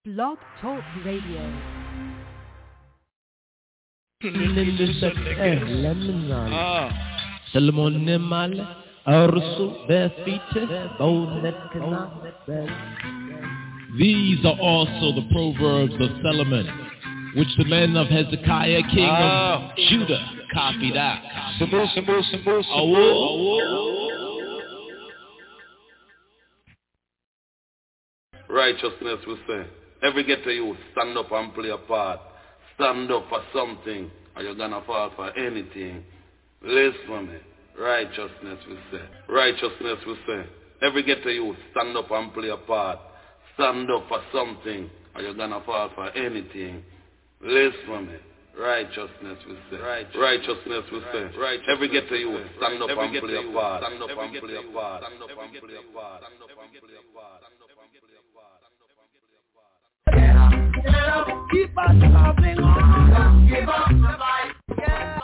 Blog Talk Radio. Salomon Male, Arsu, These are also the proverbs of Solomon, which the men of Hezekiah, king of Judah, copied out. Righteousness, we say. Every ghetto you stand up and play a part. Stand up for something, or you're gonna fall for anything. Listen for me. Righteousness, we say. Righteousness, we say. Every ghetto you stand up and play a part. Stand up for something, or you're gonna fall for anything. Listen for me. Righteousness, we say. Righteousness, we say. Every ghetto you stand up and play a part. Stand up and play a part. Stand up and play a part. Stand up and play a part. Keep on loving on. Give up the fight. Yeah.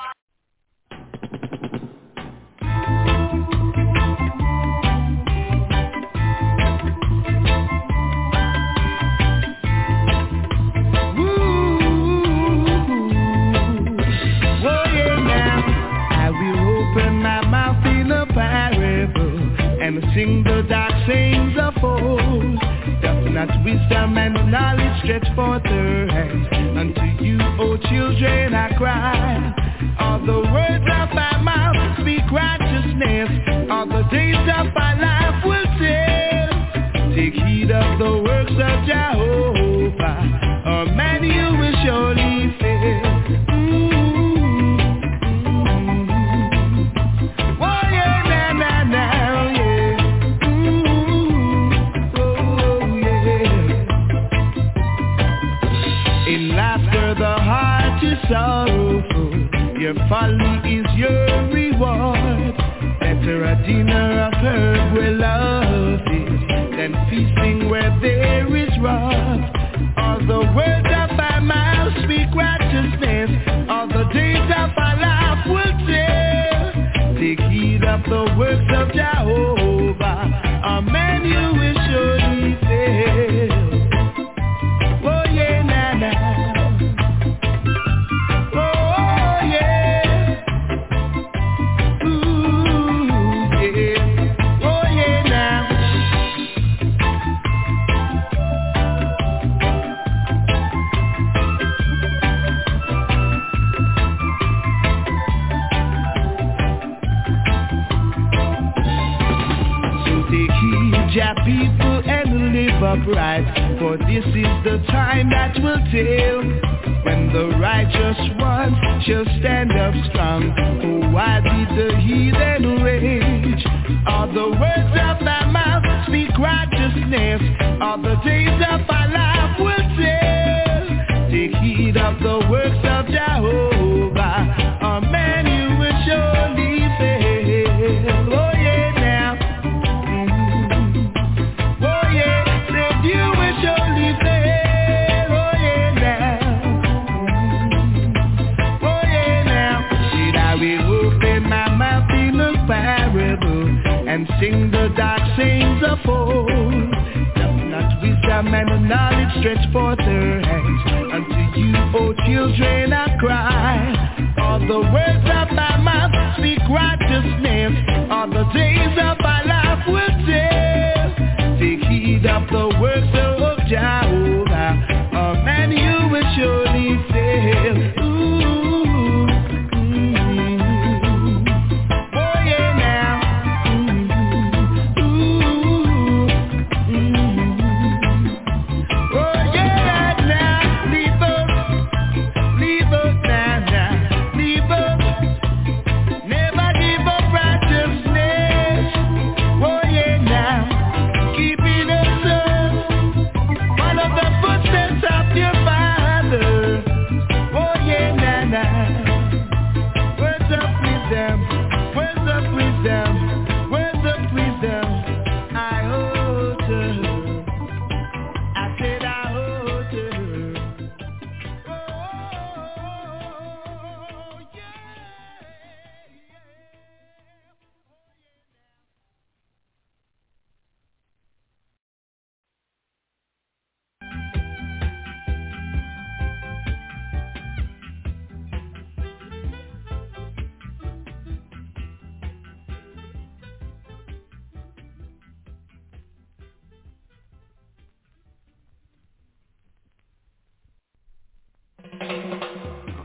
And sing the dark sayings of old. Doth not wisdom and knowledge stretch forth her hands? Unto you, O children, I cry. All the words of my mouth speak righteousness. All the days of my life will tell. Take heed of the works of Jehovah, or man you will surely fail. Sorrowful, your folly is your reward. Better a dinner of herb where love is than feasting where there is wrath. All the words of my mouth speak righteousness. All the days of my life will tell. Take heed of the works of Jehovah. Amen, you will surely fail. Oh yeah, na na. People and live upright, for this is the time that will tell, when the righteous one shall stand up strong. Oh, why did the heathen rage? All the words of my mouth speak righteousness. All the days of my life will tell. Take heed of the works of Jehovah, or man you will surely fail. Oh yeah, now. And sing the dark sayings of old. Doth not wisdom and knowledge stretch forth her hands? Unto you, O children, I cry. All the words of my mouth speak righteousness. All the days of my life will tell. Take heed of the works of Jehovah, or man you will surely fail.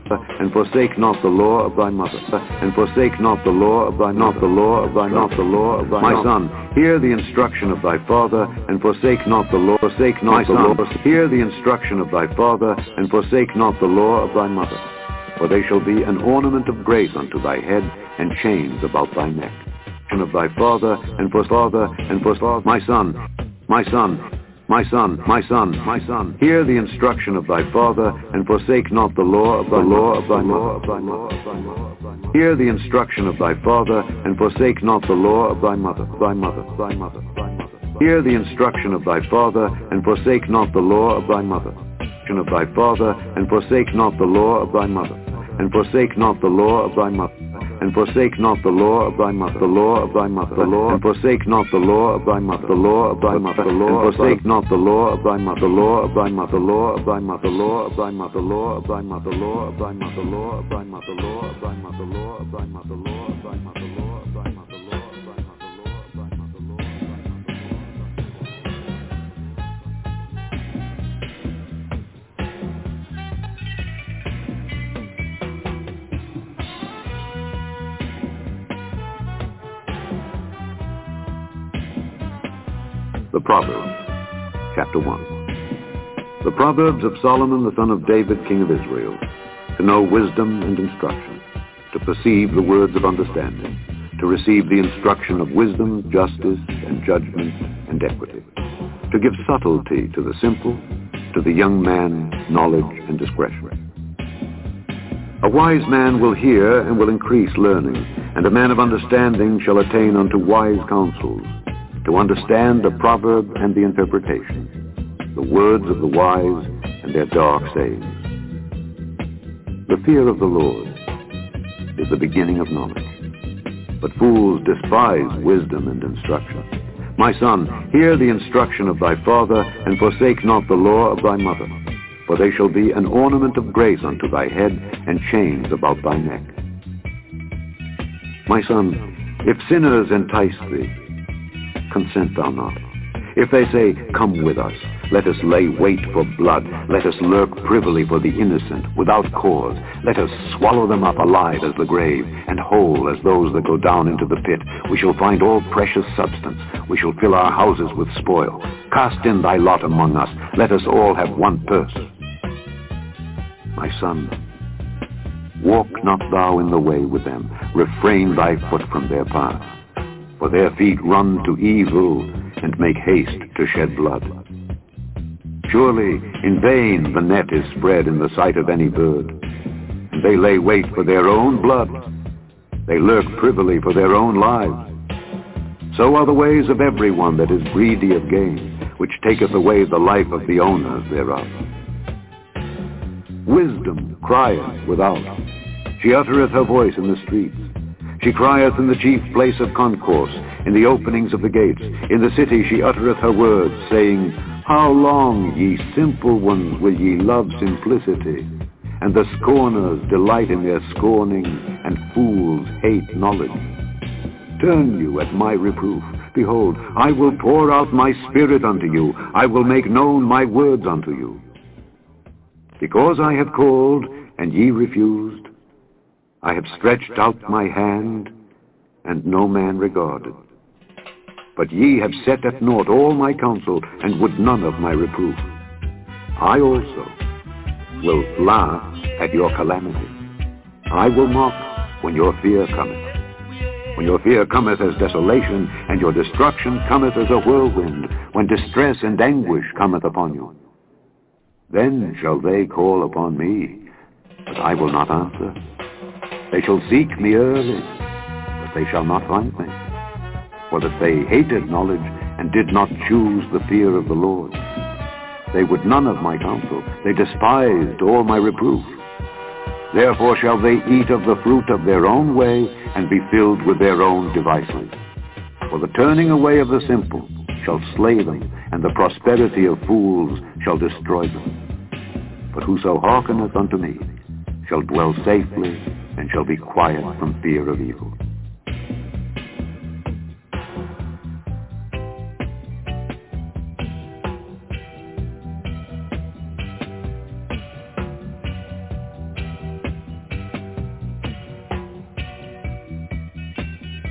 and forsake not the law of thy mother, and forsake not the law of thy not the law of thy not the law of thy. My son, hear the instruction of thy father, and forsake not the law. Forsake not the law. Hear the instruction of thy father, and forsake not the law of thy mother. For they shall be an ornament of grace unto thy head, and chains about thy neck. Of thy father, and for father, and for father. My son, my son, my son, my son, my son, hear the instruction of thy father, and forsake not the law of thy law of thy mother. Hear the instruction of thy father, and forsake not the law of thy mother, thy mother, thy mother, thy mother. Hear the instruction of thy father, and forsake not the law of thy mother. Of thy father, and forsake not the law of thy mother, and forsake not the law of thy mother. And forsake not the law of thy mother, the law of thy mother, the law, and forsake not the law of thy mother, the law of thy mother, the law, and forsake not the law of thy mother, the law of thy mother, the law of thy mother, the law of thy mother, the law of thy mother, the law of thy mother, the law of thy mother, the law of thy mother, the law of thy mother, the law of thy mother, the law of thy mother, the law of thy mother, the law of thy mother, the law of thy mother. The Proverbs, Chapter 1. The Proverbs of Solomon, the son of David, king of Israel, to know wisdom and instruction, to perceive the words of understanding, to receive the instruction of wisdom, justice, and judgment, and equity, to give subtlety to the simple, to the young man knowledge and discretion. A wise man will hear and will increase learning, and a man of understanding shall attain unto wise counsels, to understand the proverb and the interpretation, the words of the wise and their dark sayings. The fear of the Lord is the beginning of knowledge, but fools despise wisdom and instruction. My son, hear the instruction of thy father, and forsake not the law of thy mother, for they shall be an ornament of grace unto thy head, and chains about thy neck. My son, if sinners entice thee, consent thou not. If they say, come with us, let us lay wait for blood, let us lurk privily for the innocent, without cause, let us swallow them up alive as the grave, and whole as those that go down into the pit, we shall find all precious substance, we shall fill our houses with spoil. Cast in thy lot among us, let us all have one purse. My son, walk not thou in the way with them, refrain thy foot from their path. For their feet run to evil, and make haste to shed blood. Surely in vain the net is spread in the sight of any bird, and they lay wait for their own blood. They lurk privily for their own lives. So are the ways of everyone that is greedy of gain, which taketh away the life of the owners thereof. Wisdom crieth without. She uttereth her voice in the streets. She crieth in the chief place of concourse, in the openings of the gates. In the city she uttereth her words, saying, How long, ye simple ones, will ye love simplicity? And the scorners delight in their scorning, and fools hate knowledge. Turn you at my reproof. Behold, I will pour out my spirit unto you. I will make known my words unto you. Because I have called, and ye refused, I have stretched out my hand, and no man regarded. But ye have set at naught all my counsel, and would none of my reproof. I also will laugh at your calamity. I will mock when your fear cometh. When your fear cometh as desolation, and your destruction cometh as a whirlwind, when distress and anguish cometh upon you. Then shall they call upon me, but I will not answer. They shall seek me early, but they shall not find me. For that they hated knowledge, and did not choose the fear of the Lord. They would none of my counsel. They despised all my reproof. Therefore shall they eat of the fruit of their own way, and be filled with their own devices. For the turning away of the simple shall slay them, and the prosperity of fools shall destroy them. But whoso hearkeneth unto me shall dwell safely, and shall be quiet from fear of evil.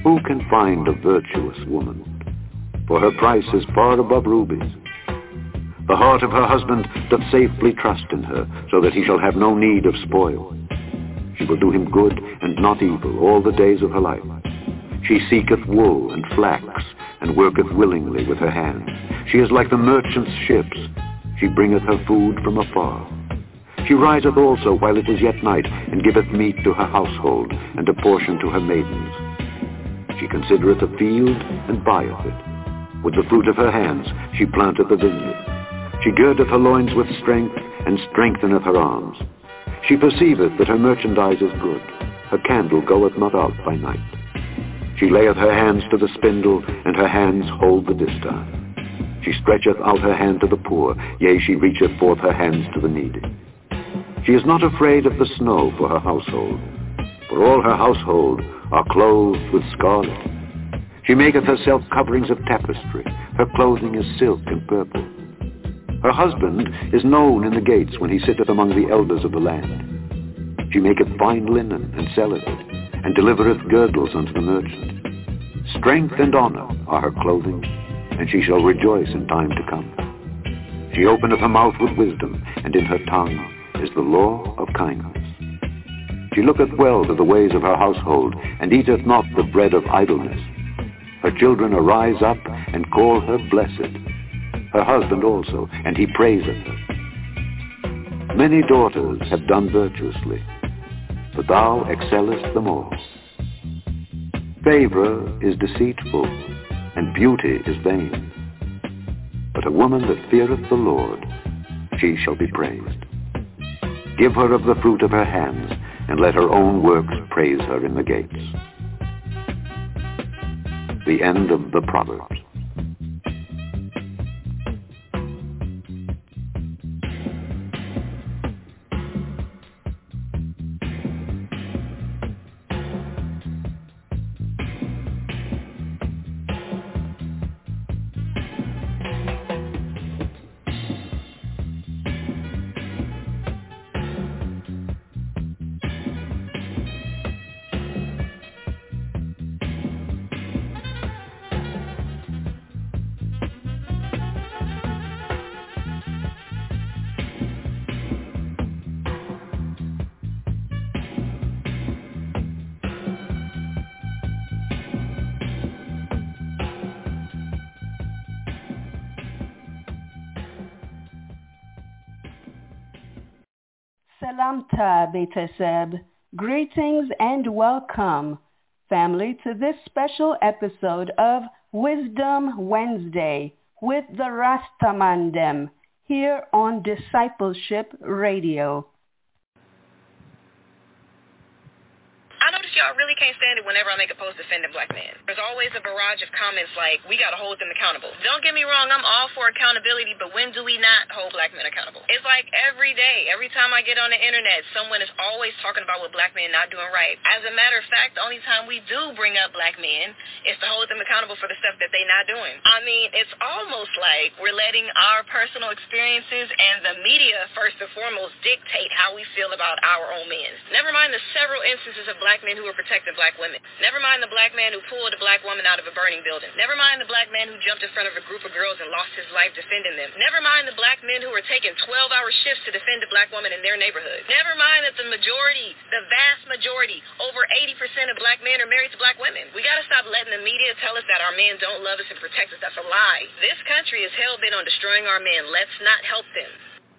Who can find a virtuous woman? For her price is far above rubies. The heart of her husband doth safely trust in her, so that he shall have no need of spoil. She will do him good and not evil all the days of her life. She seeketh wool and flax, and worketh willingly with her hands. She is like the merchant's ships. She bringeth her food from afar. She riseth also while it is yet night, and giveth meat to her household, and a portion to her maidens. She considereth a field, and buyeth it. With the fruit of her hands she planteth a vineyard. She girdeth her loins with strength, and strengtheneth her arms. She perceiveth that her merchandise is good. Her candle goeth not out by night. She layeth her hands to the spindle, and her hands hold the distaff. She stretcheth out her hand to the poor, yea, she reacheth forth her hands to the needy. She is not afraid of the snow for her household, for all her household are clothed with scarlet. She maketh herself coverings of tapestry. Her clothing is silk and purple. Her husband is known in the gates when he sitteth among the elders of the land. She maketh fine linen, and selleth it, and delivereth girdles unto the merchant. Strength and honor are her clothing, and she shall rejoice in time to come. She openeth her mouth with wisdom, and in her tongue is the law of kindness. She looketh well to the ways of her household, and eateth not the bread of idleness. Her children arise up, and call her blessed. Her husband also, and he praiseth her. Many daughters have done virtuously, but thou excellest them all. Favor is deceitful, and beauty is vain. But a woman that feareth the Lord, she shall be praised. Give her of the fruit of her hands, and let her own works praise her in the gates. The end of the Proverbs. Salamta Beteseb. Greetings and welcome, family, to this special episode of Wisdom Wednesday with the Rastamandem here on Discipleship Radio. I notice y'all really can't stand it whenever I make a post defending black men. There's always a barrage of comments like, we got to hold them accountable. Don't get me wrong, I'm all for accountability, but when do we not hold black men accountable? It's like every day, every time I get on the internet, someone is always talking about what black men not doing right. As a matter of fact, the only time we do bring up black men is to hold them accountable for the stuff that they not doing. I mean, it's almost like we're letting our personal experiences and the media, first and foremost, dictate how we feel about our own men. Never mind the several instances of black men who were protecting black women. Never mind the black man who pulled a black woman out of a burning building. Never mind the black man who jumped in front of a group of girls and lost his life defending them. Never mind the black men who were taking 12-hour shifts to defend a black woman in their neighborhood. Never mind that the majority, the vast majority, over 80% of black men are married to black women. We got to stop letting the media tell us that our men don't love us and protect us. That's a lie. This country is hell-bent on destroying our men. Let's not help them.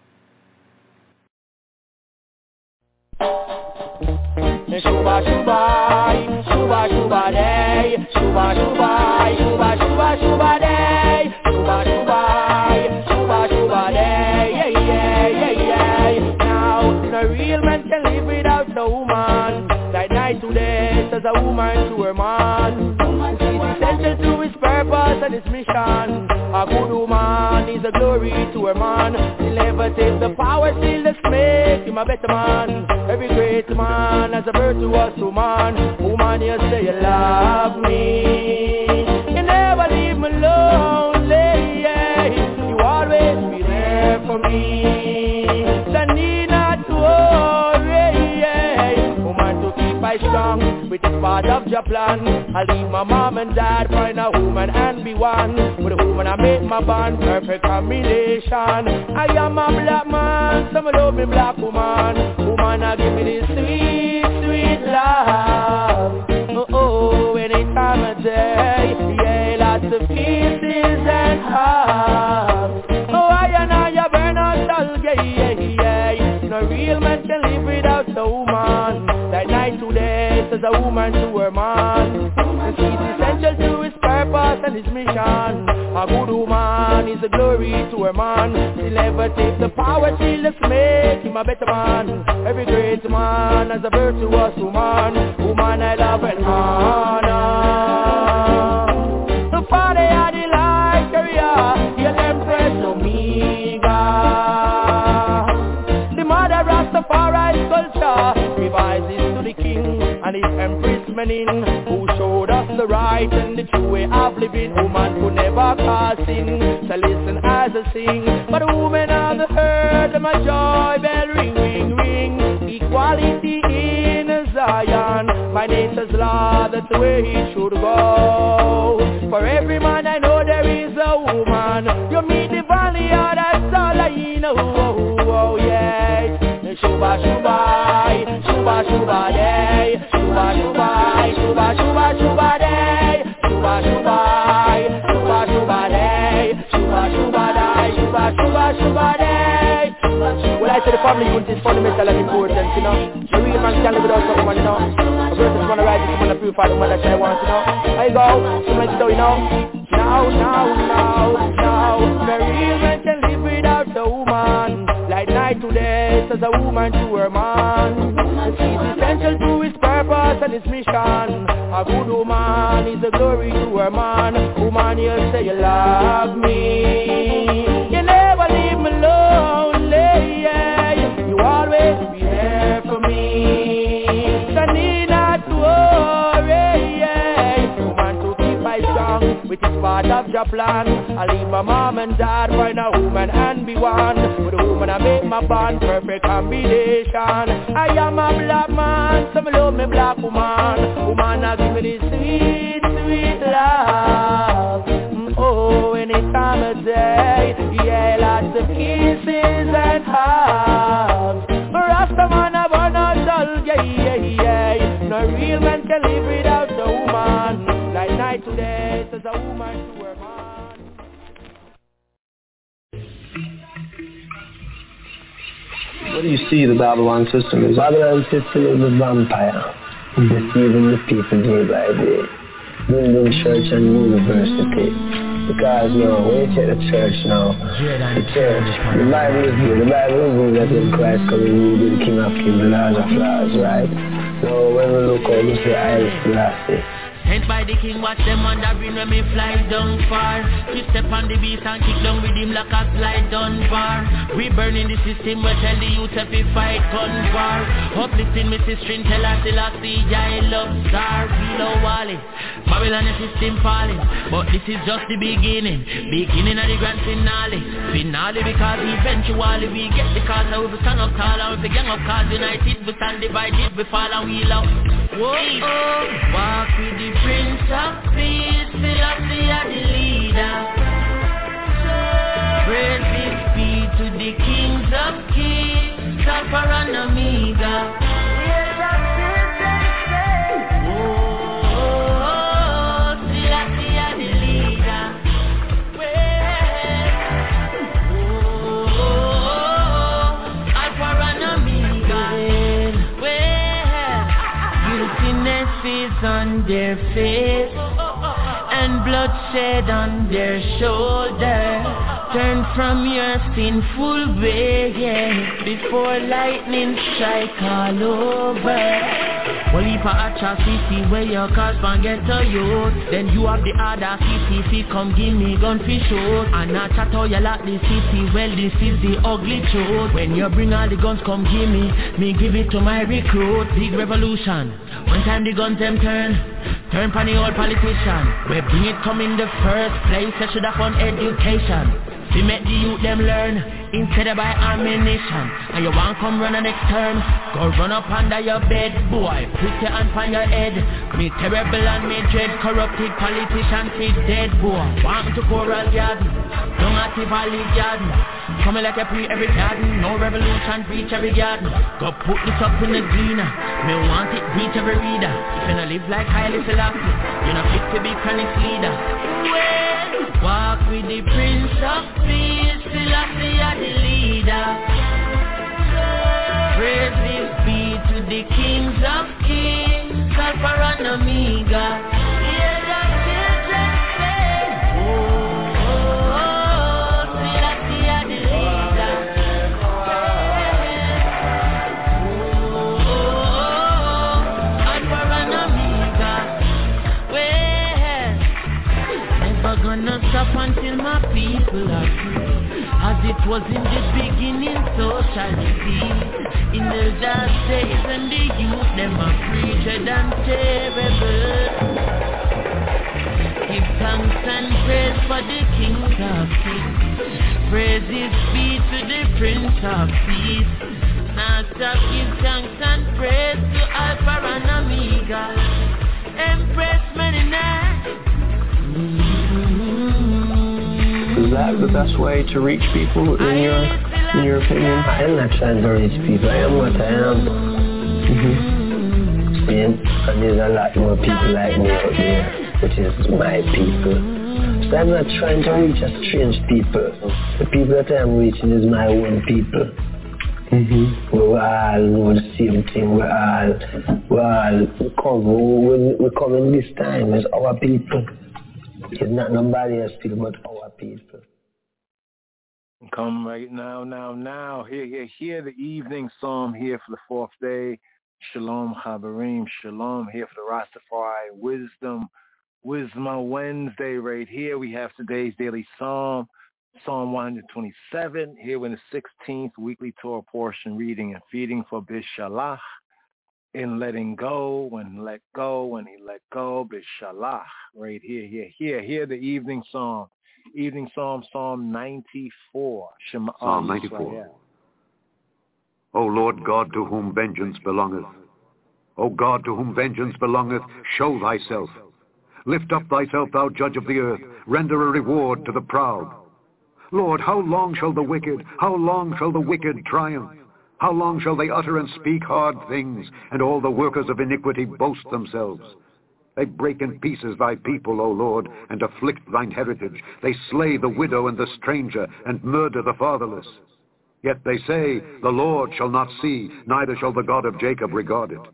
Shuba shuba, shuba shuba day, shuba shuba, shuba shuba shuba day, shuba shuba, shuba shuba day, yeah. Now, no real man can live without no woman. That night to day says a woman to her man. She's essential to his purpose and his mission. A good woman is a glory to her man. She'll never take the power, she'll just make him a better man. Every great man has a virtuous woman. Woman, you say you love me, you never leave me lonely, yeah. You always be there for me, the need not to worry, yeah. Woman, to keep I strong with his body part of your plan. I leave my mom and dad, find a woman and be one. With a woman I make my bond, perfect combination. I am a black man, some love me black woman. Woman I give me this sweet, sweet love. Oh, any time of day, yeah, lots of kisses and hugs. Oh, I burn out all, yeah. No real man can live without a woman. That night to day, says a woman to her man. And she's essential to his purpose and his mission. A good woman is a glory to her man. She'll never take the power, she'll just make him a better man. Every great man has a virtuous woman. Woman I love and honor. The Father had the light career, the Empress Omega. The Mother Rastafari's culture revises to the King and his Empress Menin, who showed us the right and the true way of living. Woman could never cause sin, so listen as I sing. But the women of the earth, my joy bell ring, ring, ring. Equality in Zion, my nature's law, that's the way it should go. For every man I know there is a woman. You meet the valley, that's all I know. Oh yeah. Shuba shuba, shuba shuba day, shuba shuba, shuba shuba shuba day, shuba shuba, shuba shuba day, shuba shuba day, shuba shuba shuba day. Well, I say the family unit is fundamental and important, you know. The real man can't live without someone, you know. A person is gonna rise, is gonna purify the woman that I want, you know. There you go, so much so, you know. Now, the real man can live without a woman. Like night to day, says a woman to her man. And she's essential to his purpose and his mission. A good woman is a glory to her man. Woman, you say you love me, you never leave me lonely, yeah. You always be there for me, so need not to worry, yeah. Woman to keep my strong, which is part of your plan. I leave my mom and dad, find a woman and be one. With a woman I make my bond, perfect combination. I am a black man, some love me black woman. Woman I give me this sweet, sweet love. Oh, any time of day, yeah, lots of kisses and hugs. Rasta man I burn out all, yeah. No real man can live without a woman. Like night to day, says a woman to her man. What do you see the Babylon system is? Babylon system is a vampire, deceiving the people day by day, building church and university. Because now, when you take the church now, the Bible is good. The Bible is good that when Christ comes, he will be the King of Kings, the Lord of Lords, right? Now, when we look out, we say, I Selassie. Sent by the king, watch them wandering when me fly down far. We step on the beast and kick down with him like a slide down bar. We burning the system, we tell the youth if we fight gun war. Uplifting me sister, tell us till I see I love star. Below Wally, Babylon the system falling, but this is just the beginning. Beginning of the grand finale. Finale because eventually we get the cause. Now we stand up tall and we gang up cause united. We stand divided, we fall and we love. Whoa, oh, walk with the Prince of Peace, Selassie the leader. Praise be to the Kings of Kings, Alpha and Omega. Oh, Selassie the leader. Oh, Alpha and Omega. Guiltiness is on their face and bloodshed on their shoulder. Turn from your sinful way, yeah, before lightning strike all over. Well, if I atrocity where your cusband get to you, then you have the other CCC, come give me gun for show. And I chat how you like the city, well this is the ugly truth. When you bring all the guns, come give me give it to my recruit. Big revolution, one time the guns them turn for the old politician. We bring it come in the first place, I should have on education. We make the youth them learn instead of buy ammunition. And you want come run the next turn, go run up under your bed, boy. Put your hand on your head. Me terrible and me dread, corrupted politician fit dead, boy. Want to Coral Garden, don't have to Valley Garden. Coming like a pre every garden, no revolution preach every garden. Go put this up in the gleaner, me want it reach every reader. If you don't live like Haile Selassie, you're not fit to be chronic leader. Well, walk with the Prince of Peace, Selassie are the leader. Praises be to the kings of kings, Alpha and Omega. Hear the children say, oh, oh, oh, Selassie are the leader. Oh, oh, oh, Alpha and Omega. Well, never gonna stop until my people are free. As it was in the beginning, so shall it be. In the last days when the youth them are preached and terrible. Give thanks and praise for the King of Kings. Praises be to the Prince of Peace. Now stop give thanks and praise to Alpha and Omega. Empress Menina. Is that the best way to reach people in your opinion? I am not trying to reach people. I am what I am. See, and there's a lot more people like me out there, which is my people. So I'm not trying to reach a strange people. The people that I'm reaching is my own people. We all know the same thing. We all come. When we come in this time, it's our people. It's not nobody else people, but our people. Come right now. Here, the evening psalm here for the fourth day. Shalom, Chaverim, Shalom, here for the Rastafari Wisdom Wednesday right here. We have today's daily psalm, Psalm 127, here in the 16th weekly Torah portion, reading and feeding for Bishalach. In letting go, when he let go, Bishalach, right here, the evening psalm. Psalm 94. Psalm 94. O Lord God, to whom vengeance belongeth. O God, to whom vengeance belongeth, show thyself. Lift up thyself, thou judge of the earth. Render a reward to the proud. Lord, how long shall the wicked triumph? How long shall they utter and speak hard things, and all the workers of iniquity boast themselves? They break in pieces thy people, O Lord, and afflict thine heritage. They slay the widow and the stranger, and murder the fatherless. Yet they say, the Lord shall not see, neither shall the God of Jacob regard it.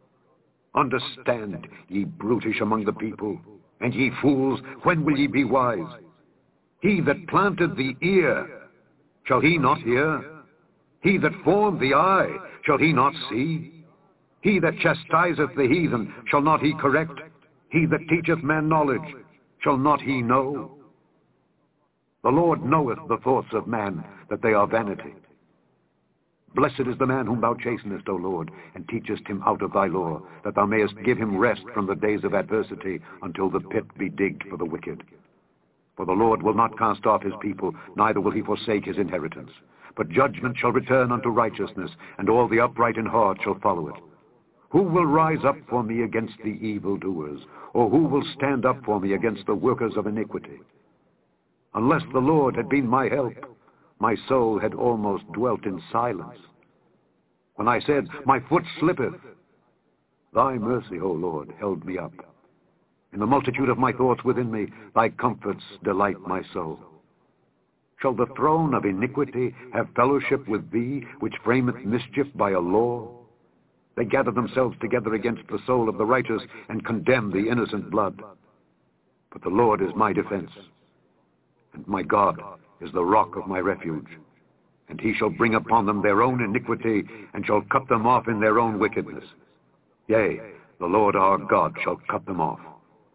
Understand, ye brutish among the people, and ye fools, when will ye be wise? He that planted the ear, shall he not hear? He that formed the eye, shall he not see? He that chastiseth the heathen, shall not he correct? He that teacheth man knowledge, shall not he know? The Lord knoweth the thoughts of man, that they are vanity. Blessed is the man whom thou chastenest, O Lord, and teachest him out of thy law, that thou mayest give him rest from the days of adversity, until the pit be digged for the wicked. For the Lord will not cast off his people, neither will he forsake his inheritance. But judgment shall return unto righteousness, and all the upright in heart shall follow it. Who will rise up for me against the evildoers? Or who will stand up for me against the workers of iniquity? Unless the Lord had been my help, my soul had almost dwelt in silence. When I said, my foot slippeth, thy mercy, O Lord, held me up. In the multitude of my thoughts within me, thy comforts delight my soul. Shall the throne of iniquity have fellowship with thee, which frameth mischief by a law? They gather themselves together against the soul of the righteous, and condemn the innocent blood. But the Lord is my defense, and my God is the rock of my refuge. And he shall bring upon them their own iniquity, and shall cut them off in their own wickedness. Yea, the Lord our God shall cut them off.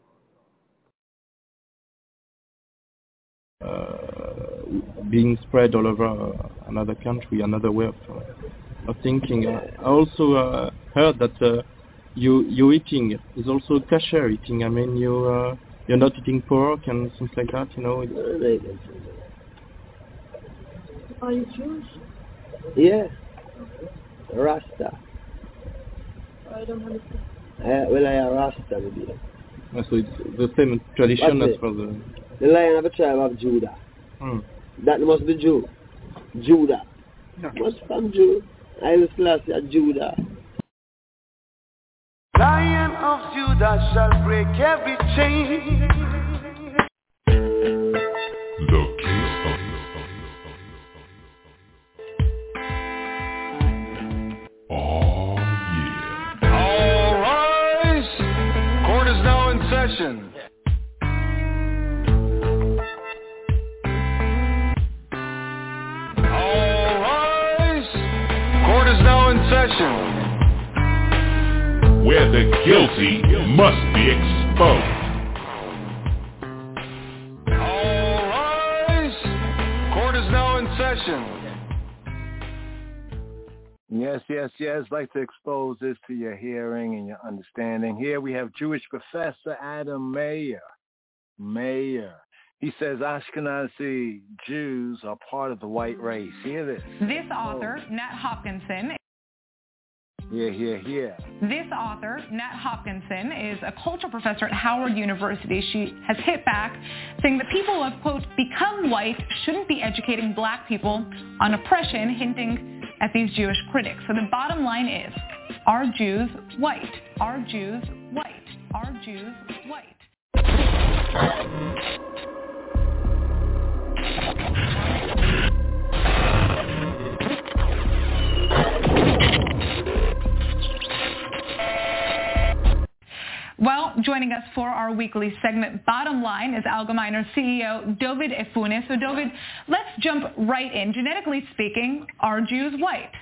Being spread all over another country, another way of thinking. I also heard that your eating is also kosher eating. I mean, you're not eating pork and things like that, you know. Are you Jewish? Yeah. Rasta. I don't understand. Well, I am Rasta, maybe. So it's the same tradition as for the... The Lion of the tribe of Judah. That must be Jew. Judah. Must from Jew. Haile Selassie, Judah. Lion of Judah shall break every chain. The King of Oh yeah. All rise. Court is now in session. All rise. Court is now in session. Where the guilty must be exposed. All rise. Court is now in session. Yes. Like to expose this to your hearing and your understanding. Here we have Jewish professor Adam Meir. He says Ashkenazi Jews are part of the white race. Hear this. This author, Nat Hopkinson. Yeah. This author, Nat Hopkinson, is a culture professor at Howard University. She has hit back, saying that people who have, quote, become white shouldn't be educating black people on oppression, hinting at these Jewish critics. So the bottom line is, are Jews white? Are Jews white? Are Jews white? Well, joining us for our weekly segment, Bottom Line, is Algemeiner CEO Dovid Efunis. So, Dovid, let's jump right in. Genetically speaking, are Jews white?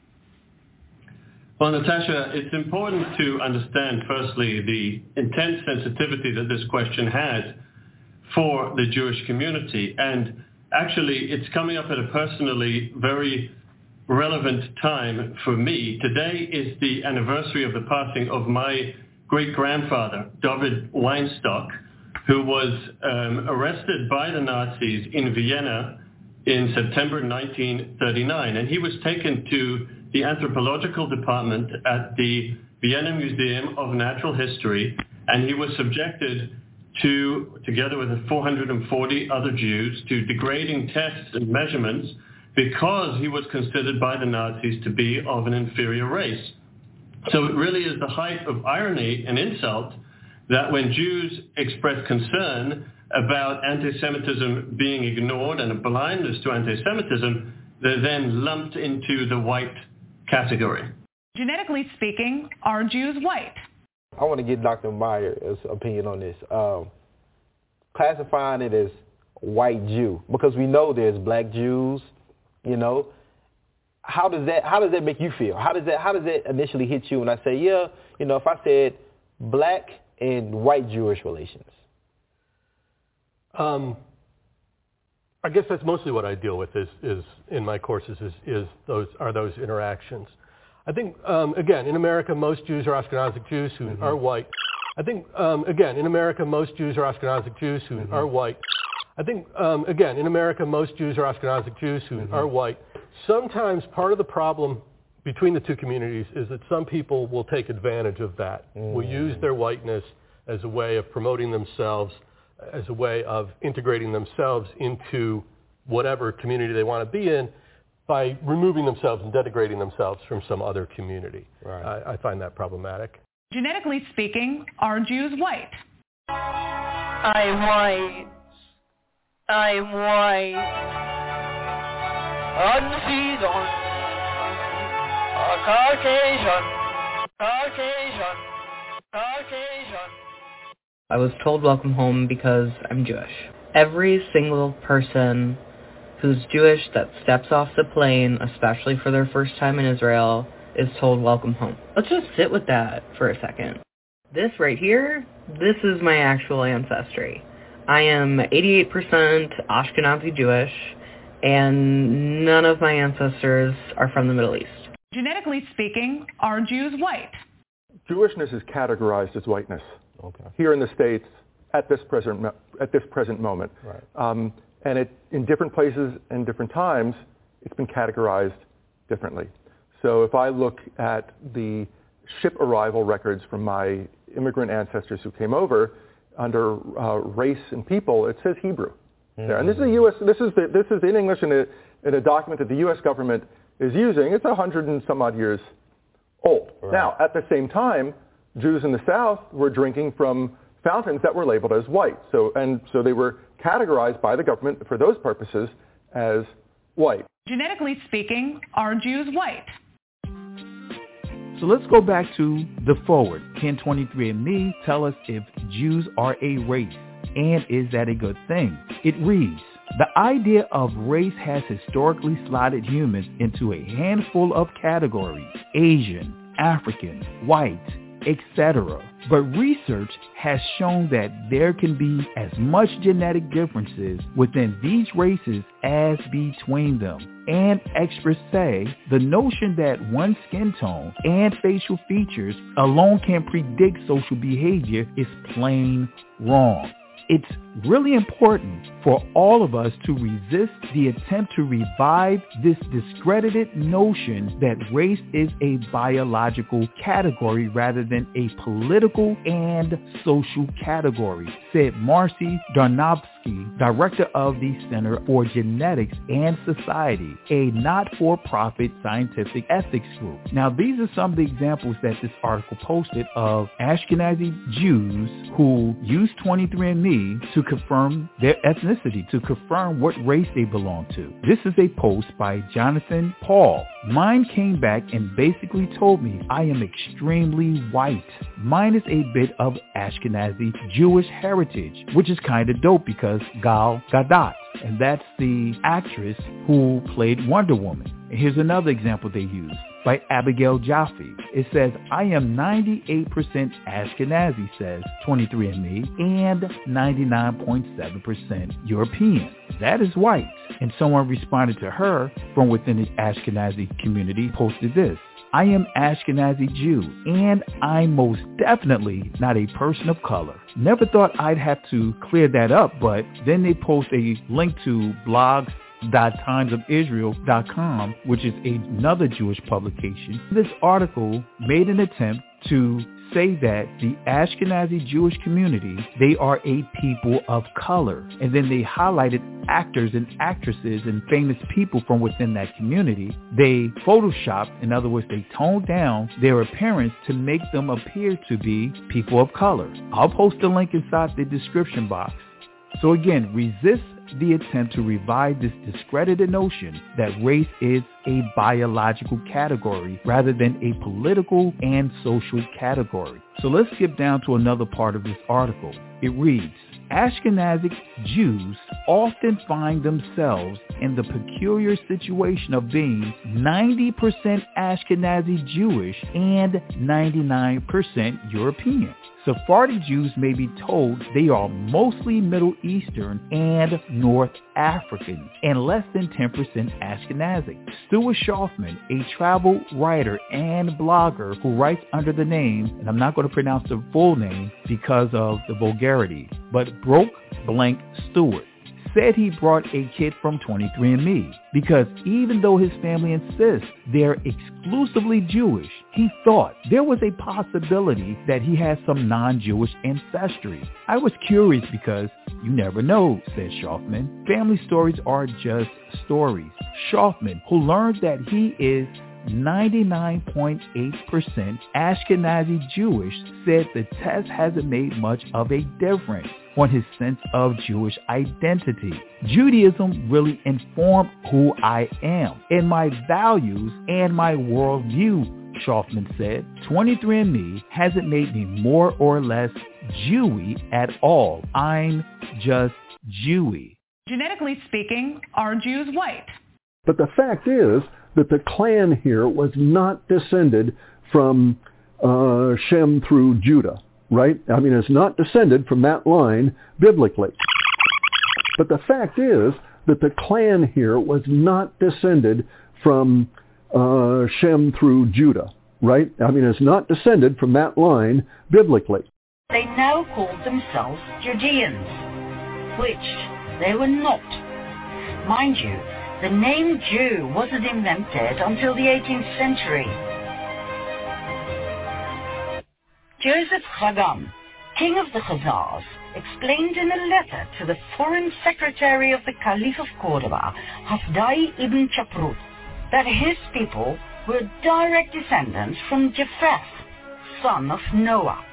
Well, Natasha, it's important to understand, firstly, the intense sensitivity that this question had for the Jewish community. And actually, it's coming up at a personally very relevant time for me. Today is the anniversary of the passing of my great-grandfather, David Weinstock, who was arrested by the Nazis in Vienna in September 1939. And he was taken to the anthropological department at the Vienna Museum of Natural History, and he was subjected to, together with 440 other Jews, to degrading tests and measurements because he was considered by the Nazis to be of an inferior race. So it really is the height of irony and insult that when Jews express concern about anti-Semitism being ignored and a blindness to anti-Semitism, they're then lumped into the white category. Genetically speaking, are Jews white? I want to get Dr. Meyer's opinion on this. Classifying it as white Jew, because we know there's black Jews, you know. How does that make you feel? How does that initially hit you when I say, yeah, you know, if I said black and white Jewish relations? I guess that's mostly what I deal with is in my courses is those interactions. I think again in America most Jews are Ashkenazic Jews who are white. I think again in America most Jews are Ashkenazic Jews who are white. I think again in America most Jews are Ashkenazic Jews who are white. Sometimes part of the problem between the two communities is that some people will take advantage of that, will use their whiteness as a way of promoting themselves, as a way of integrating themselves into whatever community they want to be in by removing themselves and denigrating themselves from some other community. Right. I find that problematic. Genetically speaking, are Jews white? I'm white. I'm white. Unseasoned. Caucasian. I was told welcome home because I'm Jewish. Every single person who's Jewish that steps off the plane, especially for their first time in Israel, is told welcome home. Let's just sit with that for a second. This right here, this is my actual ancestry. I am 88% Ashkenazi Jewish, and none of my ancestors are from the Middle East. Genetically speaking, are Jews white? Jewishness is categorized as whiteness here in the States at this present moment. Right. And it, in different places and different times, it's been categorized differently. So if I look at the ship arrival records from my immigrant ancestors who came over under race and people, it says Hebrew there. And this is this is in English in a document that the U.S. government is using. It's 100 and some odd years old. Right. Now, at the same time, Jews in the South were drinking from fountains that were labeled as white. So they were categorized by the government for those purposes as white. Genetically speaking, are Jews white? So let's go back to the forward. Can 23andMe tell us if Jews are a race? And is that a good thing? It reads, the idea of race has historically slotted humans into a handful of categories: Asian, African, white, etc. But research has shown that there can be as much genetic differences within these races as between them. And experts say the notion that one skin tone and facial features alone can predict social behavior is plain wrong. It's really important for all of us to resist the attempt to revive this discredited notion that race is a biological category rather than a political and social category, said Marcy Darnowski, director of the Center for Genetics and Society, a not-for-profit scientific ethics group. Now, these are some of the examples that this article posted of Ashkenazi Jews who used 23andMe to confirm their ethnicity, to confirm what race they belong to. This is a post by Jonathan Paul. Mine came back and basically told me I am extremely white, minus a bit of Ashkenazi Jewish heritage, which is kind of dope because Gal Gadot, and that's the actress who played Wonder Woman. And here's another example they use by Abigail Jaffe. It says, I am 98% Ashkenazi, says 23andMe, and 99.7% European. That is white. And someone responded to her from within the Ashkenazi community, posted this. I am Ashkenazi Jew, and I'm most definitely not a person of color. Never thought I'd have to clear that up, but then they post a link to blogs.timesofisrael.com, which is another Jewish publication. This article made an attempt to say that the Ashkenazi Jewish community, they are a people of color. And then they highlighted actors and actresses and famous people from within that community. They photoshopped, in other words, they toned down their appearance to make them appear to be people of color. I'll post a link inside the description box. So again, resist the attempt to revive this discredited notion that race is a biological category rather than a political and social category. So let's skip down to another part of this article. It reads, Ashkenazic Jews often find themselves in the peculiar situation of being 90% Ashkenazi Jewish and 99% European. Sephardi Jews may be told they are mostly Middle Eastern and North African and less than 10% Ashkenazic. Stuart Schaufman, a travel writer and blogger who writes under the name, and I'm not going to pronounce the full name because of the vulgarity, but Broke Blank Stewart, said he brought a kid from 23andMe because even though his family insists they're exclusively Jewish, he thought there was a possibility that he had some non-Jewish ancestry. I was curious because you never know, said Schaufman. Family stories are just stories. Schaufman, who learned that he is 99.8% Ashkenazi Jewish, said the test hasn't made much of a difference on his sense of Jewish identity. Judaism really informed who I am and my values and my worldview, Schaufman said. 23andMe hasn't made me more or less Jewy at all. I'm just Jewy. Genetically speaking, are Jews white? But the fact is that the clan here was not descended from Shem through Judah, right? I mean, it's not descended from that line biblically. But the fact is that the clan here was not descended from Shem through Judah, right? I mean, it's not descended from that line biblically. They now called themselves Judeans, which they were not. Mind you, The name Jew wasn't invented until the 18th century. Joseph Chagam, king of the Khazars, explained in a letter to the foreign secretary of the Caliph of Cordoba, Hafdai ibn Chaprut, that his people were direct descendants from Japheth, son of Noah.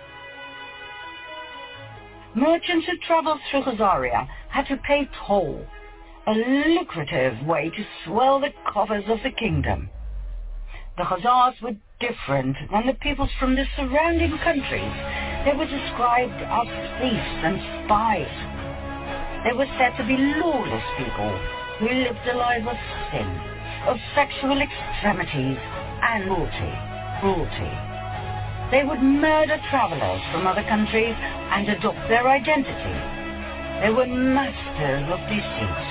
Merchants who traveled through Khazaria had to pay toll, a lucrative way to swell the coffers of the kingdom. The Khazars were different than the peoples from the surrounding countries. They were described as thieves and spies. They were said to be lawless people who lived a life of sin, of sexual extremities and cruelty. They would murder travelers from other countries and adopt their identity. They were masters of deceit.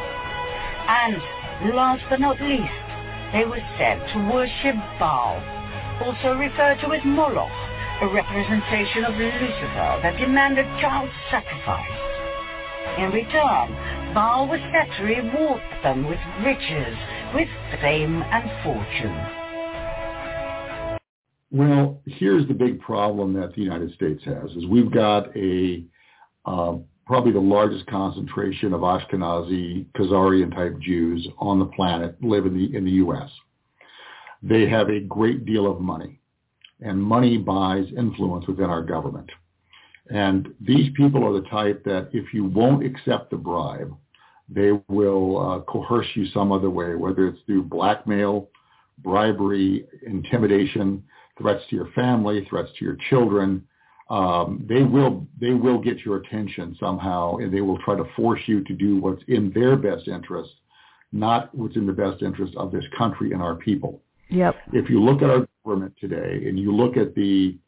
And, last but not least, they were said to worship Baal, also referred to as Moloch, a representation of Lucifer that demanded child sacrifice. In return, Baal was said to reward them with riches, with fame and fortune. Well, here's the big problem that the United States has, is we've got probably the largest concentration of Ashkenazi, Khazarian-type Jews on the planet live in the U.S. They have a great deal of money, and money buys influence within our government. And these people are the type that if you won't accept the bribe, they will coerce you some other way, whether it's through blackmail, bribery, intimidation, threats to your family, threats to your children. They will get your attention somehow, and they will try to force you to do what's in their best interest, not what's in the best interest of this country and our people. Yep. If you look at our government today and you look at the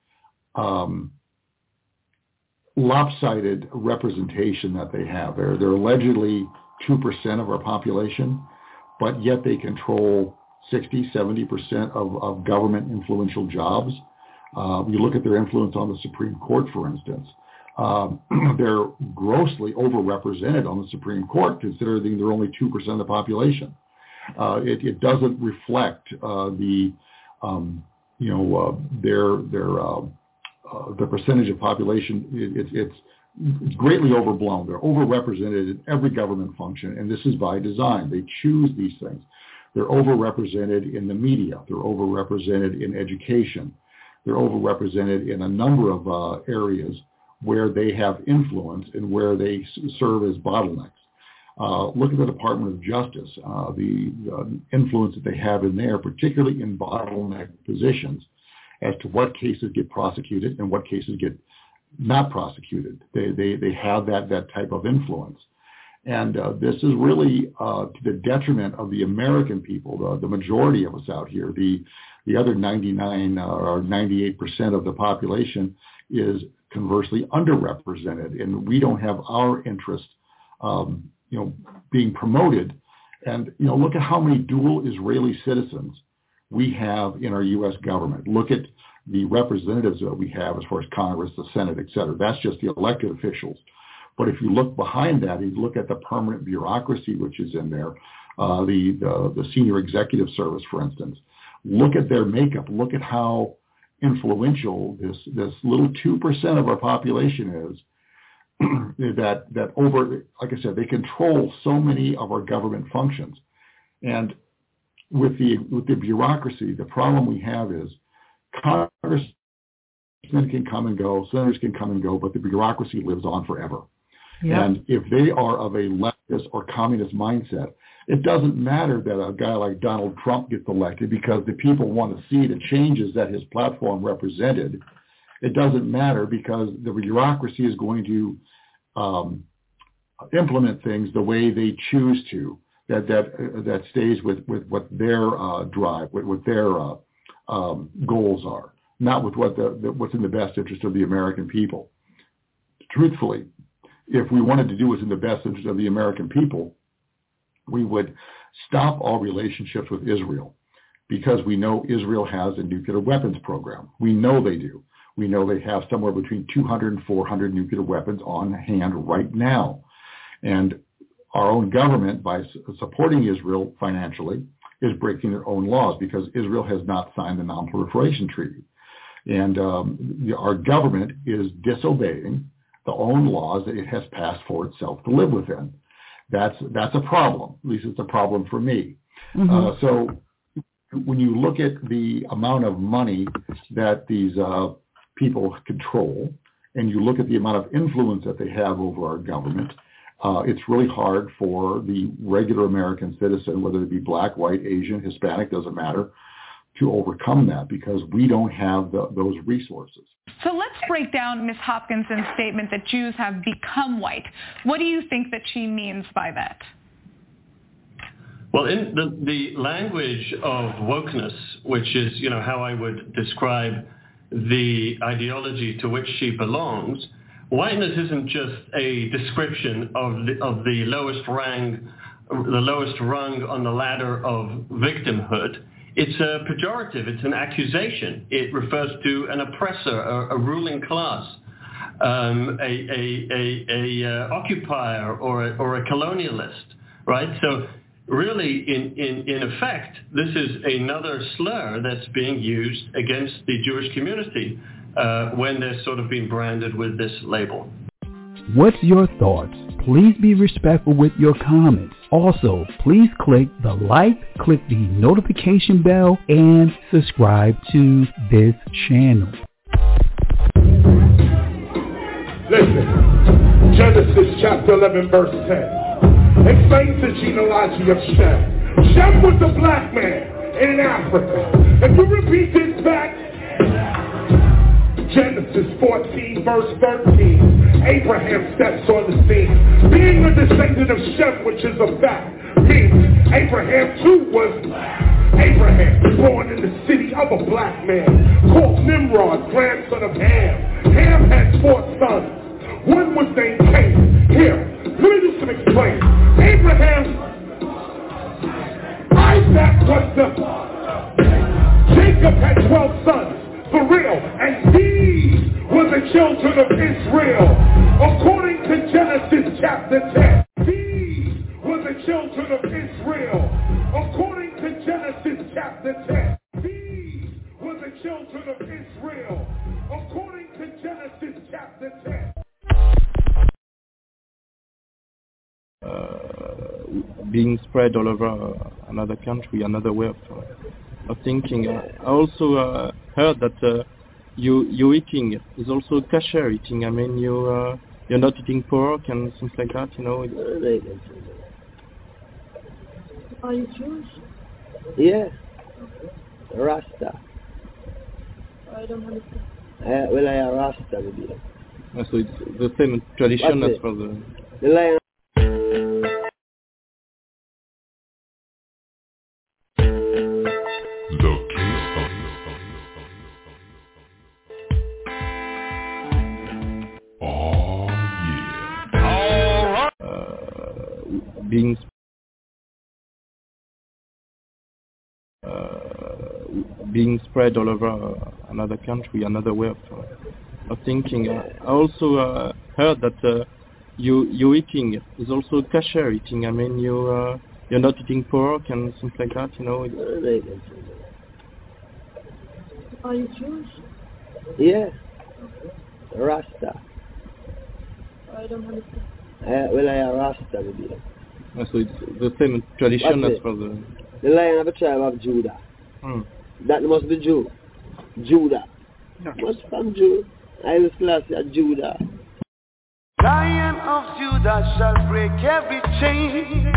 lopsided representation that they have, they're allegedly 2% of our population, but yet they control 60, 70% of government influential jobs. You look at their influence on the Supreme Court, for instance. They're grossly overrepresented on the Supreme Court, considering they're only 2% of the population. It doesn't reflect the percentage of population. It's greatly overblown. They're overrepresented in every government function, and this is by design. They choose these things. They're overrepresented in the media. They're overrepresented in education. They're overrepresented in a number of areas where they have influence and where they serve as bottlenecks. Look at the Department of Justice, the influence that they have in there, particularly in bottleneck positions, as to what cases get prosecuted and what cases get not prosecuted. They have that type of influence. And this is really to the detriment of the American people, the majority of us out here. The other 99 or 98% of the population is conversely underrepresented, and we don't have our interest being promoted. And, look at how many dual Israeli citizens we have in our U.S. government. Look at the representatives that we have as far as Congress, the Senate, et cetera. That's just the elected officials. But if you look behind that, you look at the permanent bureaucracy which is in there, the senior executive service, for instance. Look at their makeup. Look at how influential this little 2% of our population is. that over, like I said, they control so many of our government functions. And with the bureaucracy, the problem we have is Congress can come and go, senators can come and go, but the bureaucracy lives on forever. Yep. And if they are of a leftist or communist mindset, it doesn't matter that a guy like Donald Trump gets elected because the people want to see the changes that his platform represented. It doesn't matter because the bureaucracy is going to implement things the way they choose to. That stays with what their drive, what their goals are, not with what's in the best interest of the American people. Truthfully, if we wanted to do what's in the best interest of the American people, we would stop all relationships with Israel, because we know Israel has a nuclear weapons program. We know they do. We know they have somewhere between 200 and 400 nuclear weapons on hand right now. And our own government, by supporting Israel financially, is breaking their own laws because Israel has not signed the Non-Proliferation Treaty. And our government is disobeying the own laws that it has passed for itself to live within. That's a problem. At least it's a problem for me. Mm-hmm. So when you look at the amount of money that these people control, and you look at the amount of influence that they have over our government, it's really hard for the regular American citizen, whether it be black, white, Asian, Hispanic, doesn't matter, to overcome that because we don't have those resources. So let's break down Ms. Hopkinson's statement that Jews have become white. What do you think that she means by that? Well, in the language of wokeness, which is, how I would describe the ideology to which she belongs, whiteness isn't just a description of the lowest rung on the ladder of victimhood. It's a pejorative. It's an accusation. It refers to an oppressor, a ruling class, a occupier, or a colonialist, right? So really, in effect, this is another slur that's being used against the Jewish community when they're sort of being branded with this label. What's your thoughts? Please be respectful with your comments. Also, please click the like, click the notification bell, and subscribe to this channel. Listen, Genesis chapter 11 verse 10 explains the genealogy of Shem. Shem was a black man in Africa. If you repeat this back, Genesis 14 verse 13, Abraham steps on the scene. Being a descendant of Shem, which is a fact, means Abraham too was black. Abraham was born in the city of a black man called Nimrod, grandson of Ham. Ham had 4 sons. One was named Cain. Here, let me do some explaining. Abraham, Isaac was the Jacob had 12 sons. For real, and these were the children of Israel. According to Genesis chapter 10, these were the children of Israel. According to Genesis chapter 10, these were the children of Israel. According to Genesis chapter 10. Being spread all over another country, another way of thinking. I also heard that you eating is also kosher eating. I mean, you're not eating pork and things like that. Are you Jewish? Yes. Rasta. I don't understand. I am Rasta with you. So it's the same tradition as for the lion. being spread all over another country, another way of thinking. I also heard that you eating is also kosher eating. I mean, you're not eating pork and things like that. Are you Jewish? Yes. Rasta. I don't understand. I am Rasta with you. So it's the same tradition as for the lion of the tribe of Judah. That must be Jew. Judah. Must from Jew. I was class at Judah. Lion of Judah shall break every chain.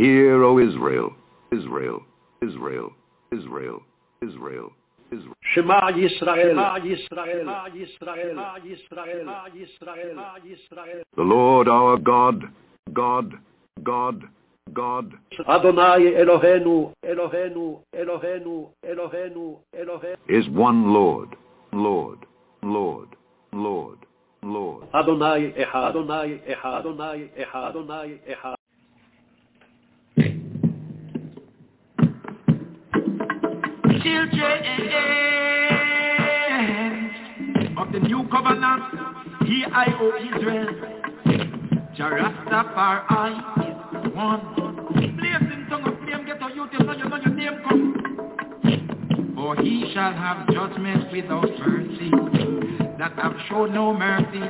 Hear, O Israel, Israel, Israel, Israel, Israel, Israel. Shema Yisrael, Yisrael, Yisrael, Yisrael, Yisrael. The Lord our God, God, God, God. Adonai Eloheinu, Eloheinu, Eloheinu, Eloheinu, Eloheinu. Is one Lord, Lord, Lord, Lord, Lord. Adonai Echad, Adonai Echad, Adonai Echad, Adonai Echad. Children of the new covenant, here I, O Israel, Jarastafari is one. Blazing tongue of flame, get on you till know your name come. For he shall have judgment without mercy, that have shown no mercy.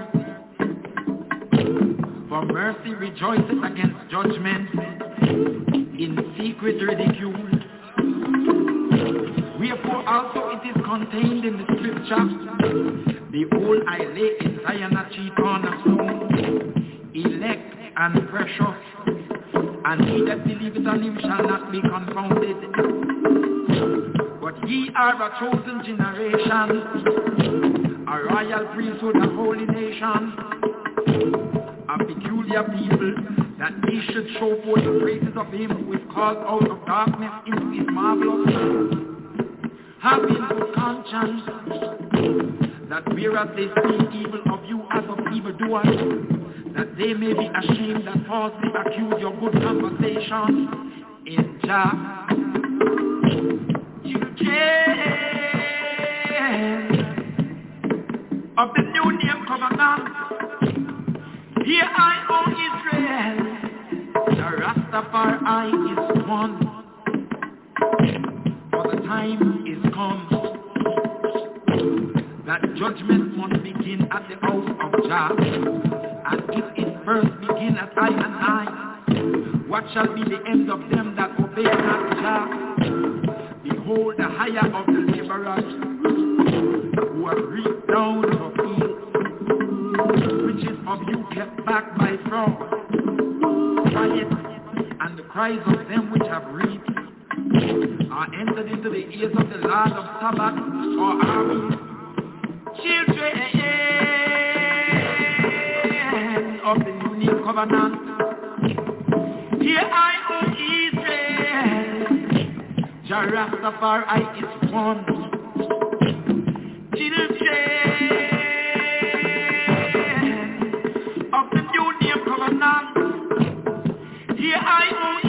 For mercy rejoices against judgment, in secret ridicule. Wherefore also it is contained in the scripture, behold, I lay in Zion a chief cornerstone, elect and precious, and he that believeth on him shall not be confounded. But ye are a chosen generation, a royal priesthood, a holy nation, a peculiar people, that he should show forth the praises of him who is called out of darkness into his marvelous light. Having good conscience, that whereas they speak evil of you as of evildoers, that they may be ashamed that falsely accuse your good conversation in Jah. Children of the new name covenant, here I, O Israel, the Rastafari is one. For the time is come that judgment must begin at the house of Jah. And if it first begin at I and I, what shall be the end of them that obey not Jah? Behold, the hire of the laborers who have reaped down the field, which is of you kept back by fraud. Quiet, and the cries of them which have reaped are entered into the ears of the Lord of Sabbath or armies. Children of the new name covenant, here I, O Israel, Jah Rastafari is one. Children of the new name covenant, here I, O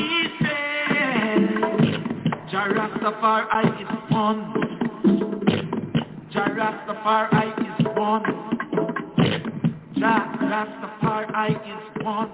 Jah Rastafari is one. Jah Rastafari is one. Jah Rastafari is one.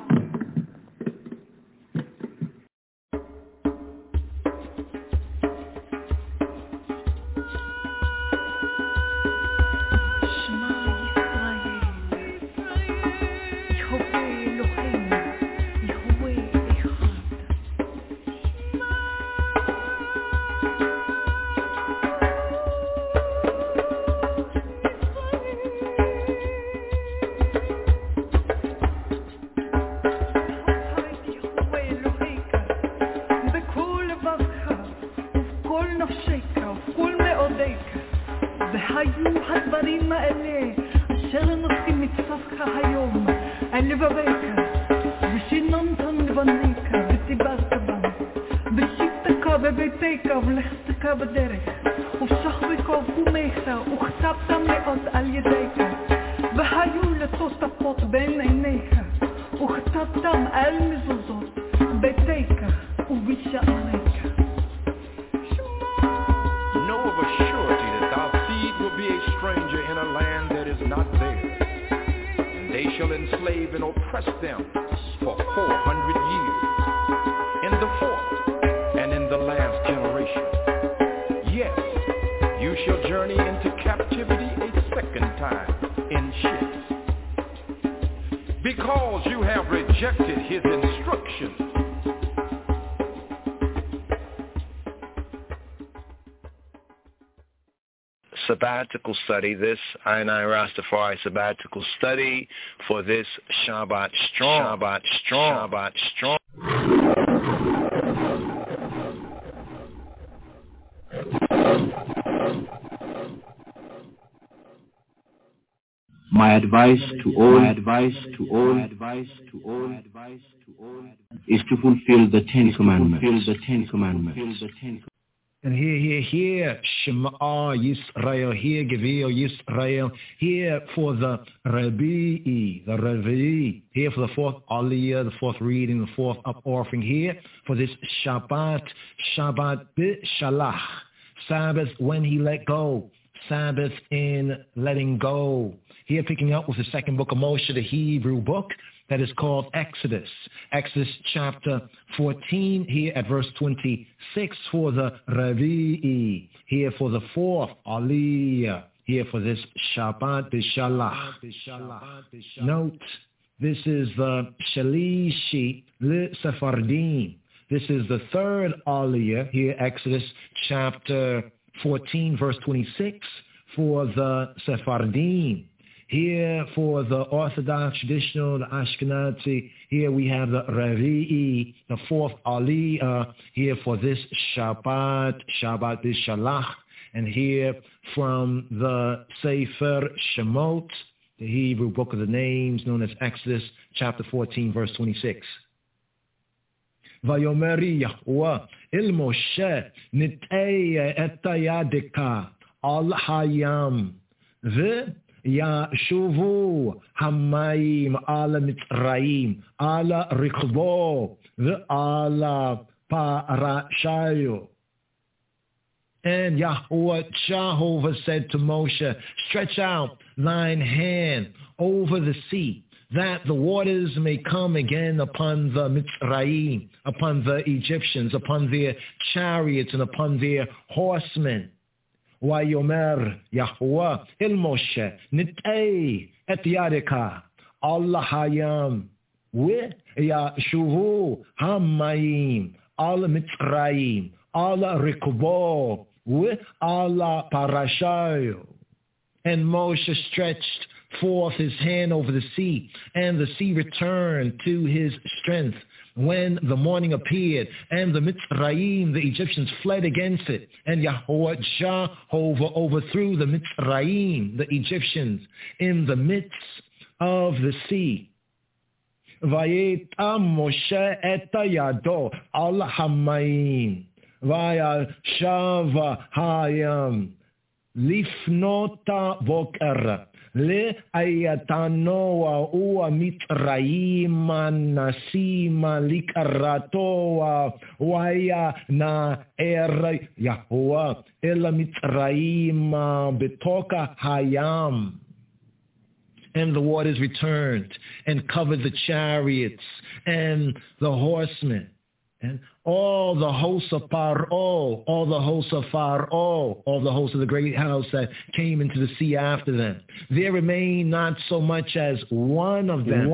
Sabbatical study, this I Rastafari sabbatical study for this Shabbat Strong. Shabbat Strong. Shabbat Strong. My advice to all is to fulfill the Ten Commandments. And here, Shema Yisrael, here, Gevil Yisrael, here for the Revi'i, here for the fourth Aliyah, the fourth reading, the fourth up offering, here for this Shabbat B'Shalach, Sabbath when he let go, Sabbath in letting go. Here picking up with the second book of Moshe, the Hebrew book, that is called Exodus. Exodus chapter 14, here at verse 26 for the Revi'i, here for the fourth Aliyah, here for this Shabbat B'Shalach. Note, this is the Shalishi L'Sephardim. This is the third Aliyah, here Exodus chapter 14, verse 26 for the Sephardim. Here for the Orthodox, traditional, the Ashkenazi, here we have the Revi'i, the fourth Aliyah, here for this Shabbat B'Shalach, and here from the Sefer Shemot, the Hebrew book of the names, known as Exodus, chapter 14, verse 26. Vayomeri Yahuwah il Moshe nitei et yadeka al hayam Yashuvu Hamayim ala Mitzrayim ala Rikbo ala Parashayo. And Jehovah said to Moshe, stretch out thine hand over the sea, that the waters may come again upon the Mitzrayim, upon the Egyptians, upon their chariots, and upon their horsemen. Vayomer Yahuwah el Moshe nitei et yadeka al hayam yashuvu hamayim al Mitzrayim al Rikbo al Parashayo. And Moshe stretched forth his hand over the sea, and the sea returned to his strength when the morning appeared, and the Mitzrayim, the Egyptians, fled against it, and Jehovah overthrew the Mitzrayim, the Egyptians, in the midst of the sea. Vayetam Moshe et yado al hamayim, vayashav hayam lifnota boker. Le ayatanoa ua mitraima nasima likaratoa waya na Yahuwah ela mitraima betoka hayam. And the waters returned and covered the chariots and the horsemen. And all the hosts of Pharaoh, all the hosts of the great house that came into the sea after them, there remained not so much as one of them.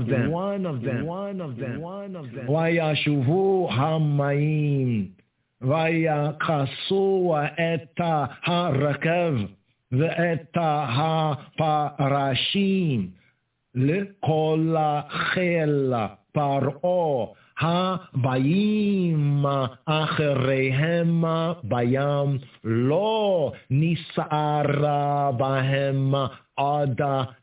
Vayashuvu hamayim, vayakasua eta harakav, ve'eta ha-parashim, le'kol chel paro, ha-bayim acherehem bayam lo nisara bahem ada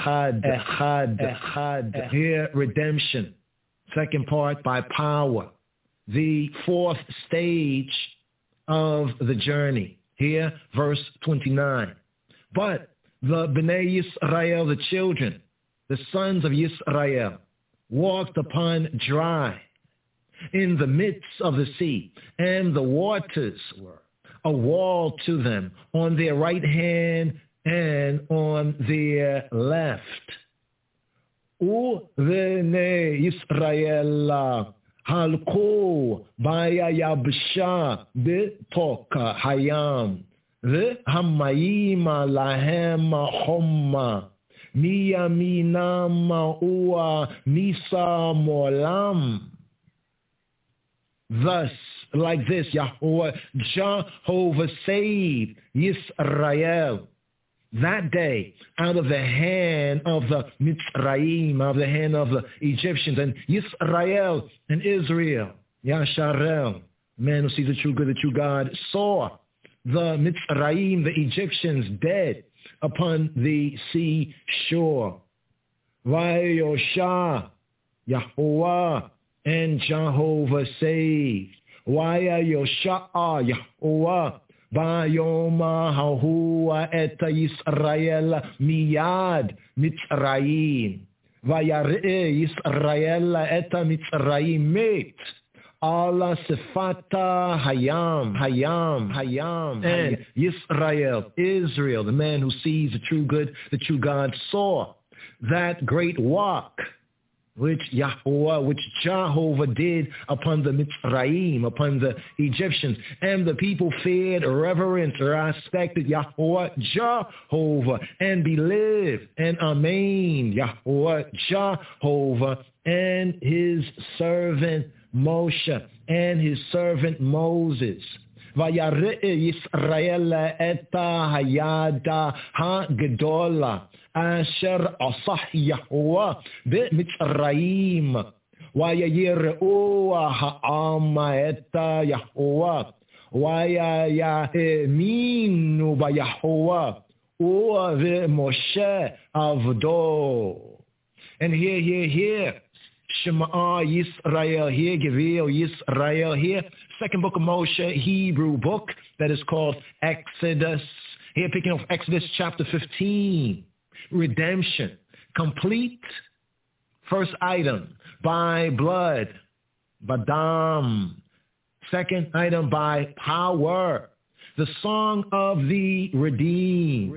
echad. Here, redemption. Second part, by power. The fourth stage of the journey. Here, verse 29. But the Bnei Yisrael, the children, the sons of Yisrael, walked upon dry in the midst of the sea, and the waters were a wall to them on their right hand and on their left. Uvnei Yisrael halku bayayabsha betoka hayam v'hamayim lahem chomma miyaminam ua misa molam. Thus, like this, Jehovah saved Yisrael that day out of the hand of the Mitzrayim, out of the hand of the Egyptians, and Yisrael and Israel, Yasharel, man who sees the true good, the true God, saw the Mitzrayim, the Egyptians, dead, upon the sea shore. Vayosha, Yahuwah, and Jehovah saved. Vayosha, Yahuwah, Vayoma Hahua et Yisrael miyad Mitzrayim. Vayare Yisrael et Mitzrayim met. Allah Sifata Hayam, and Israel, the man who sees the true good, the true God, saw that great walk which Jehovah did upon the Mitzrayim, upon the Egyptians, and the people feared, reverent, respected Jehovah, and believed, and amen, Jehovah, and his servant Moshe, and his servant Moses. Vayare Yisrael eta hayada ha-gedola asher asah Yahuwah be-Mitzrayim vayayir'u ha'ama eta Yahuwah vayayaminu ba-Yahuwah u've-Moshe avdo. And here, Shema Yisrael here, Gevil Yisrael here. Second book of Moshe, Hebrew book that is called Exodus. Here picking up Exodus chapter 15. Redemption. Complete. First item, by blood. Badam. Second item, by power. The song of the redeemed.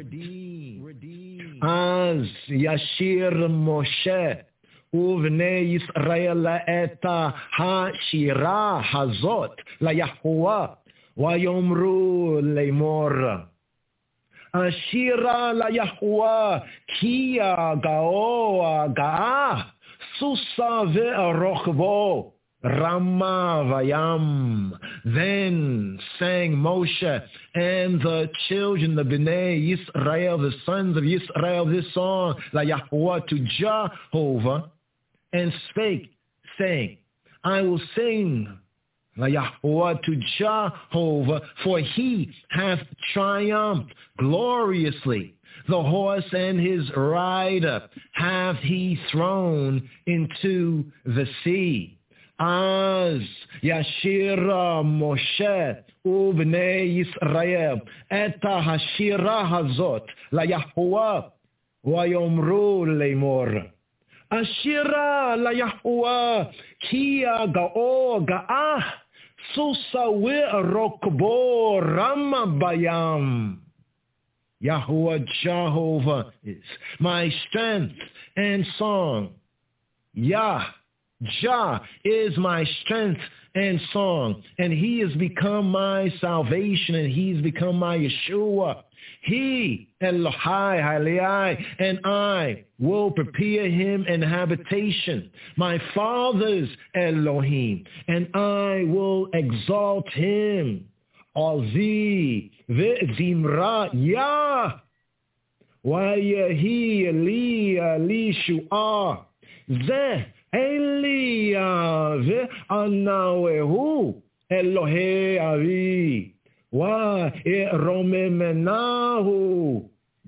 Az Yashir Moshe. Uvnei Yisrael eta ha-shira hazot la-Yahuwah vayomru leimor. Ashira la-Yahuwah kia gaoa ga'ah susa ve'rochvo Rama vayam. Then sang Moshe and the children, the Bnei Yisrael, the sons of Yisrael, this song, la-Yahuwah, to Jehovah, and spake, saying, I will sing la-Yahuwah to Jehovah, for he hath triumphed gloriously. The horse and his rider hath he thrown into the sea. Az Yashira Moshe Ubnei Yisrael eta hashira hazot la-Yahuwah vayomru leimor. Ashira la-Yahuwah kia ga'o ga'ah susa ve'rokbo rama bayam. Yahuwah Jehovah is my strength and song. Jah is my strength and song, and he has become my salvation, and he's become my Yeshua. He, Elohai, Haleai, and I will prepare him an habitation, my father's Elohim, and I will exalt him. Ozi ve'zimra Yah, Wayahi li shu'ah, Zeh Elia ve'anawehu Elohei avi, wa eromemenahu.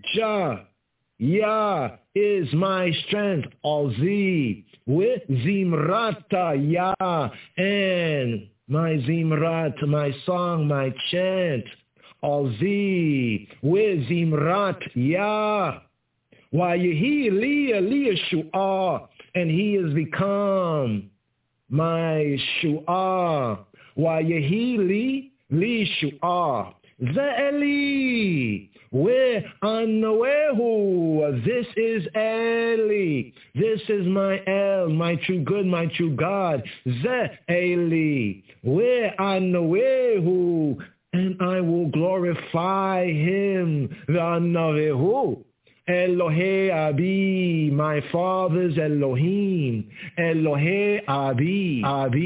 Yah is my strength, Ozi, with Zimrata Yah, and my Zimrat, my song, my chant, Ozi, with Zimrat Yah, wa yehi li shu'ah, and he has become my shu'ah. Wa yehi li shu'ah. Ze'eli, we anawehu. This is Eli. This is my El, my true good, my true God. Ze'eli, we anawehu, and I will glorify him. Ve'anawehu. Elohei Abi, my father's Elohim. Elohei Abi.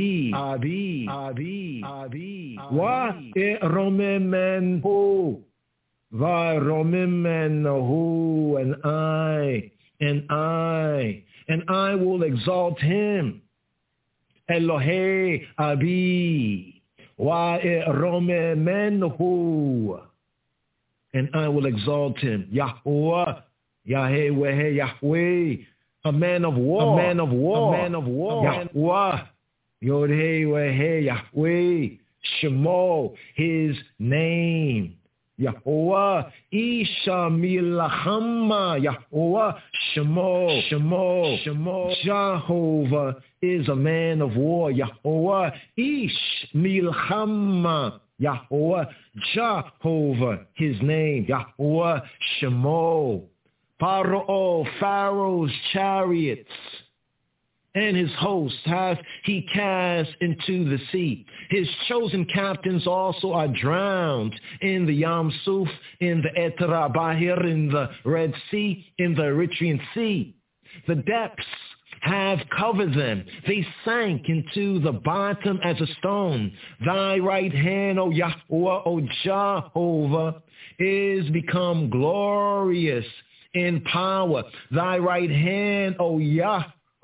Wa eromemenhu. Va romemenhu, and I will exalt him. Elohei Abi. Wa eromemenhu. and I will exalt him. Yahweh, Yahweh, Yahweh, a man of war, a man of war, a man of war. Yahweh, Yod-Heh, Yahweh, Shemo, his name. Yahweh, Isha Milachama, Yahweh, Shemo, Shemo, Shemo. Jehovah is a man of war. Yahweh, Ish Milchama, Yahweh, Jehovah, his name. Yahweh, Shemo. Paro, Pharaoh's chariots and his host hath he cast into the sea. His chosen captains also are drowned in the Yam Suf, in the Etra Bahir, in the Red Sea, in the Eritrean Sea. The depths have covered them. They sank into the bottom as a stone. Thy right hand, O Yahweh, O Jehovah, is become glorious in power. Thy right hand, O Yahweh,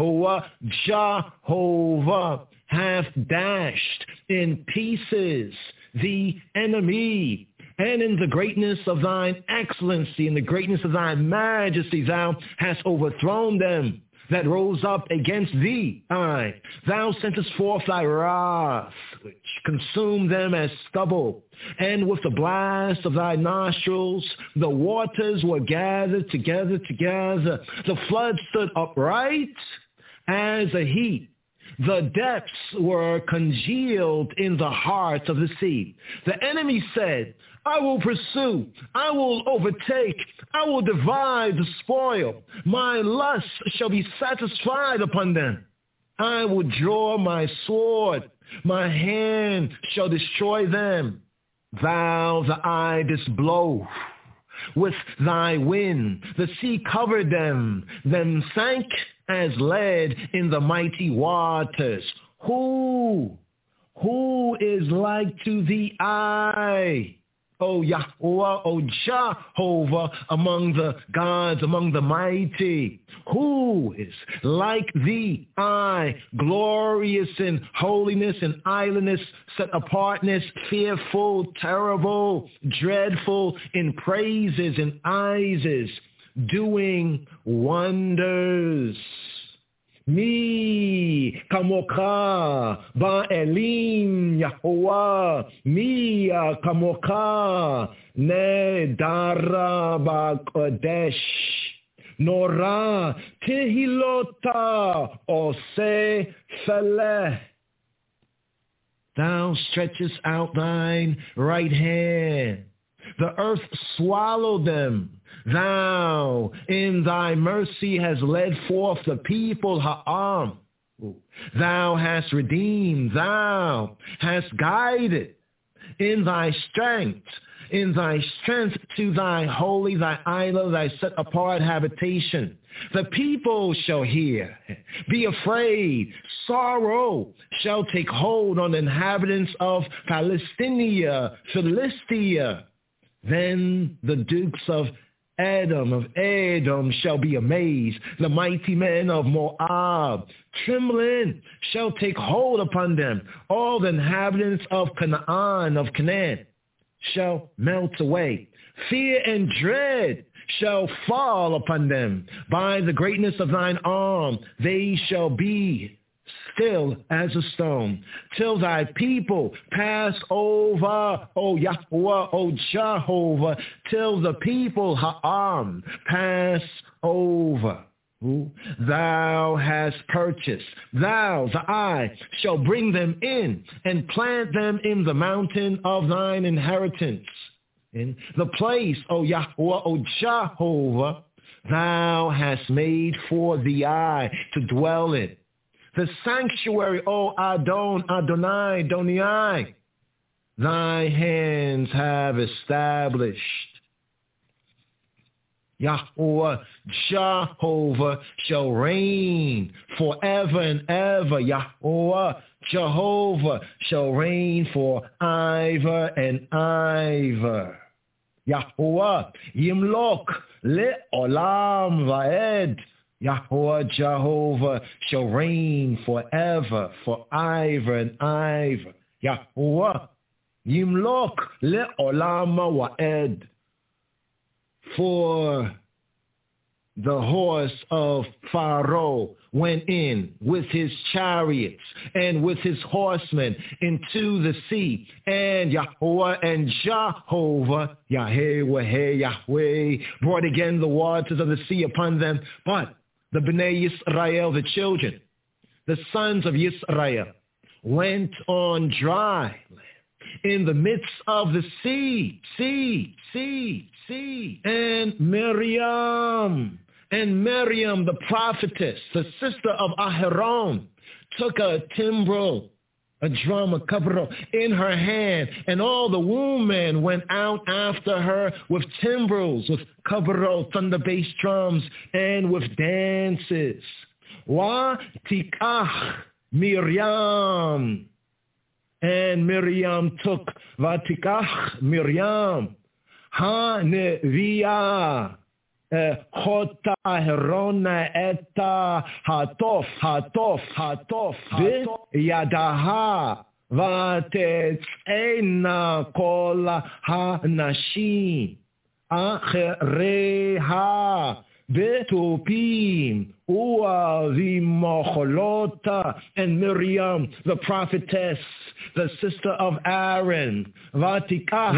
Jehovah, hath dashed in pieces the enemy. And in the greatness of thine excellency, in the greatness of thy majesty, thou hast overthrown them that rose up against thee. Aye, thou sentest forth thy wrath, which consumed them as stubble. And with the blast of thy nostrils, the waters were gathered together. The flood stood upright as a heap. The depths were congealed in the heart of the sea. The enemy said, I will pursue, I will overtake, I will divide the spoil. My lust shall be satisfied upon them. I will draw my sword, my hand shall destroy them. Thou, the eye, didst blow with thy wind. The sea covered them sank as lead in the mighty waters. Who is like to thee, I, O Yahweh, O Jehovah, among the gods, among the mighty? Who is like thee, I, glorious in holiness and idleness, set apartness, fearful, terrible, dreadful in praises and eyes, doing wonders. Mi kamoka ba'elim Yahuwah, mi kamoka nedara ba'kodesh, nora tehilota ose feleh. Thou stretchest out thine right hand, the earth swallowed them. Thou, in thy mercy, hast led forth the people, Ha'am. Thou hast redeemed, thou hast guided in thy strength to thy holy, thy idol, thy set-apart habitation. The people shall hear, be afraid, sorrow shall take hold on the inhabitants of Philistia. Then the dukes of Edom shall be amazed. The mighty men of Moab, trembling, shall take hold upon them. All the inhabitants of Canaan shall melt away. Fear and dread shall fall upon them. By the greatness of thine arm, they shall be still as a stone, till thy people pass over, O Yahweh, O Jehovah, till the people, Ha'am, pass over. Thou hast purchased, thou, the eye, shall bring them in and plant them in the mountain of thine inheritance. In the place, O Yahweh, O Jehovah, thou hast made for the eye to dwell in. The sanctuary, O Adonai, Donai, thy hands have established. Yahweh, Jehovah shall reign forever and ever. Yahweh, Jehovah shall reign for ever and ever. Yahweh, Yimlok le'olam va'ed. Yahweh, Jehovah shall reign forever, for ever and ever. Yahweh, Yimlok le'olam va'ed. For the horse of Pharaoh went in with his chariots and with his horsemen into the sea, and Yahweh and Jehovah, Yahweh, brought again the waters of the sea upon them. But the Bnei Yisrael, the children, the sons of Yisrael, went on dry land in the midst of the sea. And Miriam, the prophetess, the sister of Aharon, took a timbrel, a drum, a kabrah, in her hand, and all the women went out after her with timbrels, with kabrah, thunder bass drums, and with dances. Wa tikach Miriam. And Miriam took Vatikach Miriam Ha-Neviah Chota Herona Eta Hatof Yadaha Vatetzena Kol Ha-Nashim Achereha Betupim Uavimocholota. And Miriam, the prophetess, the sister of Aaron, Miriam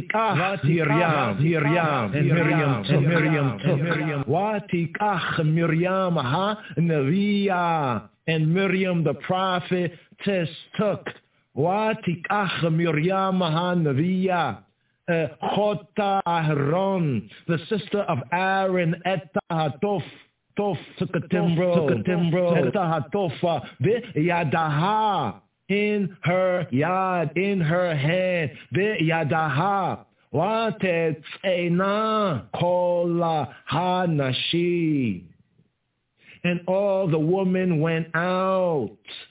Vatikach Miriam ha-Neviah. And Miriam, the prophetess, took Vatikach Miriam ha-Neviah. Chota Aharon, the sister of Aaron, Eta Hatof, took a timbrel, Eta Hatofa, Yadaha, in her yad, in her hand, Yadaha, Watetzena Kola Ha-Nashi. And all the women went out.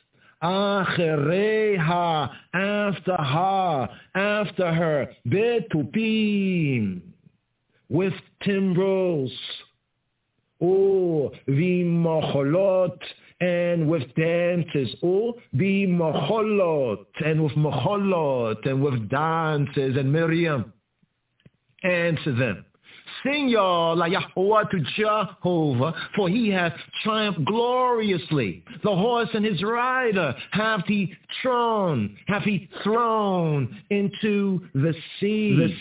Achereha, after her, Betupim, with timbrels, Vimocholot, and with dances, Vimocholot, and with Mocholot, and with dances. And Miriam answered them, sing y'all la Yahweh to Jehovah, for he hath triumphed gloriously. The horse and his rider hath he thrown into the sea.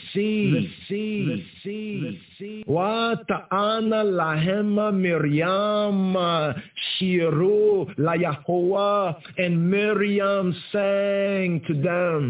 Wata'ana lahema Miriam shiru la Yahweh. And Miriam sang to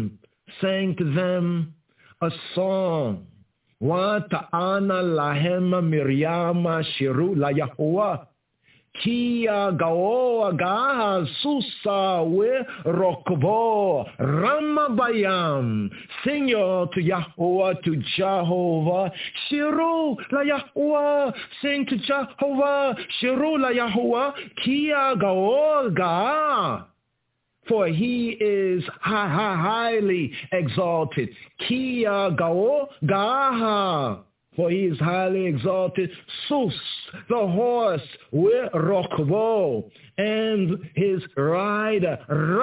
them a song. Wata'ana lahem Miriam shiru la Yahweh. Kia gao agaha susa we rokbo ramabayam. Sing y'all to Yahweh, to Jehovah. Shiru la Yahweh. Sing to Jehovah. Shiru la Yahweh. Kia gao agaha. For he is highly exalted. Kia gao gaha. For he is highly exalted. Sus, the horse, with rokbo, and his rider,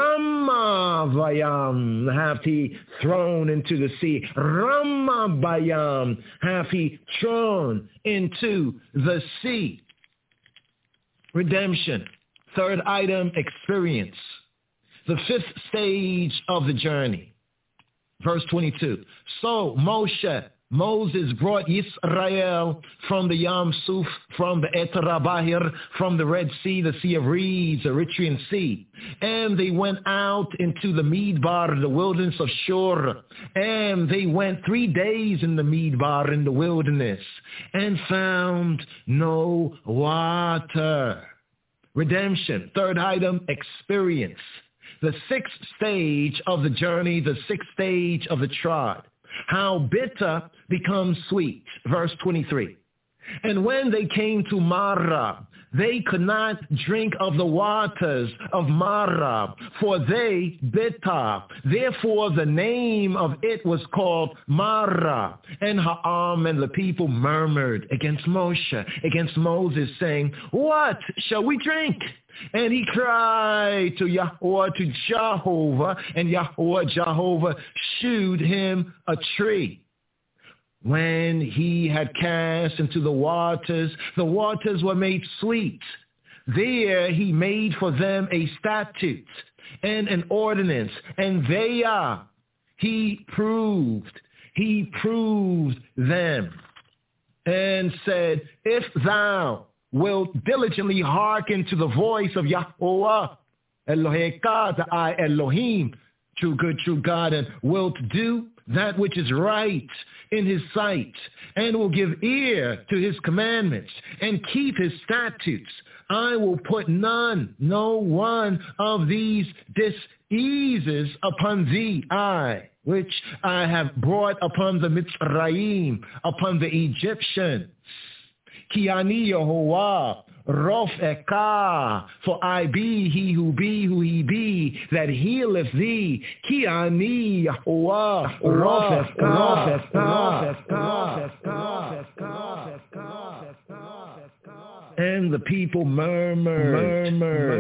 Ramavayam, hath he thrown into the sea. Ramabayam, hath he thrown into the sea. Redemption. Third item, experience. The fifth stage of the journey. Verse 22. So Moses brought Yisrael from the Yam Suf, from the Eterabahir, from the Red Sea, the Sea of Reeds, the Eritrean Sea. And they went out into the Midbar, the wilderness of Shur. And they went 3 days in the Midbar, in the wilderness, and found no water. Redemption. Third item, experience. The sixth stage of the journey, the sixth stage of the trod. How bitter becomes sweet. Verse 23. And when they came to Marah, they could not drink of the waters of Marah, for they bitter. Therefore the name of it was called Marah. And Ha'am and the people murmured against Moses, saying, what shall we drink? And he cried to Yahweh, to Jehovah, and Jehovah shewed him a tree. When he had cast into the waters were made sweet. There he made for them a statute and an ordinance, and they are. He proved them, and said, if thou wilt diligently hearken to the voice of Yahweh, Eloheka, the I Elohim, true good, true God, and wilt do that which is right in his sight, and will give ear to his commandments, and keep his statutes, I will put no one of these diseases upon thee, which I have brought upon the Mitzrayim, upon the Egyptians. Ki ani Yehovah, Rofeka, for I be he who he be, that healeth thee. Ki ani Yehovah, Rofeka. And the people murmured.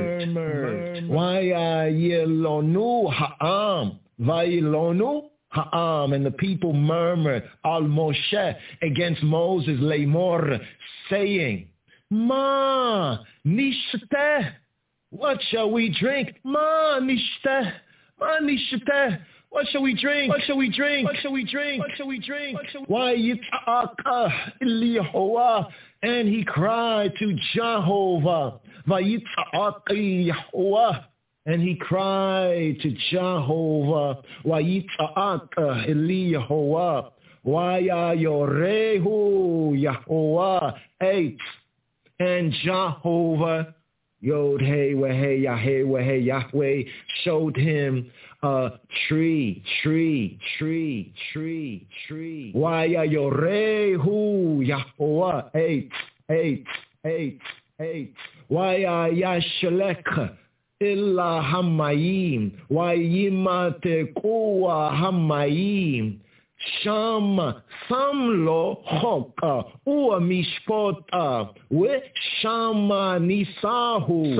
Vayilonu ha'am, vayilonu ha'am, and the people murmured al Moshe, against Moses, Lamor, saying, Ma nishteh, what shall we drink? Ma nishteh, what shall we drink? What shall we drink? What shall we drink? What shall we drink? Why yitz'aka Yehovah, and he cried to Jehovah. Vayitz'aka Yehovah, and he cried to Jehovah. Vayitz'aka Yehovah. Waya yorehu Yehovah 8, and Jehovah Yod Hey Wehey Yahweh Wehey Yahweh showed him a tree. Waya yorehu Yahweh 8. Waya yashlek illa hamayim. Wayimate kuwa hamayim. Sham samlo choka ua mishpota we shama nisahu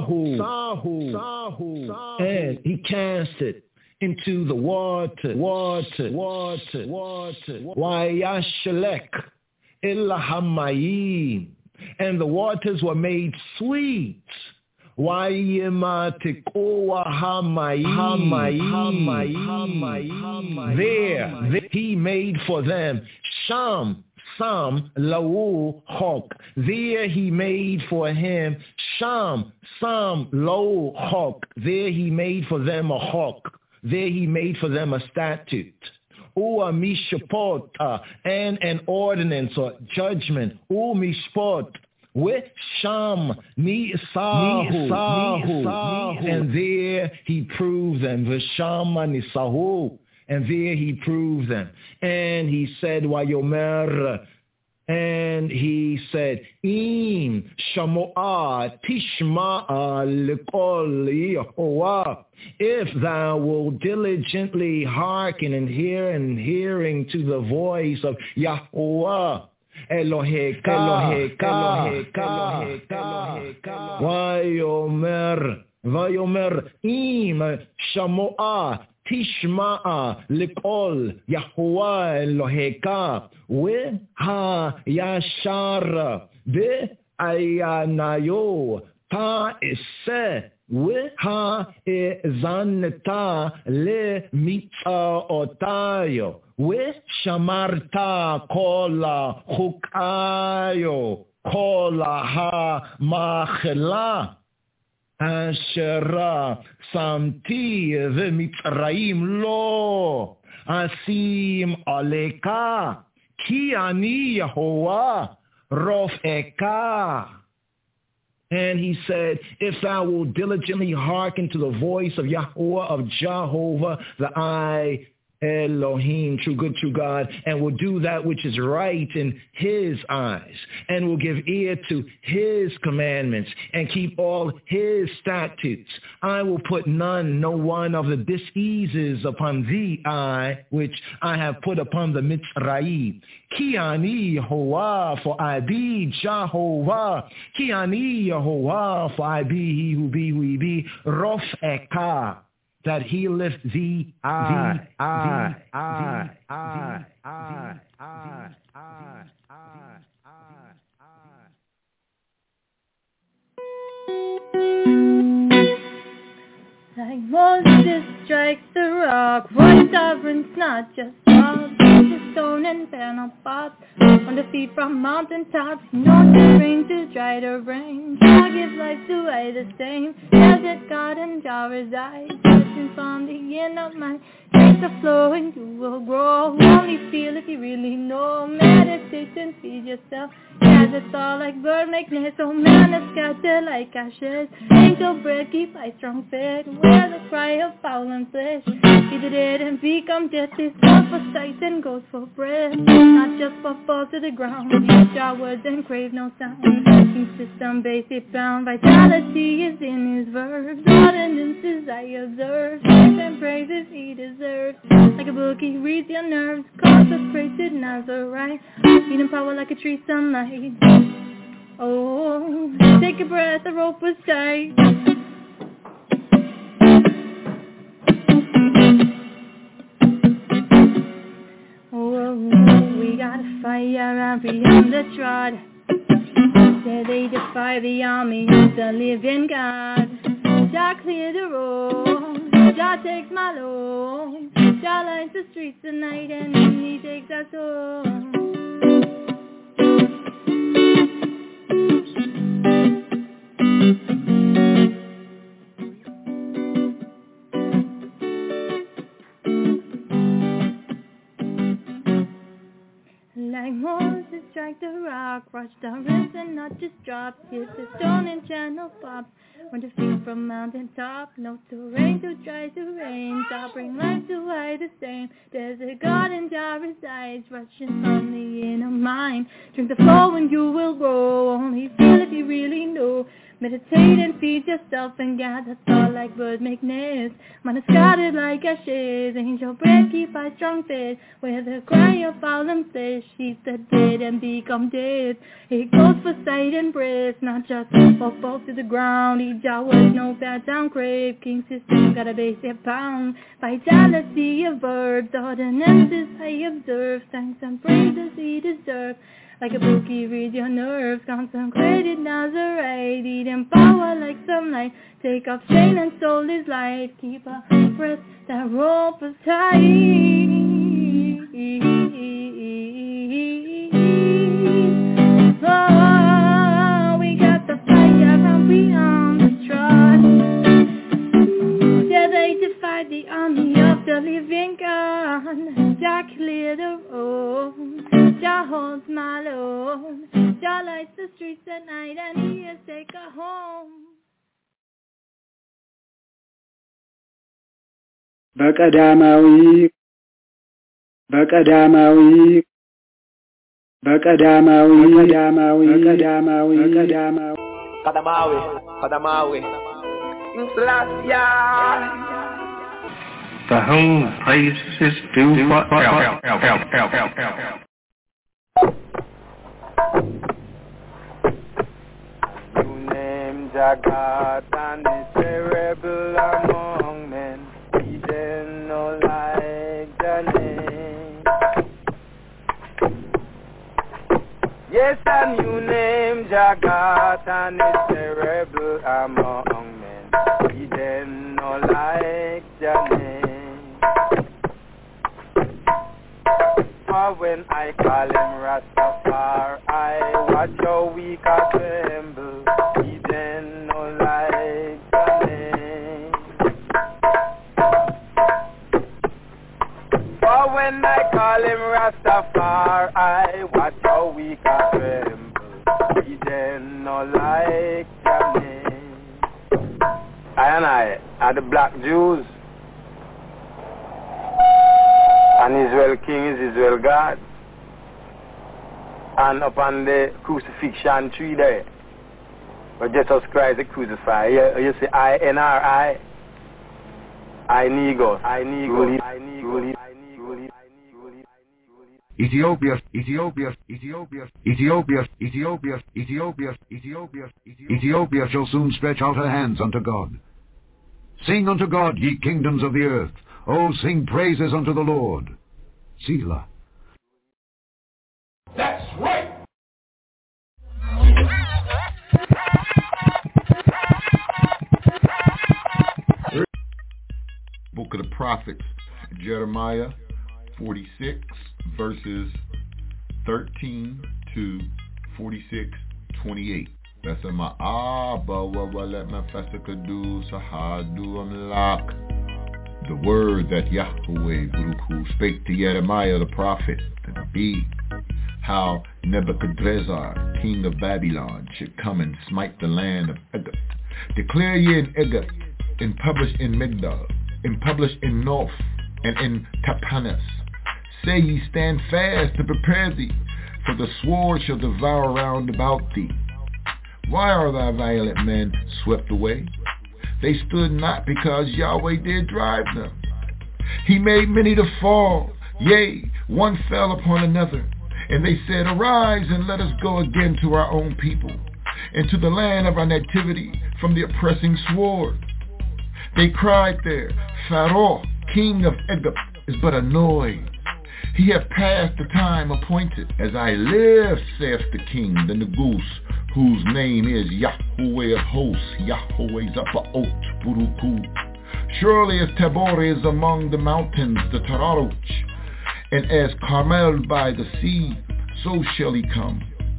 and he cast it into the water. Wayashlek illa hamayim, and the waters were made sweet. There he made for them Sham Lau Hok. There he made for him Sham Lau Hok. There he made for them a hawk. There he made for them a statute. Ua mishpot, and an ordinance or judgment. U mishpot. With Sham Nisahu, and there he proved them. V'Shama Nisahu, and there he proved them. And he said, Wayomer, and he said, Im Shamo'a Tishma'a L'Kol Yehovah, if thou wilt diligently hearken and hearing to the voice of Yahweh, Eloheka. Vayomer im shamo'a tishma'a l'kol Yahuwah Eloheka ve ha-yashar be'ayanayo ta'eseh ve ha-ezaneta le-mitza'otayo ושמרת כל חוקיו, כל המחלה אשר שמתי במצרים לא אשים עליך, כי אני יהוה רופאך. And he said, if thou wilt diligently hearken to the voice of Yahweh, of Jehovah, the I Elohim, true good, true God, and will do that which is right in his eyes, and will give ear to his commandments, and keep all his statutes, I will put no one of the diseases upon thee, which I have put upon the Mitzrayim. Ki ani Yehovah, for I be Jehovah. Ki ani Yehovah, for I be he who be, Rof'eka, that he lift thee, Like Moses strikes the rock, right sovereign's not just God. The stone and panel pots on the feet from mountain tops. Not the rain to dry the rain. God gives life to either same. Desert God and Jah reside. Searching from the end of my take the flow and you will grow. Only feel if you really know. Meditation, feed yourself. As it's all like bird make nest. So man is scattered like ashes. Angel bread keep I strong fed. Where the cry of foul and flesh. Eat the dead and become death. This goes for sight and goes for breath. Not just for fall to the ground. Use our words and crave no sound. King system basic bound. Vitality is in his verbs. Ordinances I observe. Faith and praises he deserves. Like a book he reads your nerves. Consecrated Nazarite. Feeding power like a tree sunlight. Oh, take a breath, the rope was tight. Oh, we got a fire out beyond the trot. There they defy the army of the living God. Jah clear the road, Jah takes my load. Jah lights the streets at night and he takes us home. Like Moses strike the rock, rush down rest and not just drop. Hit the stone and channel pop. Want to feel from mountain top. No terrain too dry to rain. Jah bring life to I the same. There's a God and Jah resides. Rushing from the inner mind. Drink the flow and you will grow. Only feel if you really know. Meditate and feed yourself and gather thought like bird make nest. Man is scattered like ashes. Angel bread keep I strong fed. Where the cry of foul and flesh. Eat the dead and become dead. It goes for sight and breath. Not just for fall to the ground. Eat Jah was no bad down crave. King system got a basic pound. Vitality of verbs. Ordinances I observe. Thanks and praises he deserves. Like a book he reads your nerves. Consecrated Nazarite. Eat in power like sunlight. Take off shame and soul is light. Keep a breath, that rope is tight. Oh, we got the fire from beyond the trot. Yeah, they defied the army of the living God. Jah clear the road. Jah holds my load. Jah lights the streets at night and he has taken her home. በቀዳማዊ To whom praise is due forever. You name Jagat and is terrible among men. He didn't know like the name. Yes, and you name Jagat and is terrible among men. He didn't know like the name. For when I call him Rastafari, watch how we can tremble. He didn't know like the name. For when I call him Rastafari, watch how we can tremble. He didn't know like the name. I and I are the black Jews. And Israel King is Israel God. And upon the crucifixion tree there, where Jesus Christ is crucified, you see I-N-R-I, I-Negos, I-Negos, I-Negos. Ethiopia shall soon stretch out her hands unto God. Sing unto God, ye kingdoms of the earth. Oh, sing praises unto the Lord. Selah. of the prophets, Jeremiah 46 verses 13 to 46:28. That's in my Abba wa let my fasakadu sahadu amlak. The word that Yahweh Baruch spake to Jeremiah the prophet, the Nabi, how Nebuchadnezzar, king of Babylon, should come and smite the land of Egypt. Declare ye in Egypt, and publish in Migdal, and publish in Noph, and in Tapanes. Say ye, stand fast to prepare thee, for the sword shall devour round about thee. Why are thy violent men swept away? They stood not because Yahweh did drive them. He made many to fall, yea, one fell upon another. And they said, arise and let us go again to our own people, and to the land of our nativity from the oppressing sword. They cried there, Pharaoh, king of Egypt, is but a noise. He hath passed the time appointed. As I live, saith the king, the Negus, whose name is Yahweh of hosts, Yahweh Zabaoth Baruch. Surely as Tabor is among the mountains, the Tararuch, and as Carmel by the sea, so shall he come.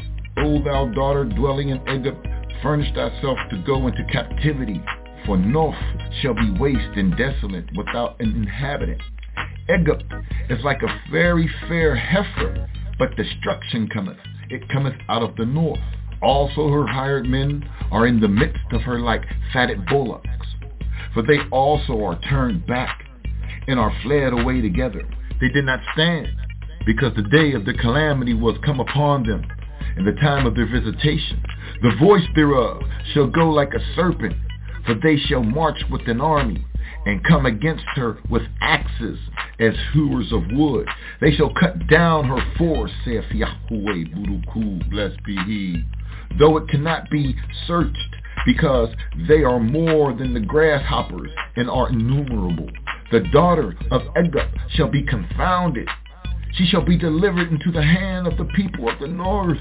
O thou daughter dwelling in Egypt, furnish thyself to go into captivity, for Noph shall be waste and desolate without an inhabitant. Egypt is like a very fair heifer, but destruction cometh. It cometh out of the north. Also her hired men are in the midst of her like fatted bullocks. For they also are turned back, and are fled away together. They did not stand, because the day of the calamity was come upon them, and the time of their visitation. The voice thereof shall go like a serpent, for they shall march with an army, and come against her with axes as hewers of wood. They shall cut down her forest, saith Yahweh Baruch, blessed be he, though it cannot be searched, because they are more than the grasshoppers, and are innumerable. The daughter of Egypt shall be confounded. She shall be delivered into the hand of the people of the north.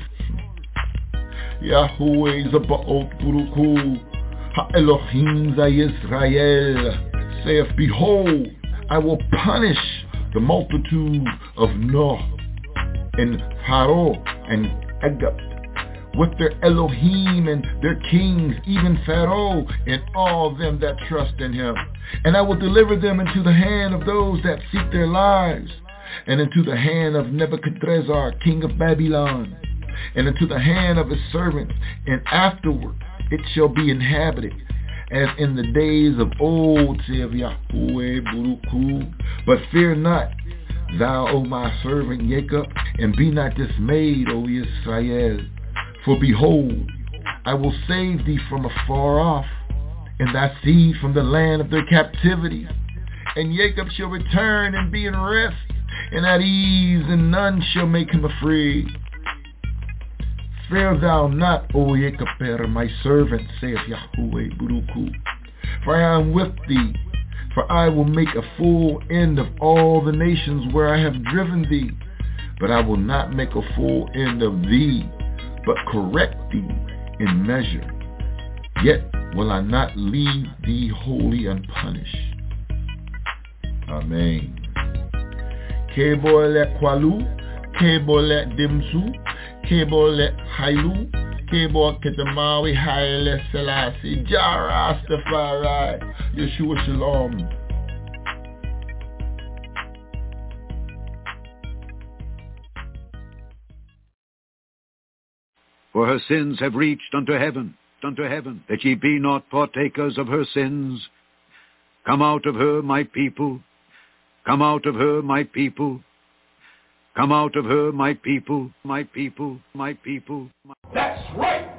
Yahweh Zabaoth Baruch, Ha-Elohim Zayisrael, saith, behold, I will punish the multitude of Noah and Pharaoh and Egypt with their Elohim and their kings, even Pharaoh and all them that trust in him. And I will deliver them into the hand of those that seek their lives, and into the hand of Nebuchadnezzar, king of Babylon, and into the hand of his servants, and afterward it shall be inhabited, as in the days of old, saith Yahweh Baruch. But fear not, thou, O my servant Jacob, and be not dismayed, O Israel. For behold, I will save thee from afar off, and thy seed from the land of their captivity. And Jacob shall return and be in rest, and at ease, and none shall make him afraid. Fear thou not, O Jacob, my servant, saith Yahweh Baruch, for I am with thee. For I will make a full end of all the nations where I have driven thee. But I will not make a full end of thee, but correct thee in measure. Yet will I not leave thee wholly unpunished. Amen. Kebolet kwalu, kebolet dimsu, kebolet hailu, kebol ketamawi haile selassie, Jah Rastafari, Yeshua Shalom. For her sins have reached unto heaven, that ye be not partakers of her sins. Come out of her, my people. Come out of her, my people. Come out of her, my people, my people, my people. That's right.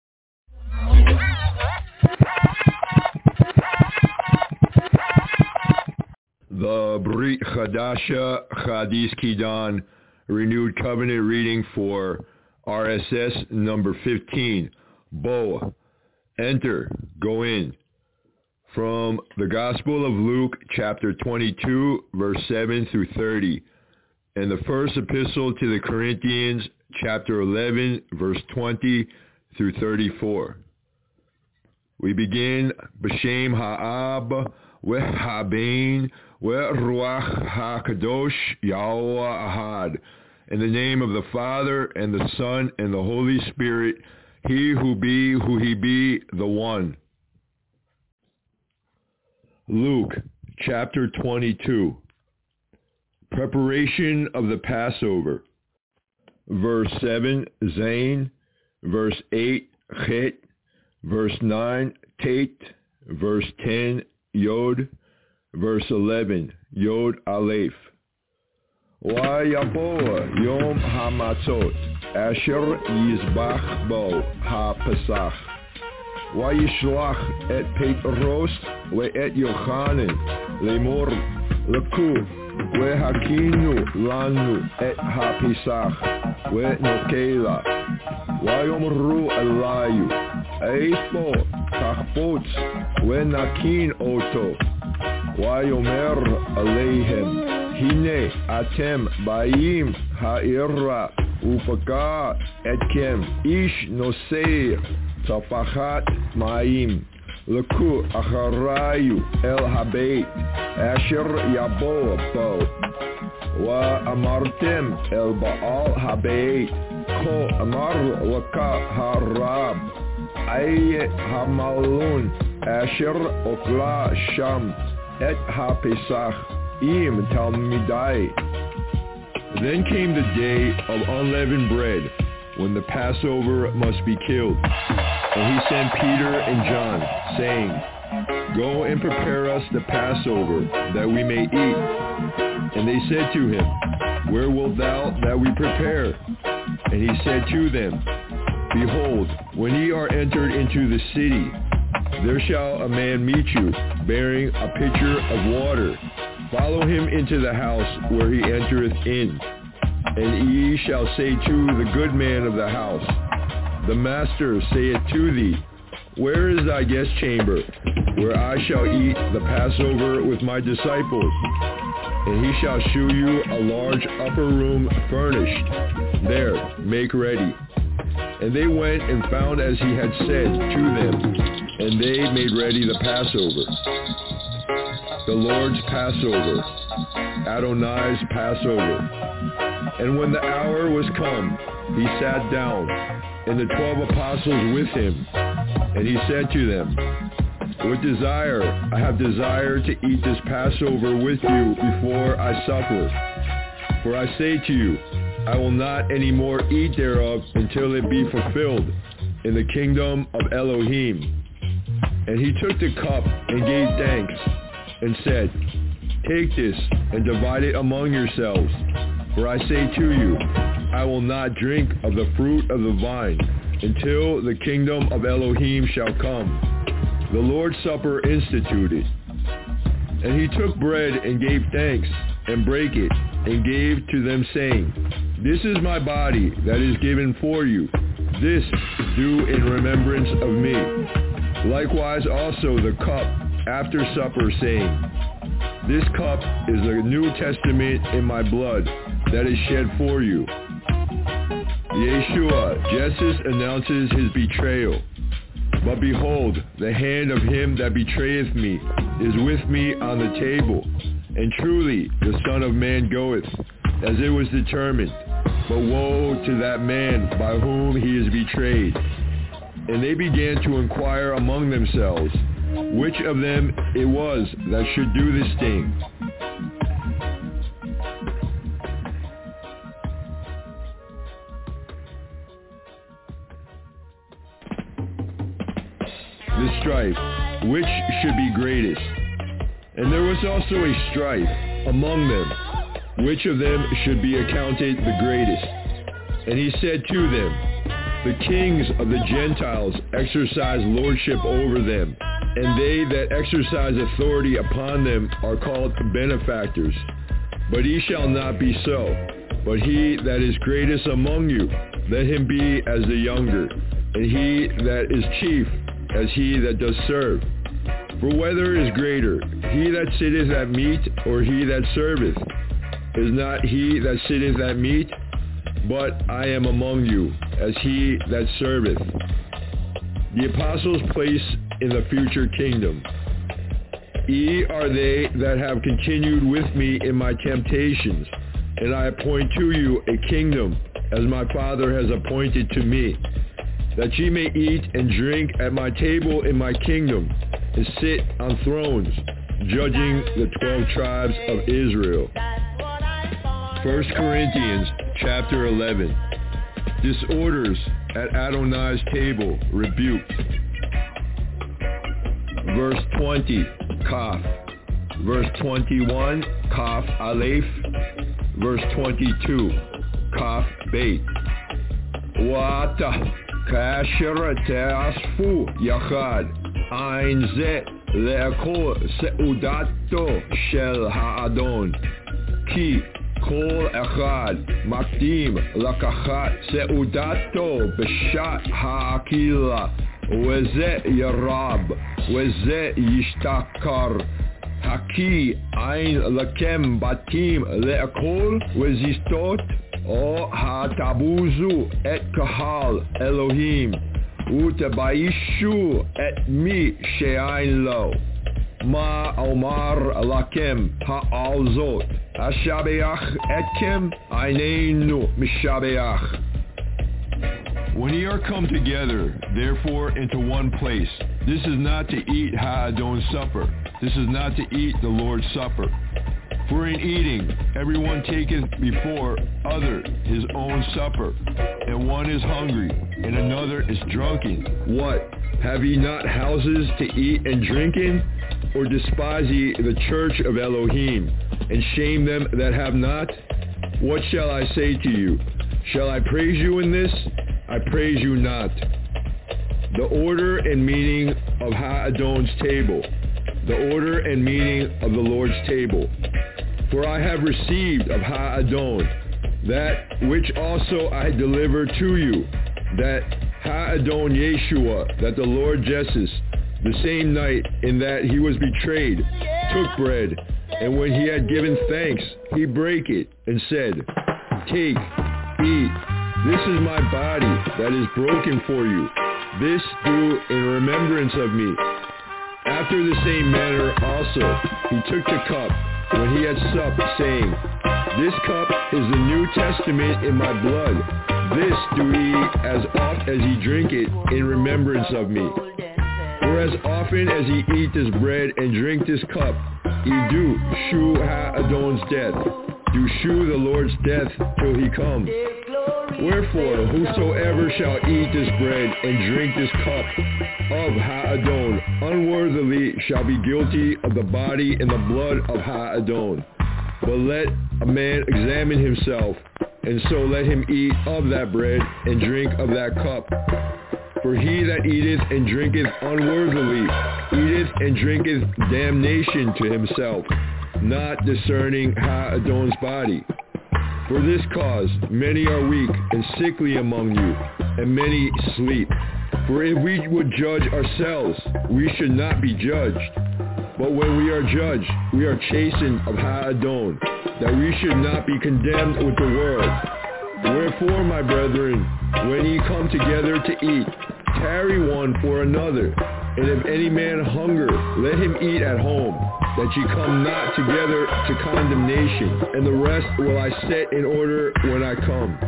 The Brit Chadasha Chadis Kidan Renewed Covenant reading for RSS number 15. Boa. Enter. Go in. From the Gospel of Luke, chapter 22, verse 7 through 30. And the first epistle to the Corinthians, chapter 11, verse 20 through 34. We begin B'Shem Ha'ab Wehabein, Weruach HaKadosh, Yahweh Ahad. In the name of the Father, and the Son, and the Holy Spirit, he who be, who he be, the one. Luke, chapter 22. Preparation of the Passover. Verse 7, Zain. Verse 8, Chet. Verse 9, Tet. Verse 10, Yod. Verse 11, Yod Aleph. Vayabo Yom HaMatzot Asher Yizbach Bo HaPesach Vayishlach et Petros ve'et Yochanan lemor leku vehakinu lanu et HaPesach ve'nokela vayomru elayu eifo tachpotz ve'nakin oto vayomer aleihem Hine atem ba'im ha'ira ufaka etkem ish nosei tafachat ma'im leku acharayu el habeit asher yabo bo wa amartem el baal habeit ko amar laka harab aye hamalun asher okla sham et ha'pesach Im Talmidai. Then came the day of unleavened bread, when the Passover must be killed. And he sent Peter and John, saying, Go and prepare us the Passover, that we may eat. And they said to him, Where wilt thou that we prepare? And he said to them, Behold, when ye are entered into the city, there shall a man meet you, bearing a pitcher of water. Follow him into the house where he entereth in. And ye shall say to the good man of the house, The master saith to thee, Where is thy guest chamber, where I shall eat the Passover with my disciples? And he shall shew you a large upper room furnished. There, make ready. And they went and found as he had said to them, and they made ready the Passover. The Lord's Passover, Adonai's Passover. And when the hour was come, he sat down, and the 12 apostles with him. And he said to them, With desire I have desired to eat this Passover with you before I suffer. For I say to you, I will not any more eat thereof until it be fulfilled in the kingdom of Elohim. And he took the cup and gave thanks, and said, Take this and divide it among yourselves. For I say to you, I will not drink of the fruit of the vine until the kingdom of Elohim shall come. The Lord's Supper instituted. And he took bread and gave thanks, and brake it, and gave to them, saying, This is my body that is given for you. This do in remembrance of me. Likewise also the cup after supper, saying, This cup is the New Testament in my blood that is shed for you. Yeshua, Jesus announces his betrayal. But behold, the hand of him that betrayeth me is with me on the table. And truly the Son of Man goeth, as it was determined. But woe to that man by whom he is betrayed. And they began to inquire among themselves, which of them it was that should do this thing. The strife, which should be greatest. And there was also a strife among them, which of them should be accounted the greatest. And he said to them, The kings of the Gentiles exercise lordship over them, and they that exercise authority upon them are called benefactors. But he shall not be so. But he that is greatest among you, let him be as the younger, and he that is chief as he that does serve. For whether is greater, he that sitteth at meat, or he that serveth? Is not he that sitteth at meat? But I am among you as he that serveth. The apostles' place in the future kingdom. Ye are they that have continued with me in my temptations, and I appoint to you a kingdom, as my Father has appointed to me, that ye may eat and drink at my table in my kingdom, and sit on thrones, judging the 12 tribes of Israel. 1 Corinthians chapter 11. Disorders at Adonai's table rebuked. Verse 20, Kaf. Verse 21, Kaf Aleph. Verse 22, Kaf Beit. Wa'ata kasher te'asfu yachad ein ze le'akol seudato shel ha'adon ki kol echad makdim lakachat seudato b'shat ha'akila וזה ירב, וזה ישתכר. הקי אין לכם בתים לאכול וזיסטות, או התבוזו את קהל אלוהים, ותביישו את מי שאין לו. מה אומר לכם העל זאת? השבח אתכם איננו משבח. When ye are come together, therefore, into one place, this is not to eat Ha'adon's supper. This is not to eat the Lord's supper. For in eating, everyone taketh before other his own supper, and one is hungry, and another is drunken. What? Have ye not houses to eat and drink in? Or despise ye the church of Elohim, and shame them that have not? What shall I say to you? Shall I praise you in this? I praise you not. The order and meaning of Ha'adon's table. The order and meaning of the Lord's table. For I have received of Ha'adon that which also I delivered to you, that Ha'adon Yeshua, that the Lord Jesus, the same night in that he was betrayed, took bread, and when he had given thanks, he brake it, and said, Take, eat. This is my body that is broken for you. This do in remembrance of me. After the same manner also he took the cup when he had supped, saying, This cup is the New Testament in my blood. This do ye as oft as ye drink it in remembrance of me. For as often as ye eat this bread and drink this cup, ye do shew Ha'adon's death. Do shew the Lord's death till he come. Wherefore, whosoever shall eat this bread and drink this cup of Ha'adon unworthily shall be guilty of the body and the blood of Ha'adon. But let a man examine himself, and so let him eat of that bread and drink of that cup. For he that eateth and drinketh unworthily eateth and drinketh damnation to himself, not discerning Ha'adon's body. For this cause many are weak and sickly among you, and many sleep. For if we would judge ourselves, we should not be judged. But when we are judged, we are chastened of Ha'adon, that we should not be condemned with the world. Wherefore, my brethren, when ye come together to eat, tarry one for another. And if any man hunger, let him eat at home, that ye come not together to condemnation, and the rest will I set in order when I come.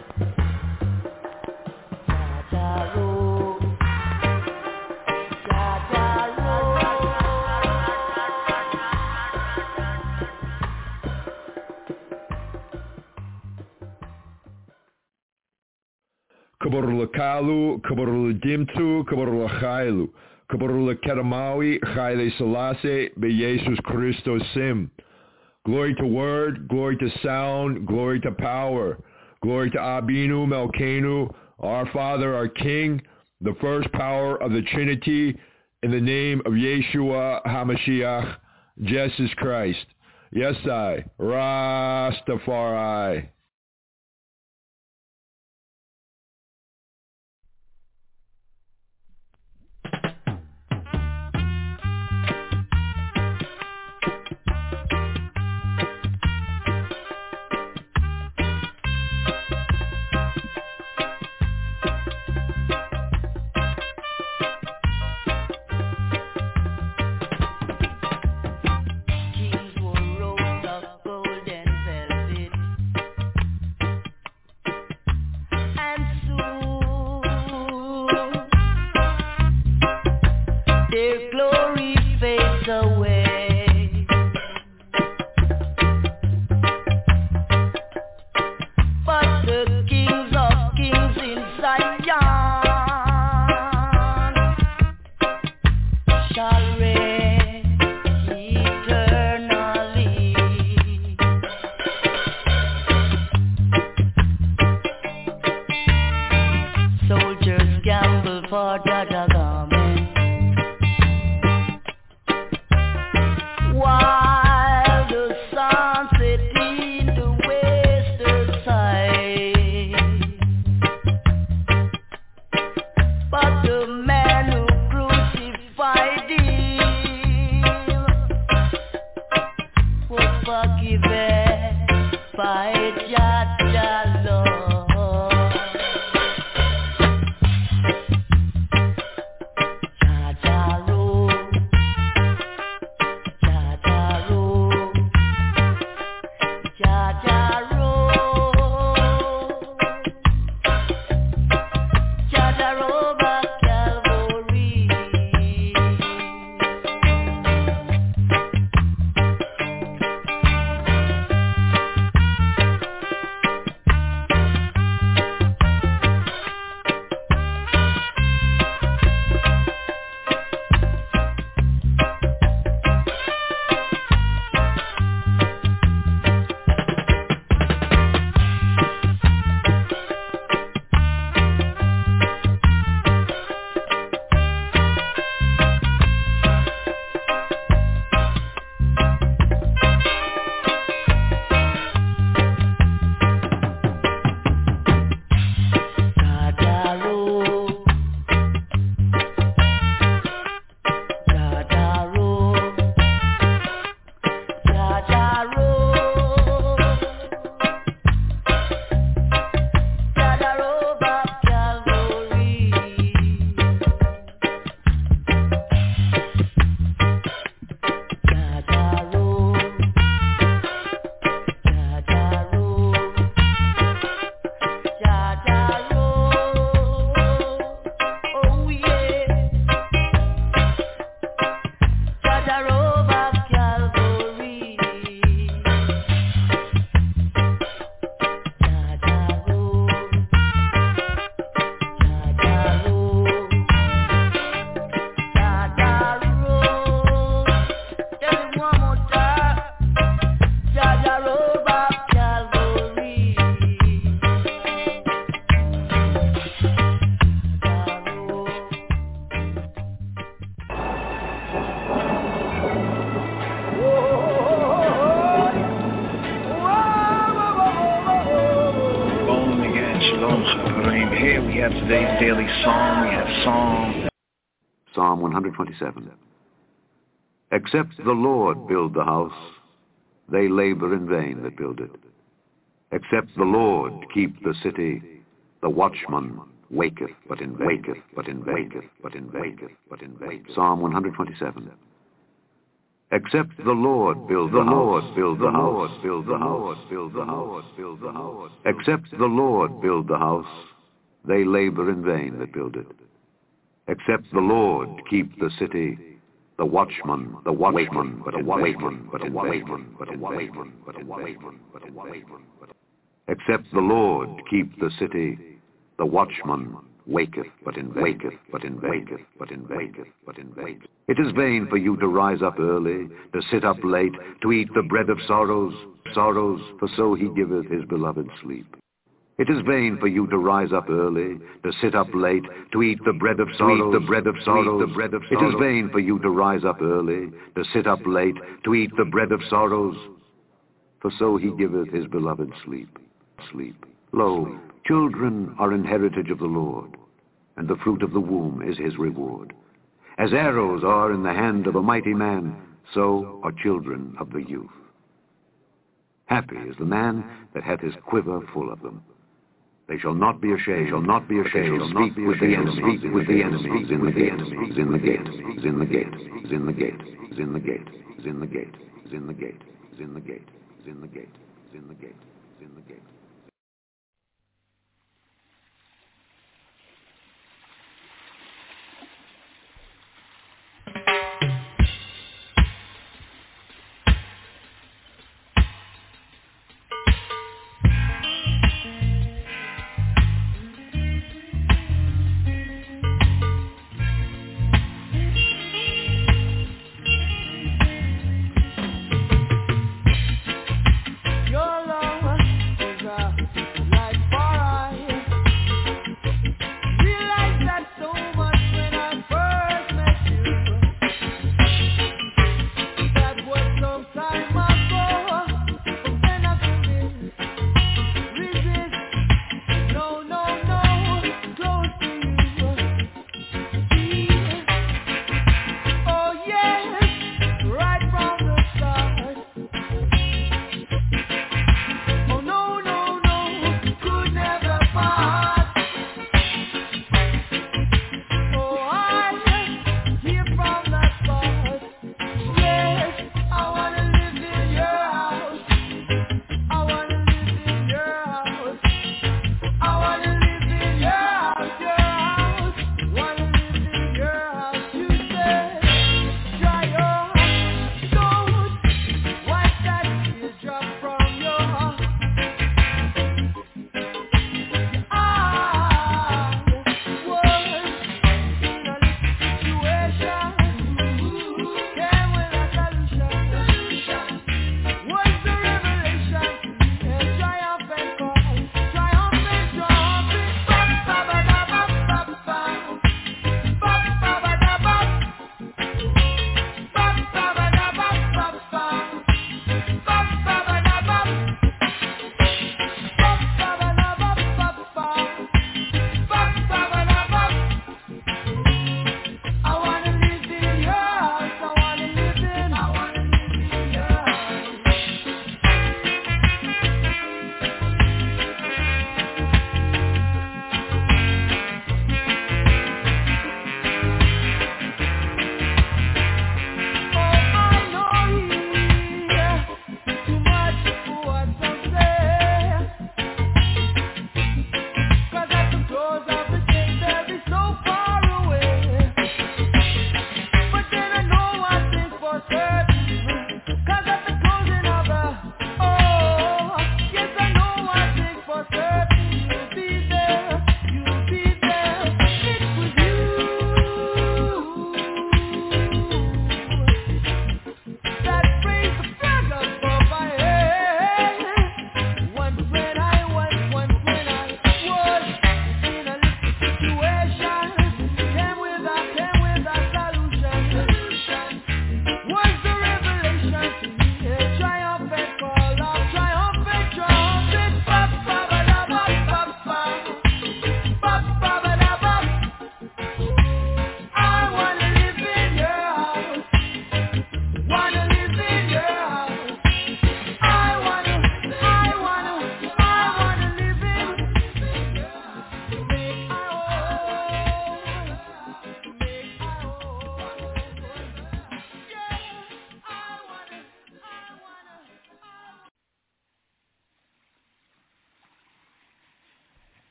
Kabar lakalu, kabar ladimtu, kabar lachailu. Kabarula Kedamawi, Chayle Selassie, Be Jesus Christos Sim. Glory to word, glory to sound, glory to power. Glory to Abinu Melkenu, our Father, our King, the first power of the Trinity, in the name of Yeshua HaMashiach, Jesus Christ. Yes, I, Rastafari. for Jaja garment. While the sun set in the western side, but the man who crucified him was forgiven by Jaja Lord. Psalm 127. Except the Lord build the house, they labor in vain that build it. Except the Lord keep the city, the watchman waketh but in vain, waketh but in vain, but in vain, but in vain. Psalm 127. Except the Lord build the house, build the house, build the house, build the house, build the house. Except the Lord build the house, they labor in vain that build it. Except the Lord keep the city, the watchman, but in vain, but in vain, but in vain, but in vain, but in vain. Except the Lord keep the city, the watchman waketh, but in vain, but in vain, but in vain, but in vain. It is vain for you to rise up early, to sit up late, to eat the bread of sorrows, for so he giveth his beloved sleep. It is vain for you to rise up early, to sit up late, to eat the bread of sorrows, the bread of sorrows, the bread of sorrows. It is vain for you to rise up early, to sit up late, to eat the bread of sorrows, for so he giveth his beloved sleep. Lo, children are an heritage of the Lord, and the fruit of the womb is his reward. As arrows are in the hand of a mighty man, so are children of the youth. Happy is the man that hath his quiver full of them. They shall not be ashamed, shall not be ashamed, shall speak with the enemies, with the enemies, in the gate, in the gate, in the gate, in the gate, in the gate, in the gate, in the gate, in the gate, in the gate, in the gate, in the gate.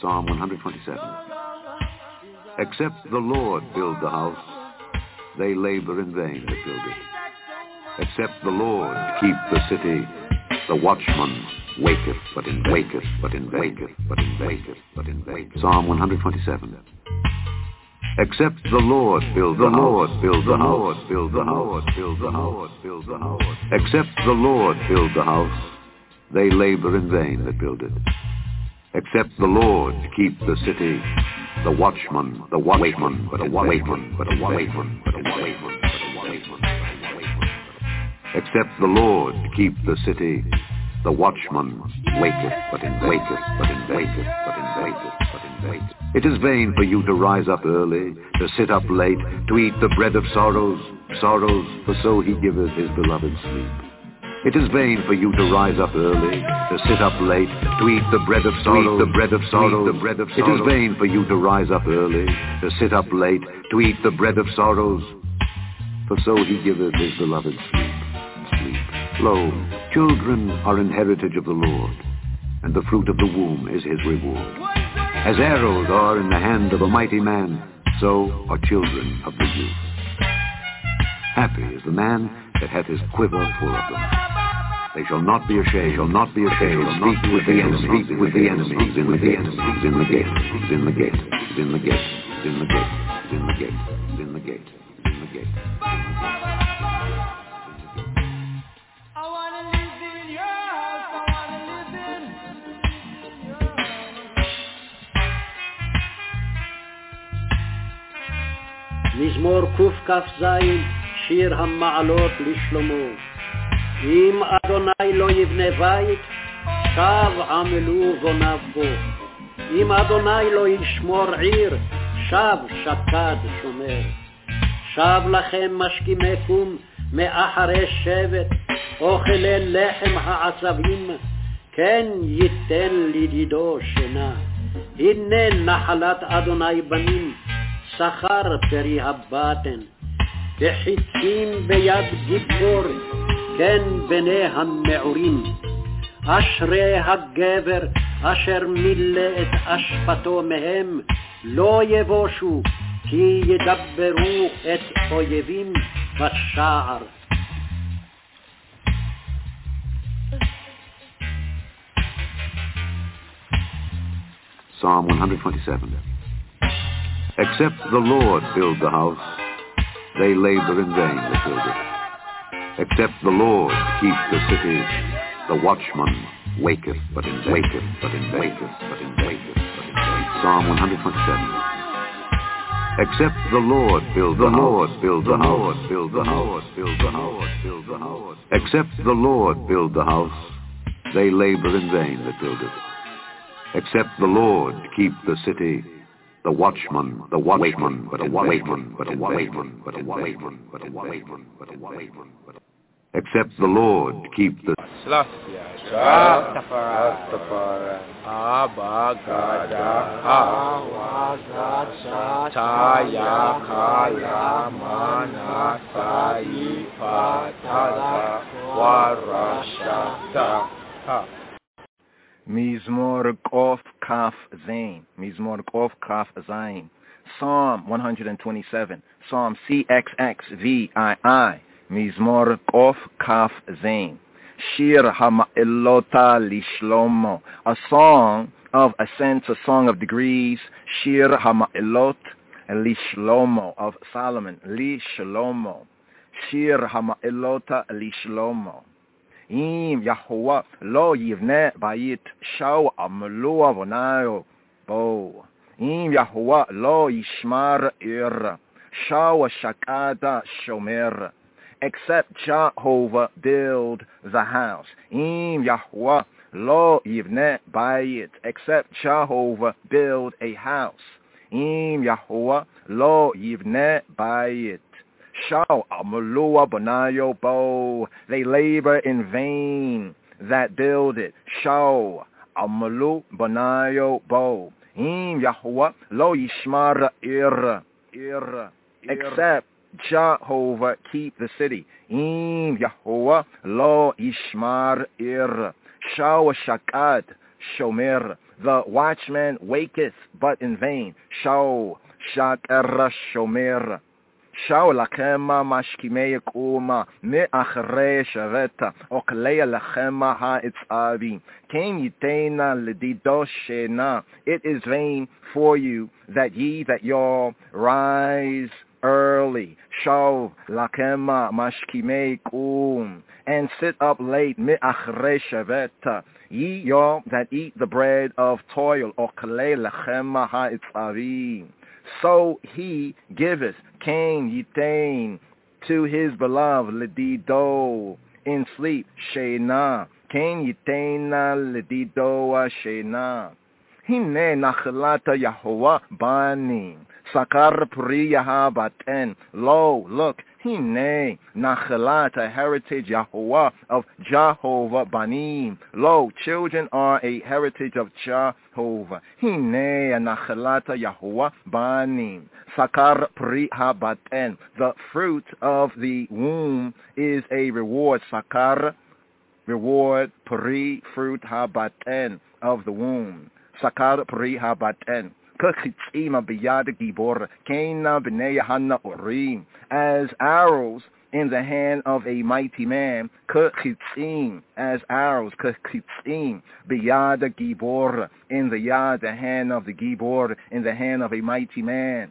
Psalm 127. Except the Lord build the house, they labor in vain that build it. Except the Lord keep the city, the watchman waketh, but in waketh, but in waketh, but in waketh, but in waketh. Psalm 127. Except the Lord build the Lord build the house, build the house, build the house, build the house. Except the Lord build the house, they labor in vain that build it. Except the Lord keep the city, the watchman, but a watchman, but a watchman, but a watchman, but a watchman. Except the Lord keep the city, the watchman waketh, but in waketh, but in waketh, but in waketh, but in waketh. It is vain for you to rise up early, to sit up late, to eat the bread of sorrows, for so he giveth his beloved sleep. It is vain for you to rise up early, to sit up late, to eat the bread of sorrows, the bread of sorrows, the bread of sorrows. It is vain for you to rise up early, to sit up late, to eat the bread of sorrows, for so he giveth his beloved sleep. Lo, children are an heritage of the Lord, and the fruit of the womb is his reward. As arrows are in the hand of a mighty man, so are children of the youth. Happy is the man that hath his quiver full of them. They shall not be ashamed, shall not be ashamed, speak with the enemies, speak with the enemies, in the gate, in the gate, in the gate, in the gate, in the gate, in the gate, in the gate, in the gate. מזמור קכ"ז, שיר המעלות לשלמה. אם אדוני לא יבנה בית, שב עמלו בוניו בו. אם אדוני לא ישמור עיר, שב שקד שומר. שב לכם משכימי קום מאחרי שבט, אוכלי לחם העצבים, כן ייתן לדידו שינה. הנה נחלת אדוני בנים, שכר פרי הבטן, וחיצים ביד גיבור, כן בני המעורים. אשרי הגבר אשר מילא את אשפתו מהם, לא יבושו, כי ידברו את אויבים בשער. Psalm 127. Except the Lord build the house, they labor in vain that build it. Except the Lord keep the city, the watchman waketh, but in waketh, but in waketh, but in waketh, but in waketh. Psalm 127. Except the Lord build the Lord build the house, build the house, build the house, build the house. Except the Lord build the house, they labor in vain that build it. Except the Lord keep the city, the watchman, but a watchman, but a watchman, but a watchman, but a watchman, but a watchman, but a watchman. Except the Lord keep the Mizmor Kof Kaf Zain. Mizmor Kof Kaf Zain. Psalm 127. Psalm CXXVII. Mizmor Kof Kaf Zain. Shir Hama'elota Lishlomo. A song of ascents, a song of degrees. Shir Hama'elot Lishlomo of Solomon. Lishlomo. Shir Hama'elota Lishlomo. Im Yahuwah lo yivne bayit shau amlu avonayo bo. Im Yahuwah lo yishmar ir shau shakada shomer. Except Jehovah build the house. Im Yahuwah lo yivne bayit. Except Jehovah build a house. Im Yahuwah lo yivne bayit. Shao Amalua Bonayo Bo. They labor in vain that build it. Shao Amalu Bonayo Bo. Im Yahuwah Lo Yishmar Ir. Except Jehovah keep the city. Im Yahuwah Lo Yishmar Ir. Shao Shakad shomer. The watchman waketh, but in vain. Shao shakar shomer. Shao lachema mashkimei kuma me'achrei shaveta oklei lachema ha'itzavi ken yitena ledido shena. It is vain for you that y'all rise early. Shao lachema mashkimei kum and sit up late me'achrei shaveta. Ye y'all that eat the bread of toil oklei lachema ha'itzavi. So he giveth, Cain yitain, to his beloved, ledido, in sleep, shena. Cain yitaina ledido shena. Hine nachalata Yahuwah bani, sakar pri yahabaten. Lo, look, hine nachalata, heritage Yahuwah of Jehovah banim. Lo, children are a heritage of Jehovah. Hine nachalata Yahuwah banim, sakar pri habaten. The fruit of the womb is a reward. Sakar, reward, pri, fruit, habaten, of the womb. Sakar pri habaten. As arrows in the hand of a mighty man, as arrows, biyada gibor, in the yad, the hand of the gibor, in the hand of a mighty man.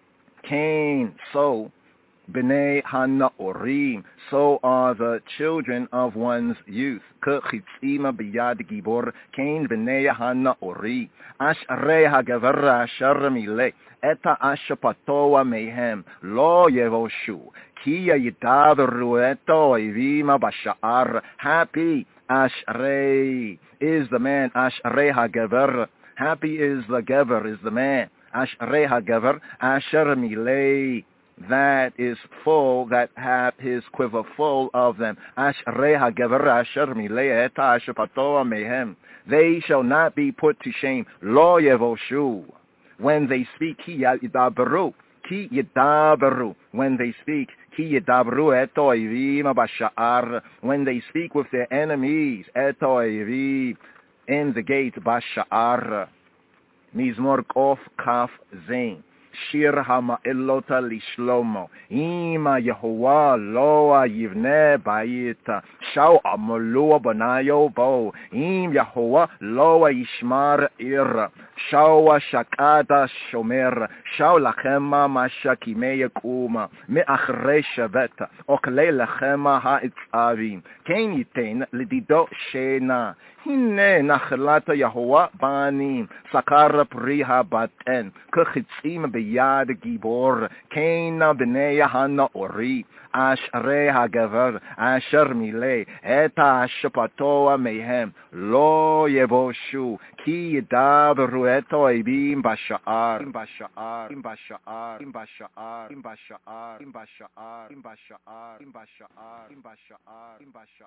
Cain, so B'nai Hanaorim, so are the children of one's youth. K'chitzima b'yad gibor, Cain b'nai Hanaori. Ashrei ha'gever asher mileh, eta ashapatoa mehem, lo yevoshu, ki yidavru eto evima b'sha'ar. Happy, Ashrei, is the man, Ashrei ha'gever. Happy is the gever, is the man. Ashrei ha'gever, asher mileh, that is full, that have his quiver full of them. Ashrei ha'gever asher mileh et ha'ashapatoa mehem. They shall not be put to shame. Lo yevoshu. When they speak, ki yidaberu. Ki yidaberu. When they speak, ki yidaberu et oivim b'sha'ar. When they speak with their enemies, et oivim, in the gate b'sha'ar. Mizmor Kof Kaf Zain. Shir Hama'elota Lishlomo. Ima Yehovah Loa Yivne Bayita. Shao Amolua Banayo Bo. Im Yehovah Loa Ishmar Ir. Shao Shakata Shomer. Shao Lachema Mashakimea Kuma. Me Achrei Shaveta. Okle Lachema Ha'itavim. Ken Yitain Lidido Shena. Hine nachalata Yahuwah banim, sakara priha baten, k'chitzim b'yad gibor, keina b'nei hanaori, ashrei ha'gever, asher mileh, et ha'ashapatoa mehem, lo yevoshu, ki yidaberu et oibim b'sha'ar, b'sha'ar, b'sha'ar, b'sha'ar, b'sha'ar, b'sha'ar, b'sha'ar, b'sha'ar, b'sha'ar,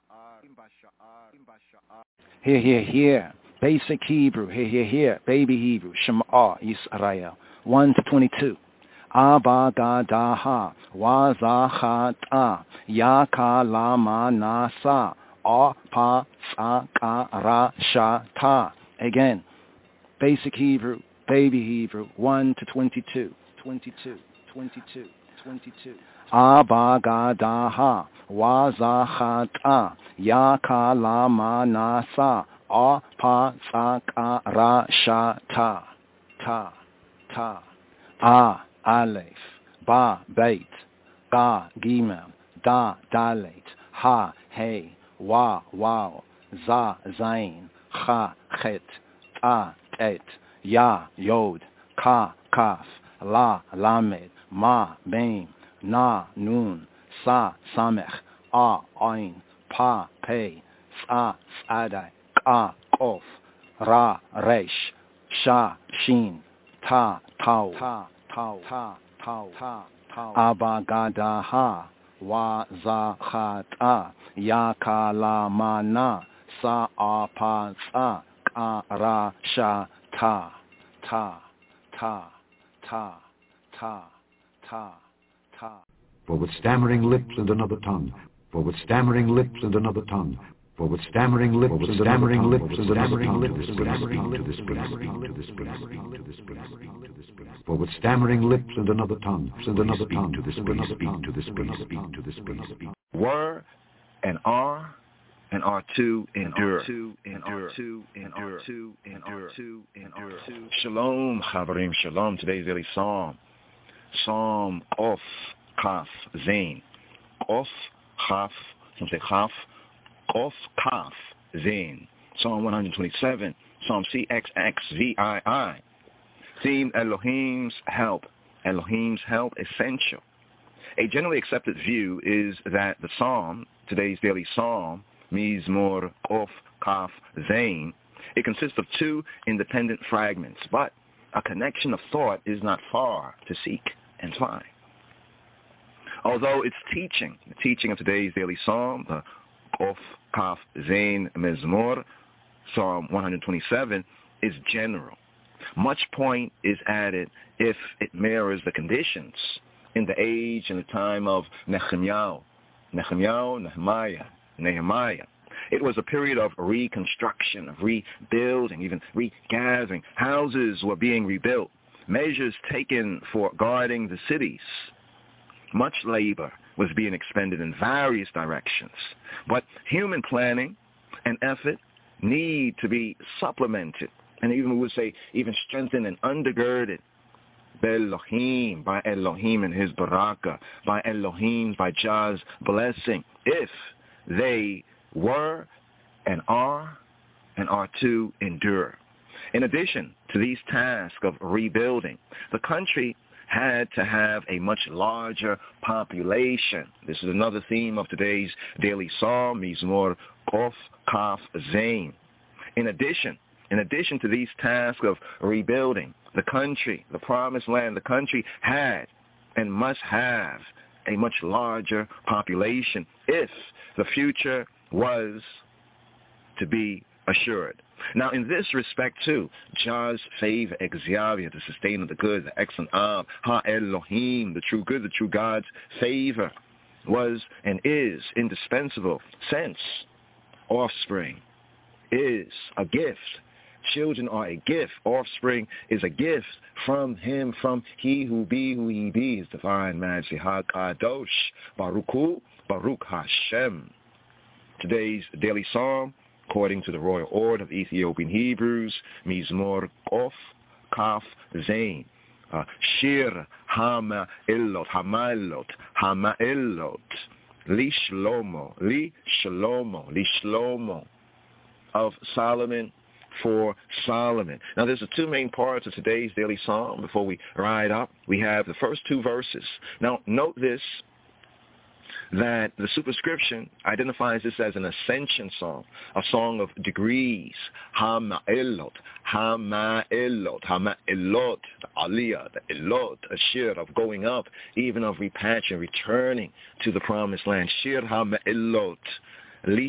b'sha'ar, b'sha'ar. Here. Basic Hebrew. Here. Baby Hebrew. Shema Yisrael. 1 to 22. Abba Gadaha. Wazachata. Yaka Lama Nasa. Pa Sakara Shata. Again. Basic Hebrew. Baby Hebrew. 1 to 22. 22. Abba Gadaha. Wazachata. Yaka lama nasa pa sakara shata ta aleph ba beit ga gimel da dalet ha hey wa wow za zain cha chet ta tet ya yod ka kaf la lamed ma bein na nun sa samech a ain pa pei sa sadai ka kof ra resh sha shin ta tau abagadaha wa zachata yakalamana sa apatsa kara sha ta. For with stammering lips and another tongue, for with stammering lips and another tongue, For with stammering lips and stammering lips and stammering lips and speak to this peace. For with stammering lips and another tongue and another tongue to this peace, speak to this peace, speak to this peace. Were and are to endure. Shalom, Chaverim, shalom. Today's daily psalm. Psalm Of Kaf Zain. Of Kaf, some say Kaf. Of Kaf Zain. Psalm 127. Psalm CXXVII. Theme Elohim's help. Elohim's help essential. A generally accepted view is that the psalm, today's daily psalm, Mizmor Of Kaf Zain, it consists of two independent fragments, but a connection of thought is not far to seek and find. Although its teaching, the teaching of today's daily psalm, the Of Kaf Zain Mizmor, Psalm 127, is general. Much point is added if it mirrors the conditions in the age and the time of Nehemiah. It was a period of reconstruction, of rebuilding, even regathering. Houses were being rebuilt, measures taken for guarding the cities. Much labor was being expended in various directions. But human planning and effort need to be supplemented, and even we would say even strengthened and undergirded Elohim, by Elohim and his barakah, by Elohim, by Jah's blessing, if they were and are to endure. In addition to these tasks of rebuilding, the country had to have a much larger population. This is another theme of today's daily psalm, Mizmor Of Kaf Zain. In addition to these tasks of rebuilding, the country, the promised land, the country had and must have a much larger population if the future was to be assured. Now, in this respect, too, Jah's favor, Exavia, the sustainer of the good, the excellent Ab, Ha-Elohim, the true good, the true God's favor was and is indispensable, since offspring is a gift. Children are a gift. Offspring is a gift from him, from he who he be, his divine majesty, HaKadosh, Baruch Hashem. Today's daily psalm, according to the royal order of Ethiopian Hebrews, Mizmor Of Kaf Zain. Shir Ha'ma'elot, Li Shlomo, of Solomon, for Solomon. Now, there's the two main parts of today's daily psalm. Before we ride up, we have the first two verses. Now, note this, that the superscription identifies this as an ascension song, a song of degrees. Ha'ma'elot, the aliyah, the elot, a shir of going up, even of repatriating, returning to the promised land. Shir ha'ma'elot. Li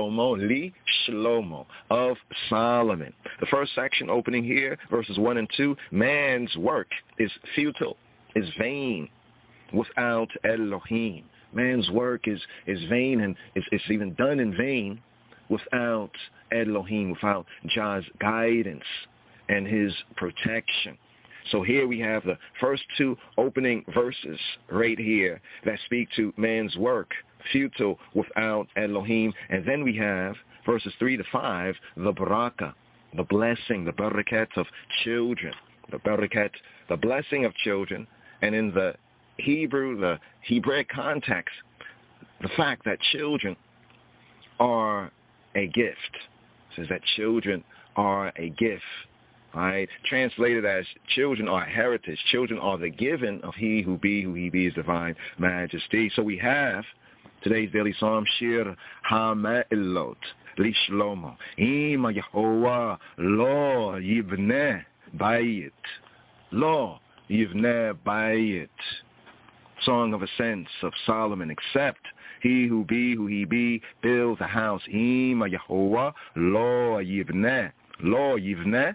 Shlomo, of Solomon. The first section opening here, verses 1 and 2, man's work is futile, is vain, without Elohim. Man's work is vain, and it's even done in vain without Elohim, without Jah's guidance and his protection. So here we have the first two opening verses right here that speak to man's work, futile without Elohim. And then we have verses 3 to 5, the barakah, the blessing, the barakat of children, the barakat, the blessing of children. And in the Hebrew, the Hebraic context, the fact that children are a gift. It says that children are a gift. Right? Translated as children are heritage. Children are the given of he who he be, his divine majesty. So we have today's daily psalm, Shir HaMa'elot, Li Shlomo. Ima Yehovah, Lo Yivneh Bayit. Lo Yivneh Bayit. Song of ascents of Solomon, except he who he be, builds a house. Ima Yehovah, Lo Yivneh. Lo yivneh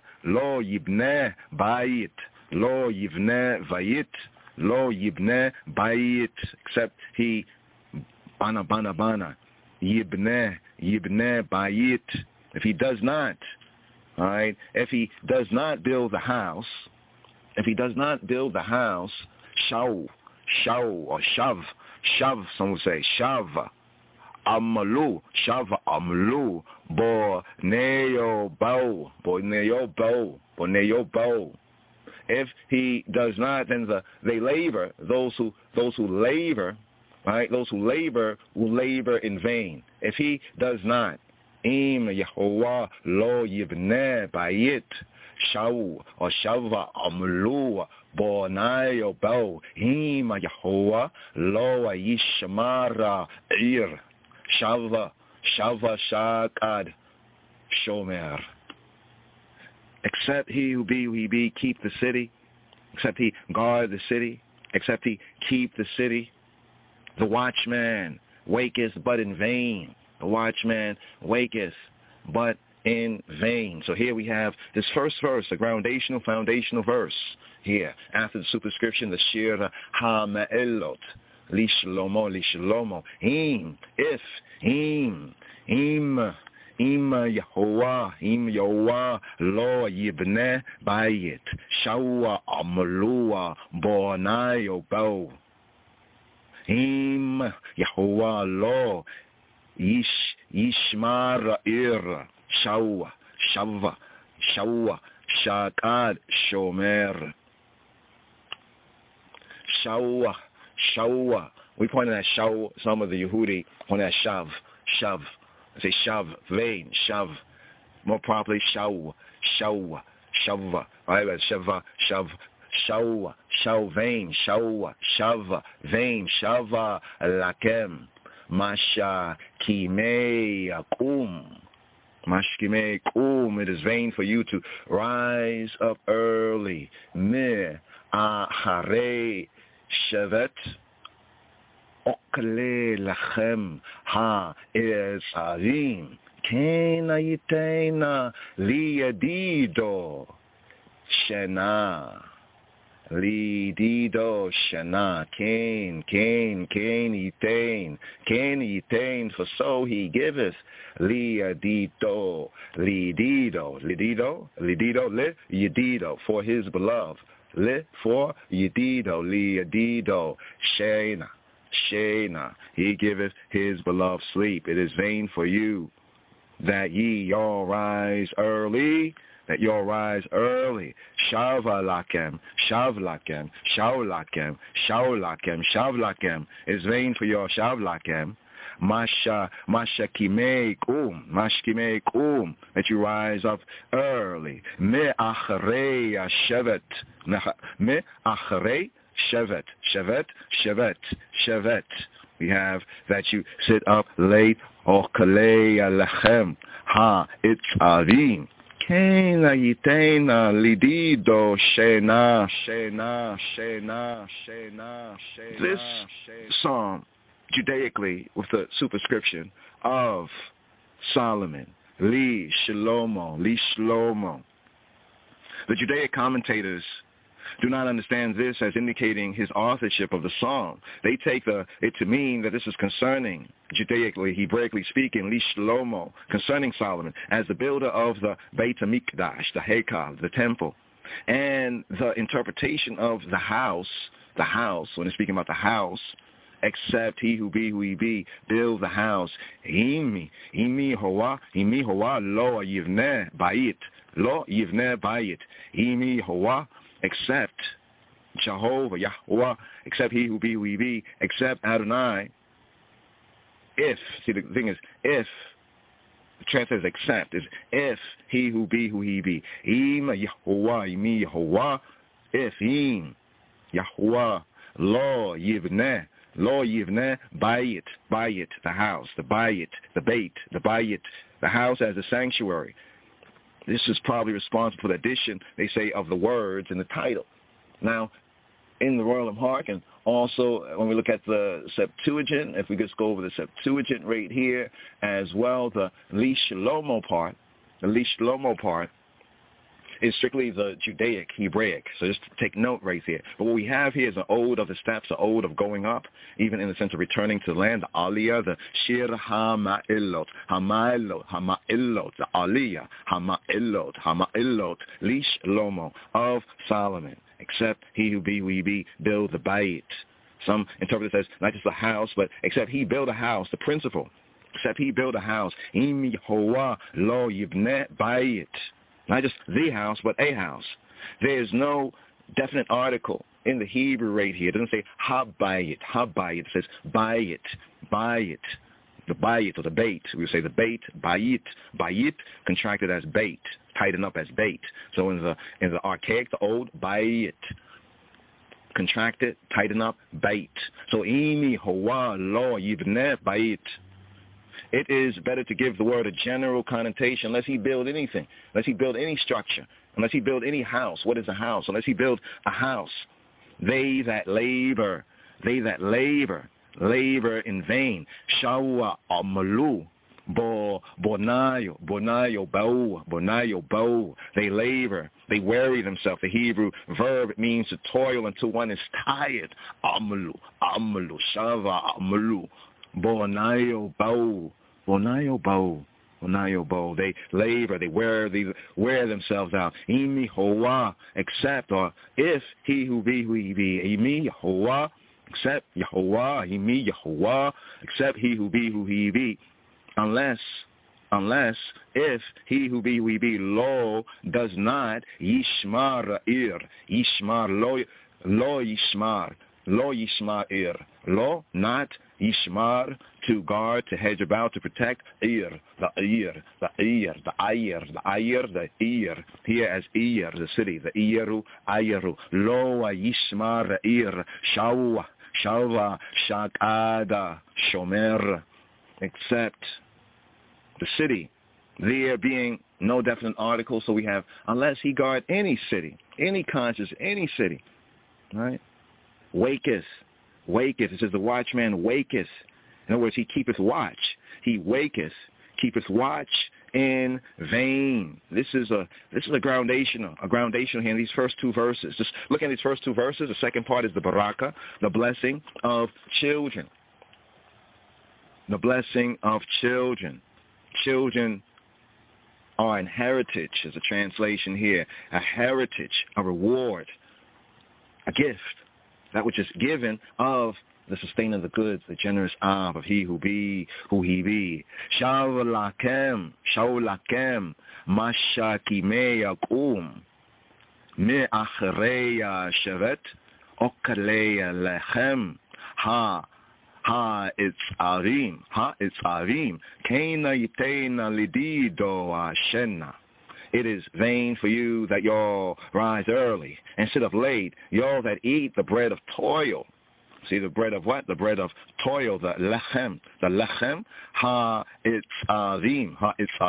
bayit. Lo yivneh vayit. Lo yivneh bayit. Except he, bana, yibneh bayit. If he does not, all right, if he does not build the house, shaw or shav, some would say shav, amalu, bo neo bow. If he does not, then they labor. Those who labor, right? Those who labor will labor in vain. If he does not, im Yehovah lo yibneh bayit, shaw or shava amlu bo nayo bow, im Yehovah lo yishmara ir, shava shakad shomer. Except he who be keep the city, except he guard the city, except he keep the city. The watchman waketh but in vain. The watchman waketh but in vain. So here we have this first verse, the foundational verse here. After the superscription, the Shir HaMe'elot, Li Shlomo, Im Yehovah lo yibneh bayit, shawa amalua bonayo bow. Im Yehovah lo yishmar ir, shawa shakad shomer. Shawa. We pointed at shaw. Some of the Yehudi pointed at shav. I say shav, vain, shav. More properly, shaw, shava. Right? Shaw, vain, shava, lakem, masha, kimei, akum. Mashkimei kum, it is vain for you to rise up early. Me ahare shevet. Okle lachem ha-ezavim, kena yitena liyadido shena, ken yitain, for so he giveth liyadido, liyadido, for his beloved, for liyadido, Shena, he giveth his beloved sleep. It is vain for you that ye all rise early. Shava lakem. It is vain for your shav lakem. Masha kimei kum, that you rise up early. Me acharei shevet. We have that you sit up late. Okalei alechem ha itzavim. Kena yitena lidido shena. This psalm, Judaically, with the superscription of Solomon, Li Shlomo. The Judaic commentators do not understand this as indicating his authorship of the psalm. They take it to mean that this is concerning, Judaically, Hebraically speaking, Li Shlomo, concerning Solomon, as the builder of the Beit HaMikdash, the Heikal, the temple, and the interpretation of the house, when it's speaking about the house, except he who be, build the house. Imi hoa lo yivneh bayit. Imi hoa, except Jehovah, Yahweh, except he who be, except Adonai. If, see, the thing is, if, the translator is except, is if he who be, Im Yehovah, if im Yahweh, lo yivneh bayit, the house, the bayit, the bait, the bayit, the house as a sanctuary. This is probably responsible for the addition, they say, of the words in the title. Now, in the Royal Hark, and also when we look at the Septuagint, if we just go over the Septuagint right here as well, the Li Shlomo part, is strictly the Judaic, Hebraic. So just take note right here. But what we have here is an ode of the steps, an ode of going up, even in the sense of returning to the land, the Aliyah, the Shir HaMa'ilot, the Aliyah, Hama'ilot, Lish Lomo, of Solomon, except he who be, build the Bayit. Some interpret it as not just a house, but except he build a house, the principle. Except he build a house. Im Yehovah lo yibneh bayit. Not just the house, but a house. There is no definite article in the Hebrew right here. It doesn't say habayit. It says bayit. The bayit or the bait. We would say the bait, bayit contracted as bait, tightened up as bait. So in the archaic, the old, bayit. Contracted, tighten up, bait. So Imi Hawa Lo Yibneh Bait. It is better to give the word a general connotation unless he build anything, unless he build any structure, unless he build any house. What is a house? Unless he build a house. They that labor in vain. Shawa Amalu. Bonayo bo. They labor, they weary themselves. The Hebrew verb means to toil until one is tired. Amalu, shava amalu. Bonayo bo. They labor, they wear themselves out. Imi hoa, except or if he who be. Imi hoa, except Yehovah. Imi Yehovah, except he who be. Unless if he who be lo does not yishmar ir, lo yishmar ir, lo not yishmar, to guard, to hedge about, to protect, the ear here as ear, the city, the iru, lo yishmar ir, shalva shakada shomer, except the city, there being no definite article, so we have, unless he guard any city, any conscience, any city, right? Waketh, it says the watchman waketh. In other words, he keepeth watch. He waketh, keepeth watch in vain. This is a groundational here in these first two verses. Just look at these first two verses. The second part is the baraka, the blessing of children. The blessing of children. Children are an heritage, is a translation here. A heritage, a reward, a gift, that which is given of the sustainer of the goods, the generous Av, of he who be, who he be. Shaulakem, mashakimeya kum, me'achreya shevet, okaleya lechem, it's arim, Kena yitena lidido ashena. It is vain for you that y'all rise early and sit up late, y'all that eat the bread of toil. See, the bread of what? The bread of toil, the lechem. The lechem, it's arim.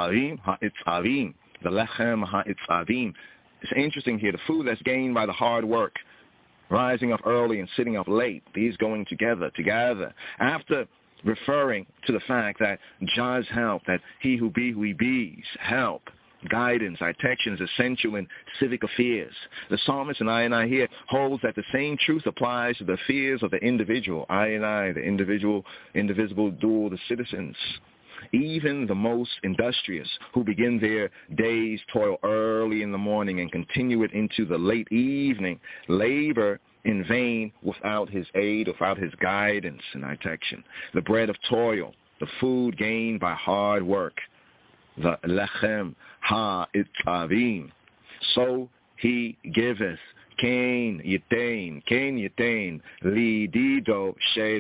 The lechem, it's arim. It's interesting here, the food that's gained by the hard work, rising up early and sitting up late, these going together. After referring to the fact that Jah's help, that he who be's help, guidance, protection is essential in civic affairs. The psalmist and I here holds that the same truth applies to the affairs of the individual. The individual, indivisible dual, the citizens. Even the most industrious who begin their day's toil early in the morning and continue it into the late evening, labor in vain without his aid, without his guidance and protection. The bread of toil, the food gained by hard work, the lechem ha'itzavim, so he giveth, kain yitain, lidido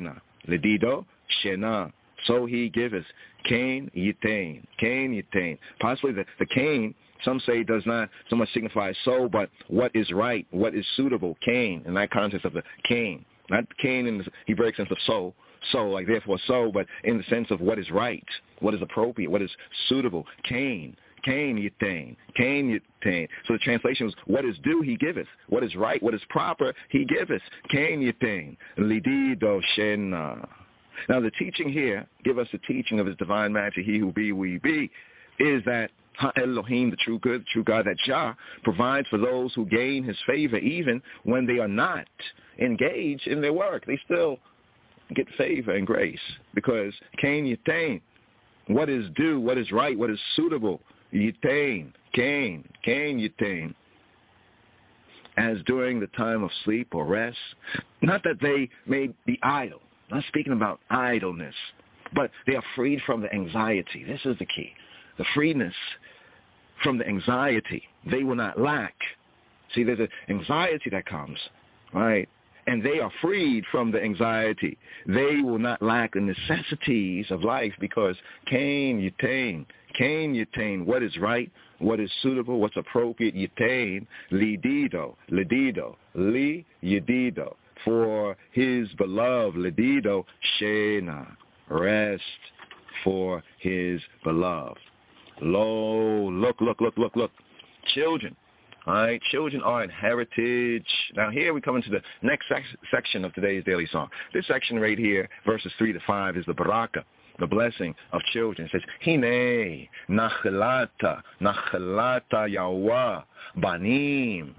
shena, so he giveth, kain yitain. Possibly the kain, some say, does not so much signify so, but what is right, what is suitable, kain, in that context of the kain. Not kain in the Hebraic sense of so, like therefore so, but in the sense of what is right, what is appropriate, what is suitable. Kain yitain. So the translation was, what is due, he giveth. What is right, what is proper, he giveth. Kain yitain. Lidido shena. Now the teaching here, give us the teaching of his divine majesty, he who be, we be, is that Ha-Elohim, the true good, the true God, that Jah provides for those who gain his favor even when they are not engaged in their work. They still get favor and grace because Cain Yitain, what is due, what is right, what is suitable, Yitain, Cain Yitain, as during the time of sleep or rest. Not that they may be idle, not speaking about idleness, but they are freed from the anxiety. This is the key. The freeness from the anxiety. They will not lack. See, there's an anxiety that comes, right? And they are freed from the anxiety. They will not lack the necessities of life because Cain Yitain, what is right, what is suitable, what's appropriate, Yitain, Lidido, Li Yedido, for his beloved, Lidido, Shena, rest for his beloved. Lo, look. Children. All right, children are in heritage. Now here we come into the next section of today's Daily Song. This section right here, verses 3 to 5, is the baraka, the blessing of children. It says, Hine, nachalata yawa, banim,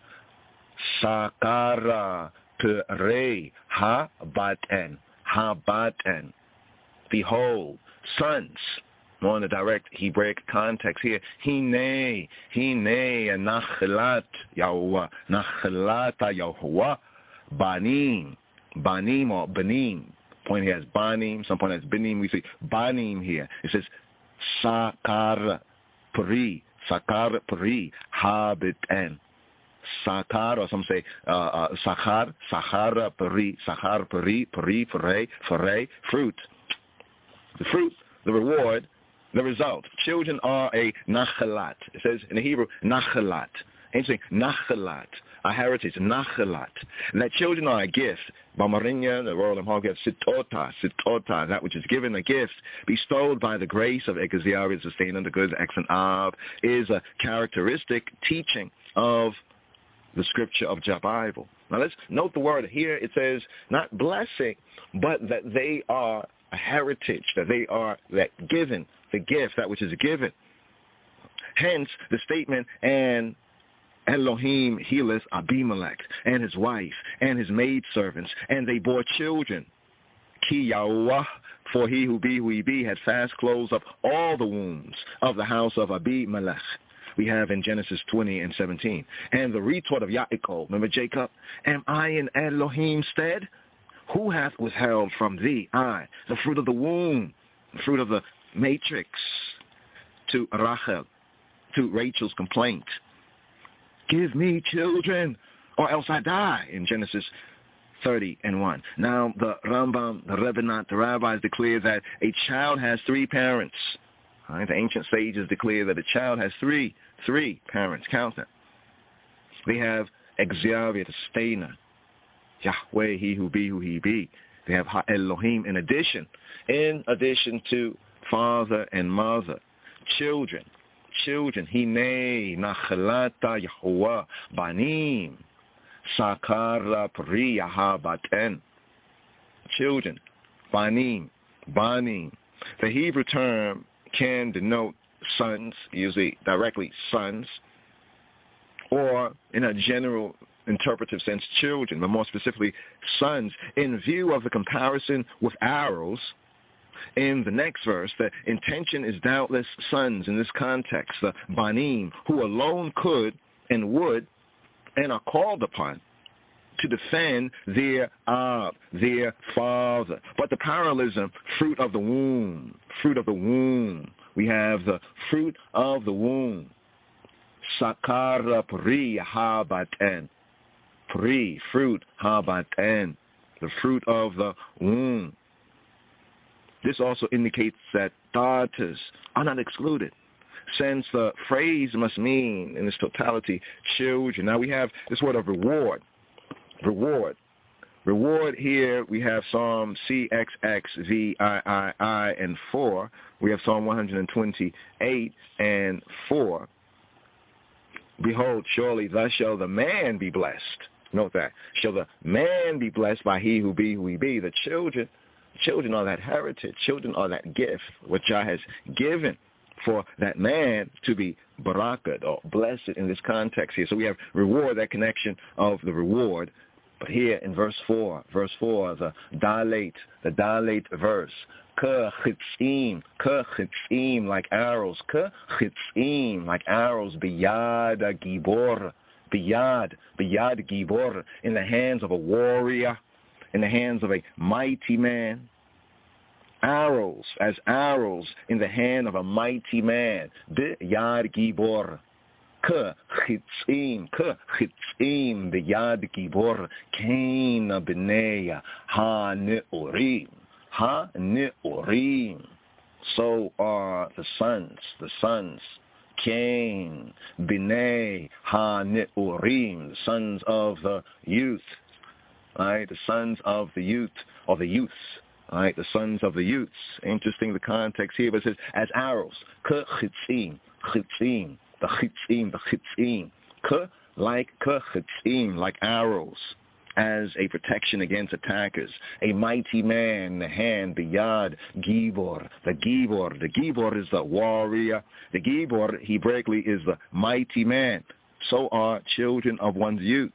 sakara, perei, ha-baten. Behold, sons. More in the direct Hebraic context here. Hine, nachalat Yahuwah, banim or banim. Point here as banim, some point as banim. We see banim here. It says sakar peri, habiten. Sakar, or some say sachar peri, fruit. The fruit, the reward, the result. Children are a nachalat. It says in the Hebrew, nachalat. Ain't saying nachalat, a heritage, nachalat. And that children are a gift. Bamarinya, the royal and Hogget, sitota, that which is given, a gift, bestowed by the grace of Egaziari, sustained under good, excellent Av, is a characteristic teaching of the scripture of Jah Bible. Now let's note the word here. It says not blessing, but that they are a heritage, that they are that given, the gift, that which is given. Hence the statement, and Elohim healeth Abimelech and his wife and his maidservants, and they bore children. Ki Yahuwah, for he who be had fast closed up all the wombs of the house of Abimelech. We have in Genesis 20 and 17. And the retort of Yaakov, remember Jacob, am I in Elohim's stead? Who hath withheld from thee, I, the fruit of the womb, the fruit of the matrix, to Rachel, to Rachel's complaint? Give me children, or else I die, in Genesis 30 and 1. Now, the Rambam, the Rebbeinu, the rabbis declare that a child has three parents. Right? The ancient sages declare that a child has three parents. Count them. They have Exavier, the sustainer. Yahweh, he who be. They have Ha-Elohim in addition to father and mother. Children. Hine, nachalata Yahuwah, banim, sakara pri yahabaten. Children, banim. The Hebrew term can denote sons, usually directly sons, or in a general interpretive sense, children, but more specifically, sons. In view of the comparison with arrows, in the next verse, the intention is doubtless sons in this context, the banim, who alone could and would and are called upon to defend their father. But the parallelism, fruit of the womb. We have the fruit of the womb. Sakara pri habaten. Pri, fruit, habaten, the fruit of the womb. This also indicates that daughters are not excluded, since the phrase must mean, in its totality, children. Now we have this word of reward. Reward here, we have Psalm CXXVII and 4. We have Psalm 128 and 4. Behold, surely thus shall the man be blessed. Note that. Shall the man be blessed by he who be. The children are that heritage. Children are that gift, which Jah has given for that man to be barakat or blessed in this context here. So we have reward, that connection of the reward. But here in verse 4, the dilate verse, ka chitzim, like arrows, biyad gibor, in the hands of a warrior, in the hands of a mighty man. Arrows in the hand of a mighty man. Biyad gibor. Ka chitzim biyad gibor. Kain b'nei ha-ne'orim. So are the sons. Kain b'nei ha-ne'orim. The sons of the youth. Right? The sons of the youth, or the youths. All right, the sons of the youths. Interesting, the context here, but it says as arrows. Ka chitzim, the chitzim. Ka chitzim, like arrows, as a protection against attackers. A mighty man in the hand, biyad gibor. The gibor is the warrior. The gibor, Hebraically, is the mighty man. So are children of one's youth.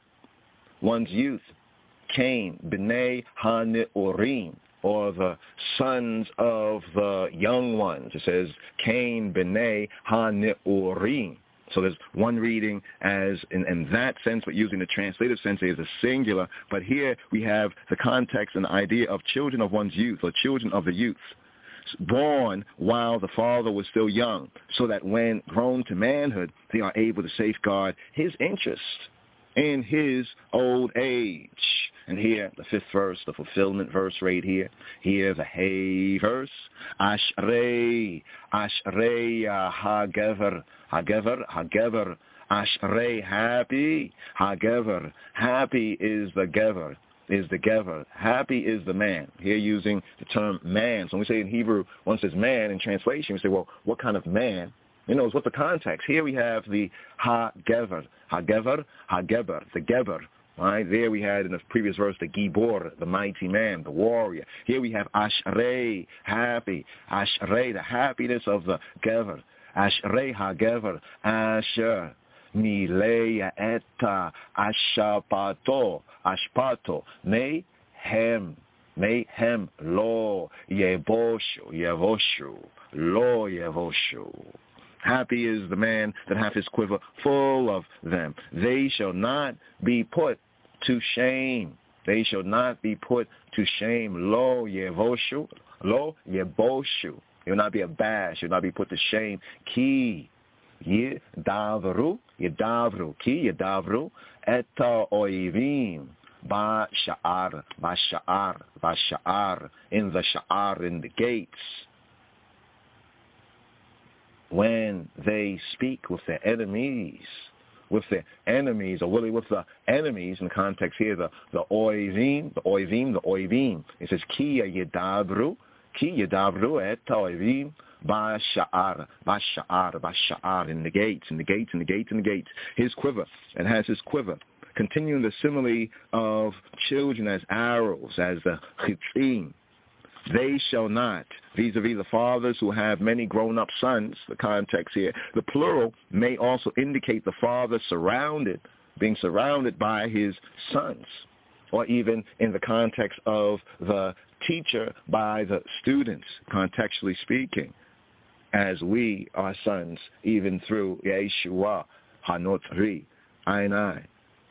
Cain, b'nei ha-ne'orim, or the sons of the young ones. It says Cain b'nei ha-ne'orim. So there's one reading as in that sense, but using the translative sense is a singular. But here we have the context and the idea of children of one's youth, or children of the youth, born while the father was still young, so that when grown to manhood, they are able to safeguard his interest in his old age. And here, the fifth verse, the fulfillment verse right here. Here, the hey verse. Ashrei hagever. Ashrei, happy. Hagever, happy is the gever. Happy is the man. Here using the term man. So when we say in Hebrew, one says man in translation, we say, well, what kind of man? What's the context? Here we have the ha-gever, the geber. Right? There we had in the previous verse the gibor, the mighty man, the warrior. Here we have ashrei, happy. Ashrei, the happiness of the gever. Ashrei ha-gever, asher. Mileya eta ashpato, mehem lo yevoshu. Happy is the man that hath his quiver full of them. They shall not be put to shame. They will not be abashed. You'll not be put to shame. Ki yedavru eta oivim ba'sha'ar, in the sha'ar, in the gates. When they speak with their enemies, or really with the enemies, in the context here, the oivim. It says, ki yedavru et oivim ba'sha'ar, in the gates. His quiver, and has his quiver. Continuing the simile of children as arrows, as the chitzim. They shall not, vis-a-vis the fathers who have many grown-up sons, the context here. The plural may also indicate the father being surrounded by his sons, or even in the context of the teacher by the students, contextually speaking, as we are sons, even through Yeshua, Hanotri, Ainai.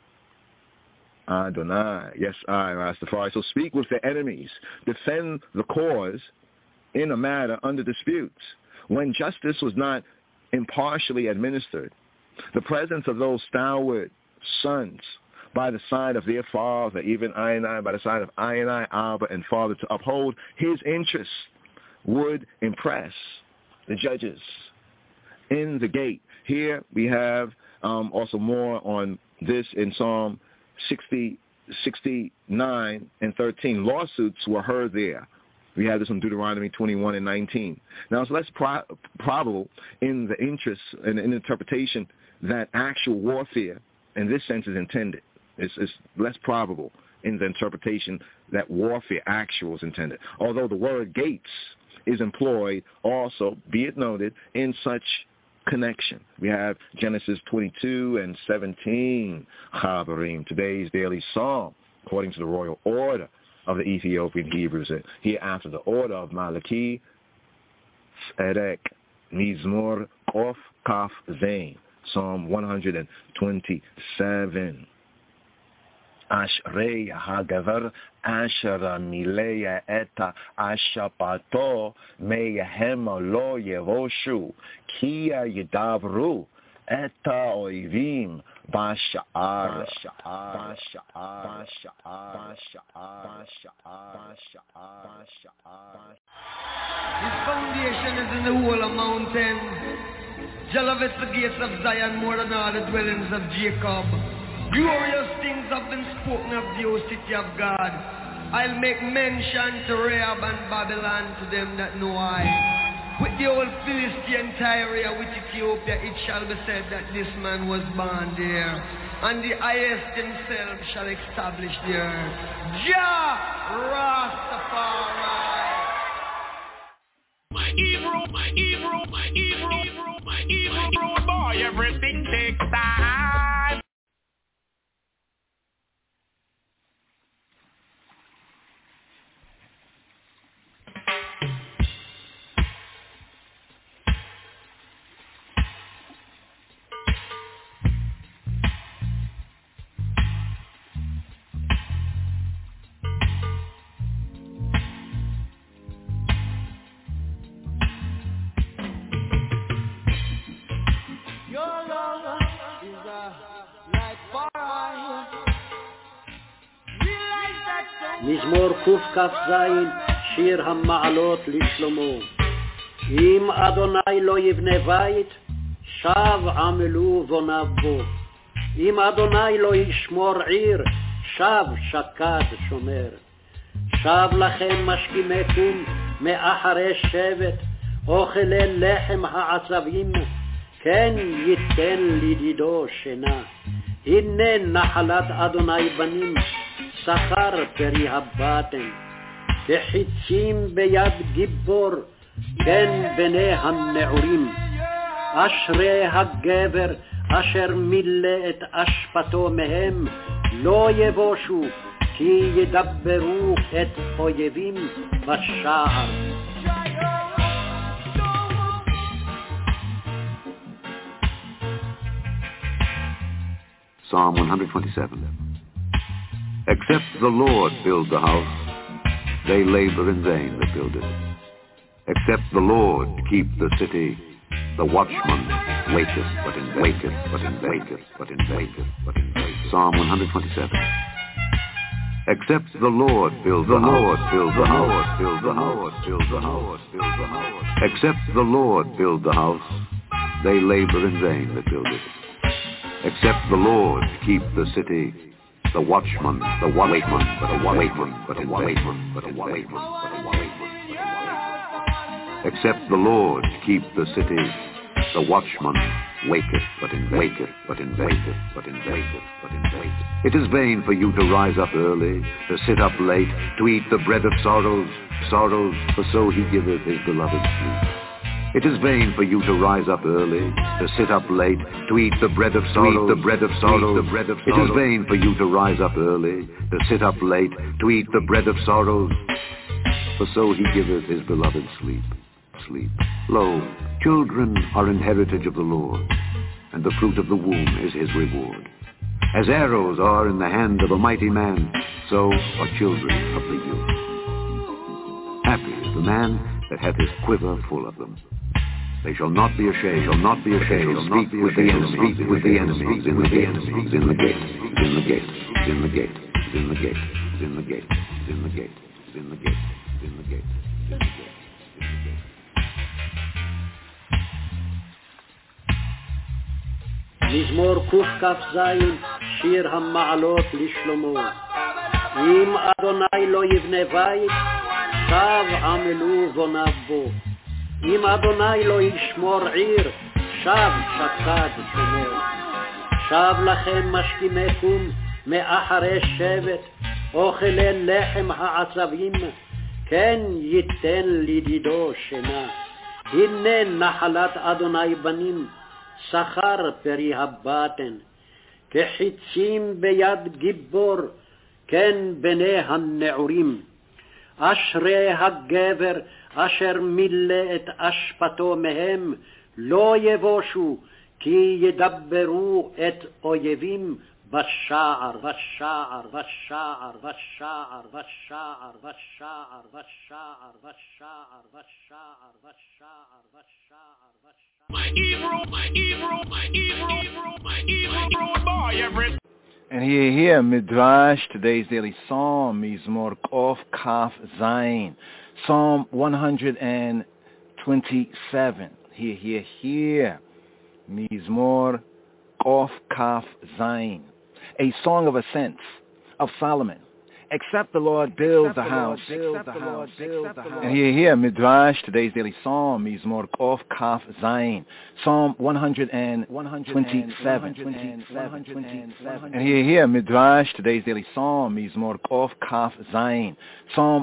Adonai, yes, I, Rastafari. So speak with the enemies. Defend the cause in a matter under disputes. When justice was not impartially administered, the presence of those stalwart sons by the side of their father, even Ainai, by the side of Ainai, Abba, and father, to uphold his interests would impress the judges in the gate. Here we have also more on this in Psalm 69 and 13. Lawsuits were heard there. We have this in Deuteronomy 21 and 19. Now, it's less probable in the interest and in interpretation that actual warfare in this sense is intended. It's less probable in the interpretation that warfare actual is intended. Although the word gates is employed also, be it noted, in such connection. We have Genesis 22 and 17, Chabarim, today's daily psalm, according to the royal order of the Ethiopian Hebrews. Here after the order of Malachi, Tzedek, Mizmor, Kof, Kaf, Zain, Psalm 127. Ashrei hagavar asher milei eta ashapato meyahem lo yevoshu kia yidavru eta oivim bashar. His foundation is in the whole of mountains. Jah loveth the gates of Zion more than all the dwellings of Jacob. Glorious things have been spoken of the O city of God. I'll make mention to Rahab and Babylon to them that know I. With the old Philistine Tyre, with Ethiopia, it shall be said that this man was born there. And the highest himself shall establish the earth. Jah Rastafari. My Hebrew boy, everything takes time. מזמור קכ"ז, שיר המעלות לשלמה. אם אדוני לא יבנה בית, שב עמלו בוניו בו. אם אדוני לא ישמור עיר, שב שקד שומר. שב לכם משכימי קום מאחרי שבט, אוכלי לחם העצבים, כן ייתן לידידו שינה. הנה נחלת אדוני בנים, שכר פרי הבטן, כחיצים ביד גיבור, כן בני הנעורים. אשרי הגבר אשר מילא את אשפתו מהם, לא יבושו, כי ידברו את אויבים בשער. Psalm 127. Except the Lord build the house, they labor in vain that build it. Except the Lord keep the city, the watchman waiteth, but in vain. Psalm 127. Except the Lord build the house, Except the Lord build the house, they labor in vain that build it. Except the Lord keep the city, the watchman, but in vain. Except the Lord keep the city, the watchman waketh, but in vain. It is vain for you to rise up early, to sit up late, to eat the bread of sorrows, for so he giveth his beloved sleep. It is vain for you to rise up early, to sit up late, to eat the bread of sorrows, It is vain for you to rise up early, to sit up late, to eat the bread of sorrows, for so he giveth his beloved sleep. Lo, children are an heritage of the Lord, and the fruit of the womb is his reward. As arrows are in the hand of a mighty man, so are children of the youth. Happy is the man that hath his quiver full of them. They shall not be ashamed, speak with the enemies, in the gate. מזמור קכ"ז, שיר המעלות לשלמה. אם אדוני לא יבנה בית, שב עמלו בוניו בו. אם אדוני לא ישמור עיר, שב שקד שומר. שב לכם משכימי קום מאחרי שבט, אוכלי לחם העצבים, כן ייתן לדידו שינה. הנה נחלת אדוני בנים, שכר פרי הבטן. כחיצים ביד גיבור, כן בני הנעורים. אשרי הגבר אשר מילא את אשפתו מהם, לא יבושו, כי ידברו את אויבים בשער, בשער, בשער, בשער, בשער, בשער, בשער, בשער, בשער, בשער, בשער. My evil boy, every. And here, Midrash, today's daily psalm, Mizmor Kof Kaf Zayin, Psalm 127. Here, Mizmor Kof Kaf Zayin, a song of ascents of Solomon. Except the Lord builds the house. And here, Midrash, today's daily psalm, Mizmor Kof Kaf Zayin, Psalm 127. And here, Midrash, today's daily psalm, Mizmor Kof Kaf Zayin, Psalm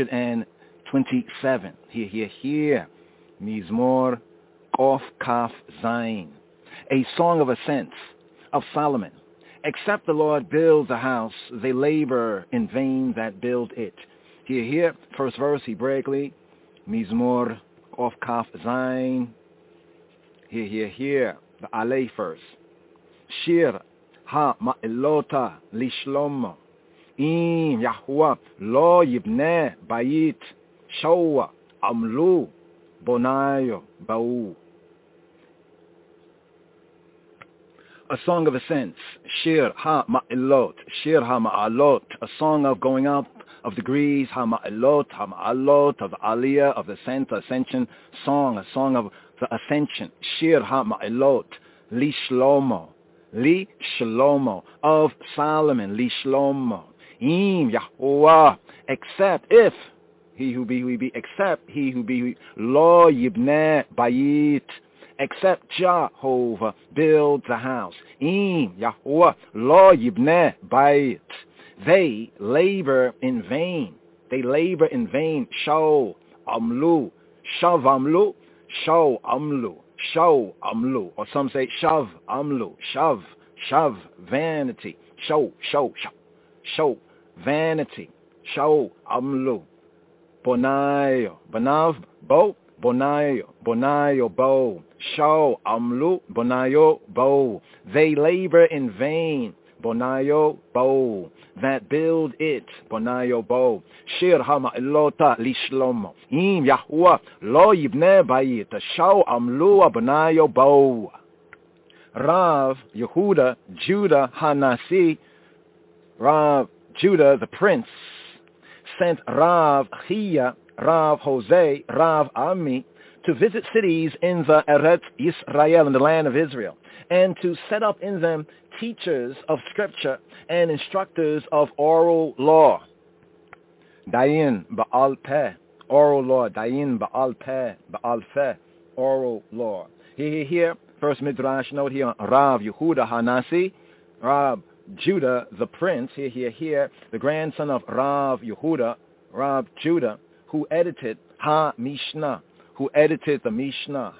127. Here, Mizmor Kof Kaf Zayin, a song of ascents of Solomon. Except the Lord builds a house, they labor in vain that build it. Here, first verse, Hebraically, Mizmor Kof Kaf Zayin. Here, the Alei first. Shir ha-ma'elota lishlomo. Im Yahuwah lo yibneh bayit showa amlu bonayo ba'u. A song of ascents, Shir ha-ma'alot, Shir ha-ma'alot, a song of going up of degrees, ha-ma'alot, of the aliyah, of the ascension, a song of the ascension, Shir ha-ma'alot, li shlomo, of Solomon, li shlomo, im Yahuwah, except if, he who be, except he who be, lo yibneh bayit, except Jehovah builds a house. Im Yahuwah lo yibneh bayit. They labor in vain. They labor in vain. Shav amlu. Or some say shav amlu. Shav vanity. Show vanity. Shav amlu. Bonayo. Banav bo. Bonayo bo. Show amlu bonayo bo. They labor in vain. Bonayo bo. That build it. Bonayo bo. Shir ha-ma'elota lishlomo. Im Yahuwah lo yibneh bayit. Show amlu bonayo bo. Rav Yehuda, Judah Hanasi, Rav Judah the prince, sent Rav Chia, Rav Hosea, Rav Ami, to visit cities in the Eretz Yisrael, in the land of Israel, and to set up in them teachers of scripture and instructors of oral law. Dayin ba'al peh, oral law. Dayin ba'al peh, oral law. Here, first Midrash note here, Rav Yehuda Hanasi, Rav Judah the prince, here, the grandson of Rav Yehuda, Rav Judah, who edited Ha-Mishnah, who edited the Mishnah,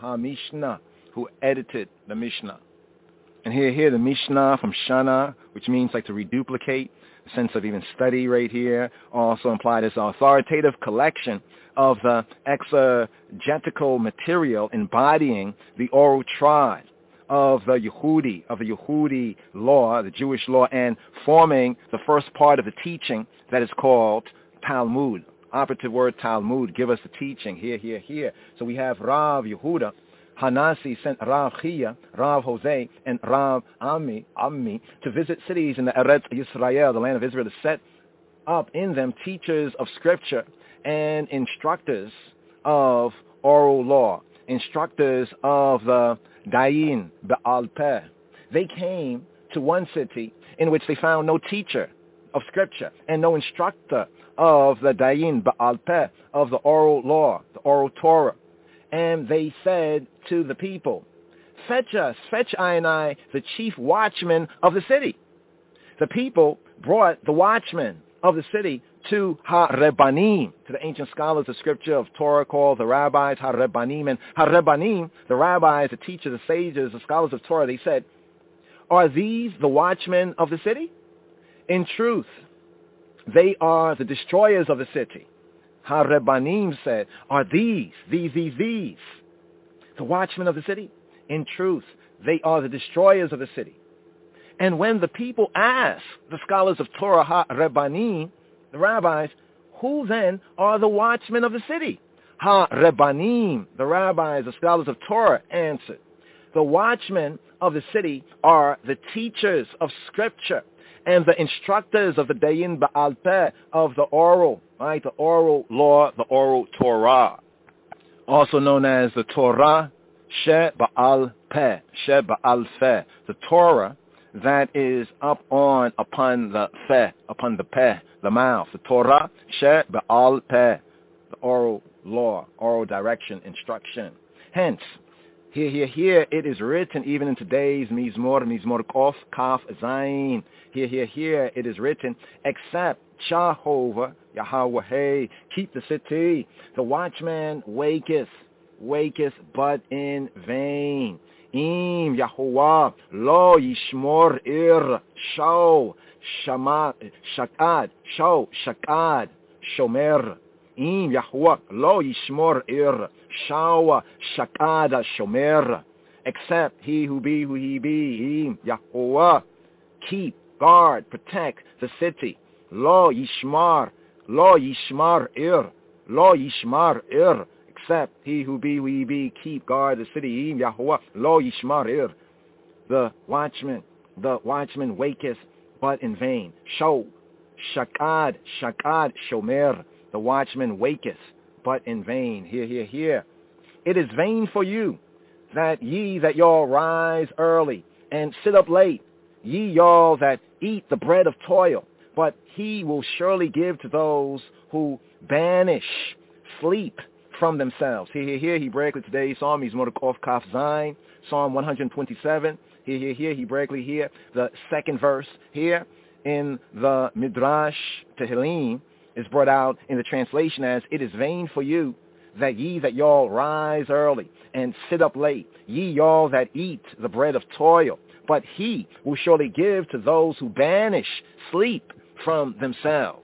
And here the Mishnah from Shana, which means like to reduplicate, the sense of even study right here, also implied as an authoritative collection of the exegetical material embodying the oral tribe of the Yehudi law, the Jewish law, and forming the first part of the teaching that is called Talmud. Operative word Talmud, give us the teaching, here. So we have Rav Yehuda, Hanasi sent Rav Chia, Rav Hosea, and Rav Ami, to visit cities in the Eretz Yisrael, the land of Israel, to set up in them teachers of scripture and instructors of oral law, instructors of the Dayin Ba'al Peh. They came to one city in which they found no teacher of scripture and no instructor of the Dayin Ba'al Peh, of the oral law, the oral Torah. And they said to the people, fetch I and I, the chief watchman of the city. The people brought the watchman of the city to Ha-Rebanim, to the ancient scholars of scripture of Torah called the rabbis, Ha-Rebanim. And Ha-Rebanim, the rabbis, the teachers, the sages, the scholars of Torah, they said, are these the watchmen of the city? In truth, they are the destroyers of the city. Ha-Rebanim said, are these, the watchmen of the city? In truth, they are the destroyers of the city. And when the people ask the scholars of Torah, Ha-Rebanim, the rabbis, who then are the watchmen of the city? Ha-Rebanim, the rabbis, the scholars of Torah, answered, the watchmen of the city are the teachers of scripture and the instructors of the Dayin Ba'al Peh, of the oral, right, the oral law, the oral Torah, also known as the Torah She Ba'al Peh, She Ba'al Peh, the Torah that is upon the Peh, upon the Peh, the mouth, the Torah She Ba'al Peh, the oral law, oral direction, instruction. Hence, here, it is written even in today's Mizmor Kof, Kaf, Zayin. Here, it is written, except Jehovah, Yahweh, keep the city. The watchman waketh, but in vain. Im Yahuwah, lo yishmor ir, shakad, shomer. Im Yahuwah, lo yishmor ir, shakad, shomer. Except he who be who he be, Im Yahuwah, keep, guard, protect the city. Lo yishmar ir. Except he who be who he be, keep, guard the city. Im Yahuwah, lo yishmar ir. The watchman waketh, but in vain. Shakad, shomer. The watchman waketh, but in vain. Here. It is vain for you that y'all rise early and sit up late, ye y'all that eat the bread of toil, but he will surely give to those who banish sleep from themselves. Here, Hebraically today, Psalm Mizmor Kof Kaf Zayin, Psalm 127. Here, Hebraically here, the second verse here in the Midrash Tehillim is brought out in the translation as, it is vain for you that y'all rise early and sit up late, ye y'all that eat the bread of toil, but he will surely give to those who banish sleep from themselves.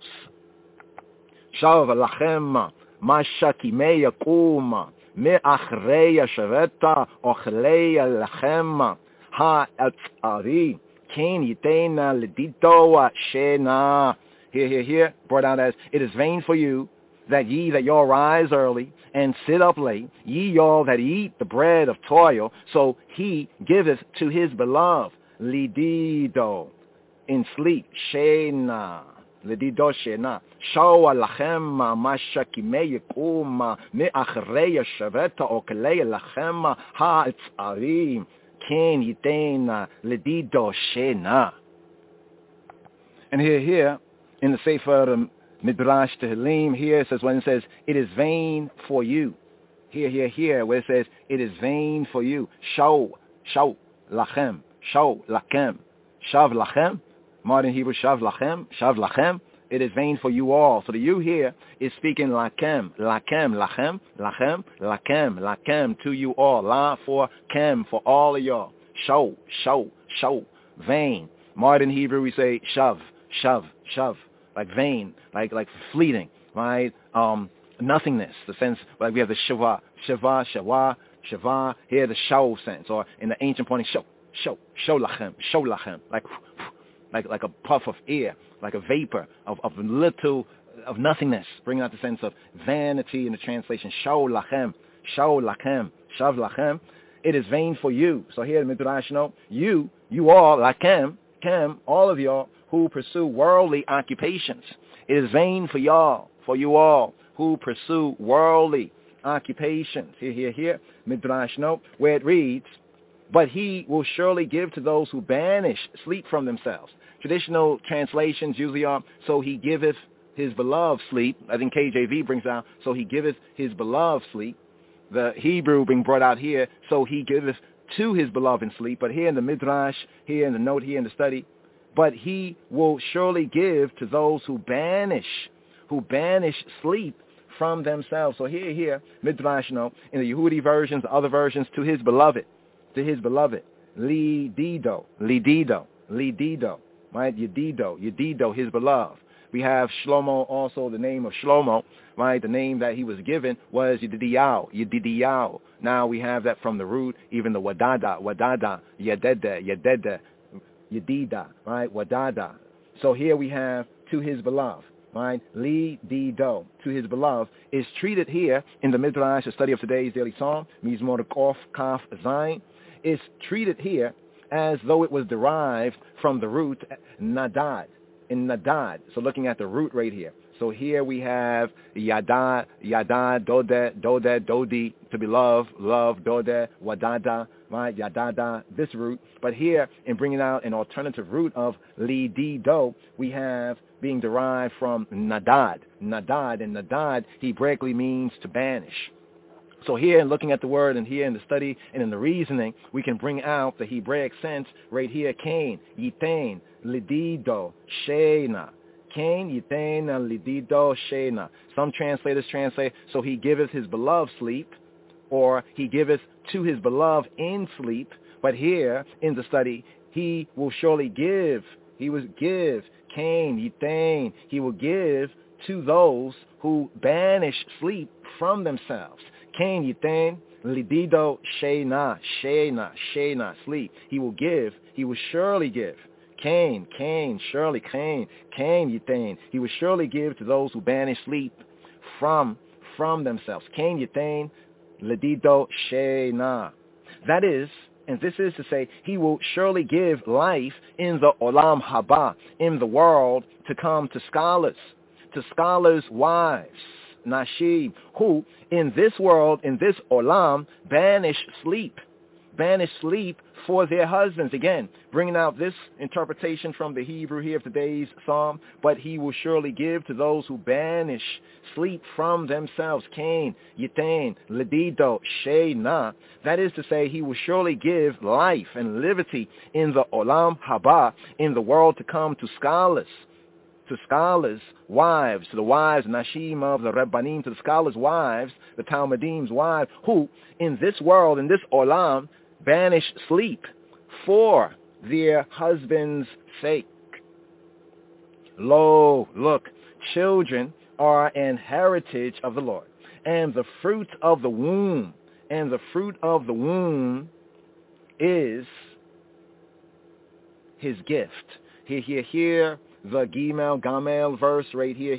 Shav lachem mashakimei yakum me'achrei shaveta ochlei lachem ha'atzari ken yitena ledito shena. Here, brought out as, it is vain for you that y'all rise early and sit up late, ye y'all that eat the bread of toil, so he giveth to his beloved, lidido, in sleep, shena, lidido shena, shawa lachem mashakimei yakum me'achrei shaveta oklei lachem ha'atzarim ken yitena lidido shena. And here, in the Sefer Midrash Tehillim, here it says, when it says, it is vain for you. Here, where it says, it is vain for you. Shaw lachem, shav lachem, modern Hebrew, shav lachem, it is vain for you all. So the you here is speaking lachem, to you all. La for kem, for all of y'all. Shaw, vain. Modern Hebrew we say shav, like vain, like fleeting, right? Nothingness, the sense, like we have the shava, here the shaw sense, or in the ancient pointing, show lachem, like a puff of air, like a vapor of little, of nothingness, bringing out the sense of vanity in the translation, shaw lachem, shav lachem, it is vain for you. So here the Midrash, you all, lachem, all of y'all, who pursue worldly occupations. It is vain for you all who pursue worldly occupations. Here, Midrash where it reads, but he will surely give to those who banish sleep from themselves. Traditional translations usually are, so he giveth his beloved sleep. I think KJV brings out, so he giveth his beloved sleep. The Hebrew being brought out here, so he giveth to his beloved in sleep. But here in the Midrash, here in the note, here in the study, but he will surely give to those who banish who banish sleep from themselves. So here, Midrash, in the Yehudi versions, the other versions, to his beloved, Lidido, right? Yedido, his beloved. We have Shlomo, also the name of Shlomo, right? The name that he was given was Yedidiyahu. Now we have that from the root, even the Wadada, Yededa, Yedida, right? Wadada. So here we have to his beloved, right? Lidido, to his beloved, is treated here in the Midrash, the study of today's daily psalm, Mizmor Kof Kaf Zayin, is treated here as though it was derived from the root Nadad. In Nadad, so looking at the root right here. So here we have Yada, Dodi, to be love, Dode, Wadada, right? Yadada, this root. But here, in bringing out an alternative root of Lidido, we have being derived from Nadad. Nadad, and Nadad, Hebraically means to banish. So here, in looking at the word, and here in the study and in the reasoning, we can bring out the Hebraic sense right here. Cain, Yitain, Lidido, Sheina. Cain, Yitain, Lidido, Sheina. Some translators translate, so he giveth his beloved sleep, or he giveth to his beloved in sleep. But here, in the study, he will surely give. He will give. Cain, Yitain, he will give to those who banish sleep from themselves. Cain, Yitain, Lidido, Sheina, sleep. He will give, he will surely give. Cain, surely, Cain, Yitain. He will surely give to those who banish sleep from themselves. Cain, Yitain, Lidido, Sheina. That is, and this is to say, he will surely give life in the Olam Haba, in the world to come, to scholars' wives, Nashim, who in this world, in this Olam, banish sleep for their husbands. Again, bringing out this interpretation from the Hebrew here of today's psalm, but he will surely give to those who banish sleep from themselves. Cain, Yitain, Lidido, Sheina. That is to say, he will surely give life and liberty in the Olam Haba, in the world to come, to scholars' wives, to the wives, Nashim of the Rebbanim, to the scholars' wives, the Talmudim's wives, who in this world, in this Olam, banish sleep for their husband's sake. Lo, look, children are an heritage of the Lord, and the fruit of the womb, is his gift. Here, the Gamel verse right here.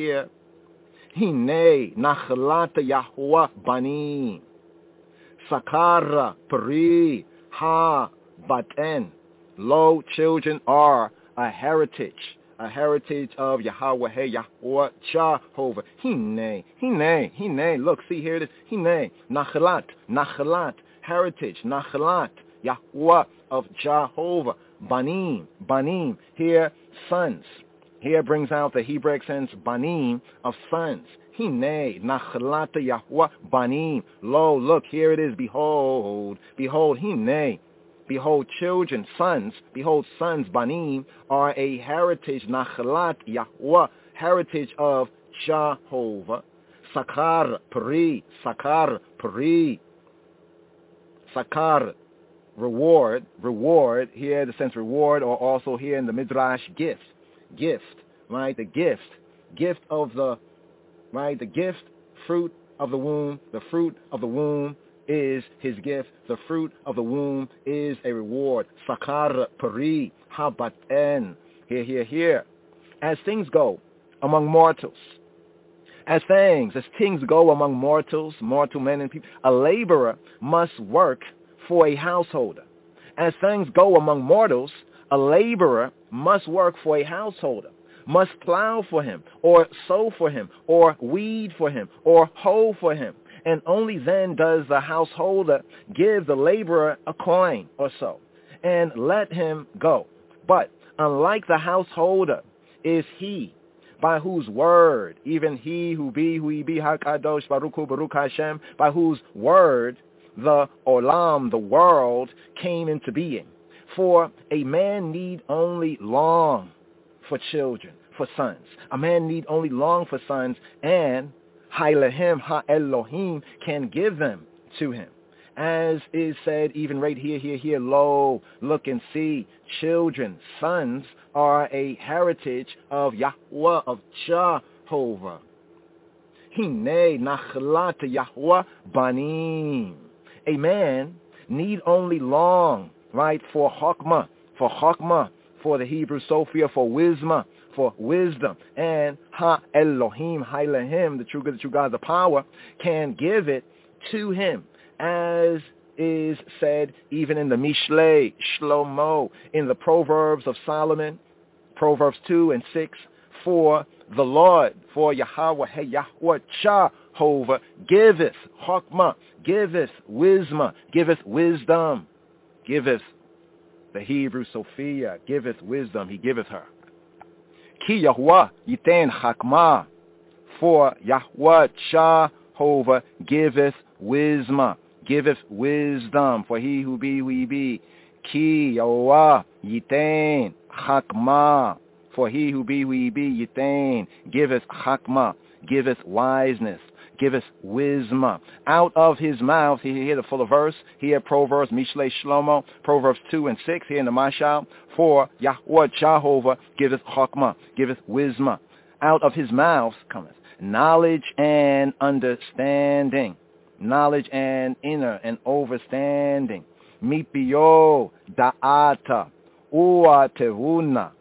Hine nachlat Yahuwah banim, sakara pri ha baten. Lo, children are a heritage of Yahweh, Yahuwah, Jehovah. Hine. Look, see here it is. Hine nachlat, heritage, nachlat, Yahuwah of Jehovah. Banim, here sons. Here brings out the Hebraic sense, banim, of sons. Hine, nachlat Yahuwah, banim. Lo, look, here it is, behold, hine. Behold, children, sons, banim, are a heritage, nachlat Yahuwah, heritage of Jehovah. Sakar, pri, reward, here the sense reward, or also here in the Midrash, gift, right? The gift of the, right? The gift, fruit of the womb. The fruit of the womb is his gift. The fruit of the womb is a reward. Sakar pari habaten. Here. As things go among mortals, mortal men and people, a laborer must work for a householder. As things go among mortals, a laborer must work for a householder, must plow for him, or sow for him, or weed for him, or hoe for him. And only then does the householder give the laborer a coin or so, and let him go. But unlike the householder is he, by whose word, even he who be HaKadosh Baruch Hu Baruch Hashem, by whose word the Olam, the world, came into being. For a man need only long for children, for sons. A man need only long for sons, and Hailahim Ha-Elohim can give them to him. As is said even right here, lo, look and see, children, sons are a heritage of Yahweh, of Jehovah. Hine nachlat Yahweh banim. A man need only long, right, for chokmah, for the Hebrew Sophia, for wisdom, and Ha-Elohim, Hailahim, the true God, the power, can give it to him, as is said even in the Mishlei, Shlomo, in the Proverbs of Solomon, Proverbs 2 and 6, for the Lord, for Yahweh, hey Yahweh, Jehovah, giveth chokmah, giveth wisdom, giveth the Hebrew Sophia, giveth wisdom, he giveth her. Ki Yahweh yiten chokmah, for Yahweh, Jehovah, giveth wisdom, for he who be. Ki Yahweh yiten chokmah, for he who be yitain, giveth chokmah, giveth wiseness, giveth wisdom. Out of his mouth, here the full verse, here Proverbs, Mishlei Shlomo, Proverbs 2 and 6, here in the Mashal, for Yahweh Jehovah giveth chokmah, giveth wisdom. Out of his mouth cometh knowledge and understanding, knowledge and inner and overstanding. Mipio da'ata, ua tevuna,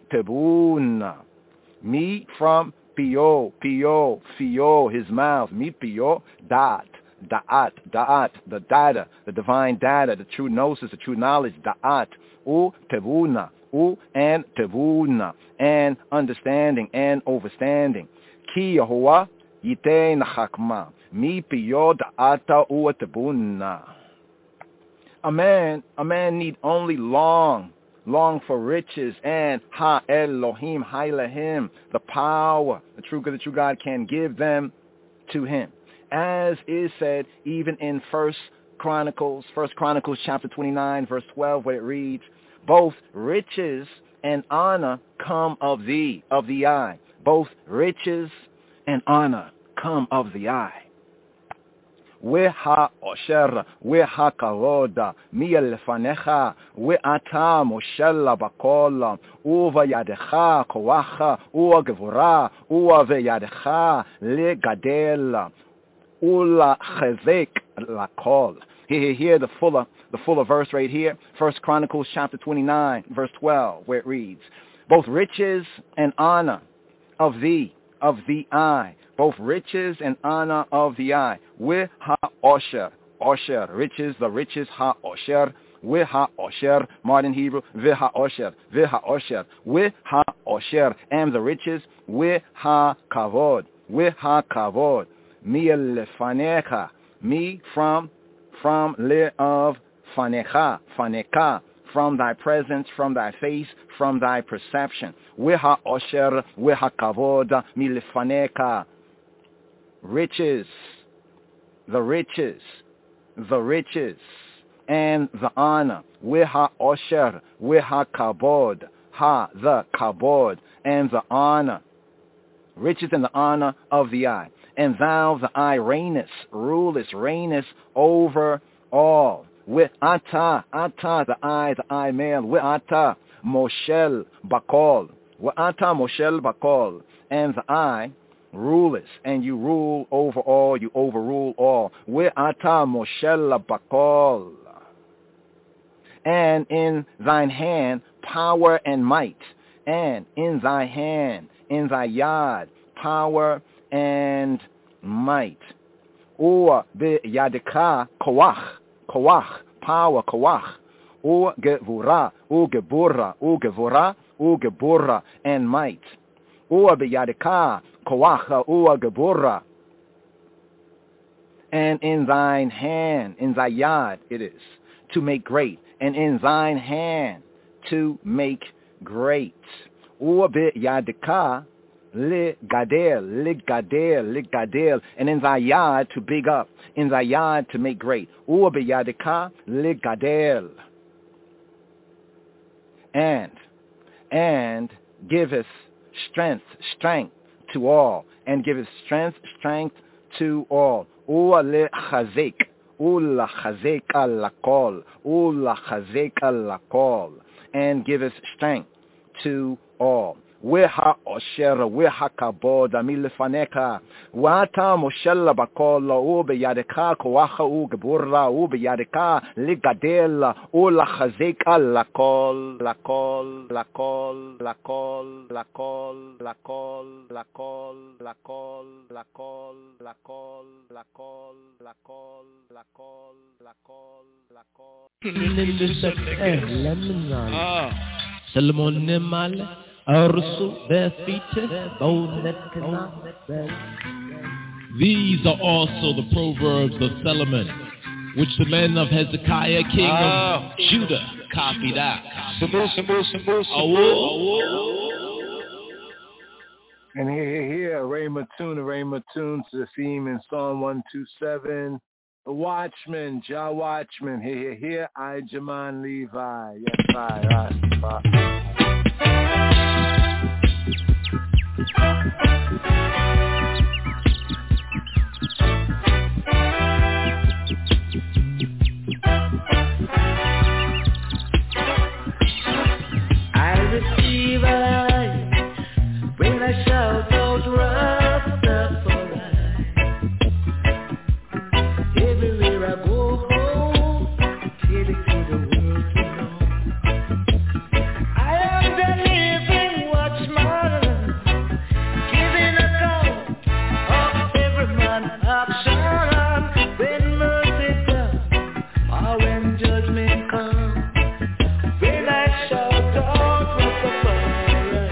me from pio, fio, his mouth, me pio, da'at, the data, the divine data, the true gnosis, the true knowledge, da'at, tevuna, and tevuna, and understanding and overstanding. Ki Yahuwah yitein chokmah, mi pio da'ata tevuna. A man need only long for riches, and Ha-Elohim, Hailahim, the power, the true God can give them to him. As is said even in First Chronicles chapter 29, verse 12, where it reads, both riches and honor come of thee, of the eye. Both riches and honor come of the eye. Weha-osher, weha-kavoda, mi'elefanecha, we'ata moshela bakol, uva yadecha koacha, ua gevura, ua veyadecha legadel, ula chezek lakol. Here the fuller verse right here, First Chronicles chapter 29, verse 12, where it reads, both riches and honor of thee, of the eye, both riches and honor of the eye. We ha-osher, riches, the riches, ha-osher, we ha-osher, modern Hebrew, vi ha-osher, we ha-osher, and the riches, we ha-kavod, mi lefanecha, me from le of fanecha, from thy presence, from thy face, from thy perception. Weha osher, weha kavod, milifaneka. Riches, the riches, and the honor. Weha osher, weha kavod, the kabod, and the honor. Riches and the honor of the eye. And thou, the eye, reignest over all. We'ata, the eye male. We'ata, moshel bakol. And the eye rulest, and you rule over all, you overrule all. We'ata moshel bakol. And in thine hand, power and might. And in thy hand, in thy yad, power and might. Or be yadika koach, power, koach. Or gevura, and might. Or be yadika koach, or gevura. And in thine hand, in thy yad it is, to make great. And in thine hand, to make great. Or be yadika Ligadel, and in thy yard to big up, in thy yard to make great. Ua beyadika ligadel, and giveth strength to all, and giveth strength to all. Ula chazek alakol, and giveth strength to all. Weha osher, weha kabod, amilefaneka, wata moshella bakola, ube yadeka, koacha ugeburra, ube yadeka, ligadel, ula chazeka lakol. Salomon Nemale, Arsu, Bethite, Bonekana. These are also the proverbs of Solomon, which the men of Hezekiah, king of Judah, copied out. And here, Ray Mattoon to the theme in Psalm 127. The Watchman, Jah Watchman, here, I, Jaman Levi. Yes, I, Rastafari. I receive when I shout out Rastafari. Everywhere I go home, tell it to the world to know. I am the living watchman, giving account of every man's action. When mercy comes, or when judgment comes, when I shout out Rastafari.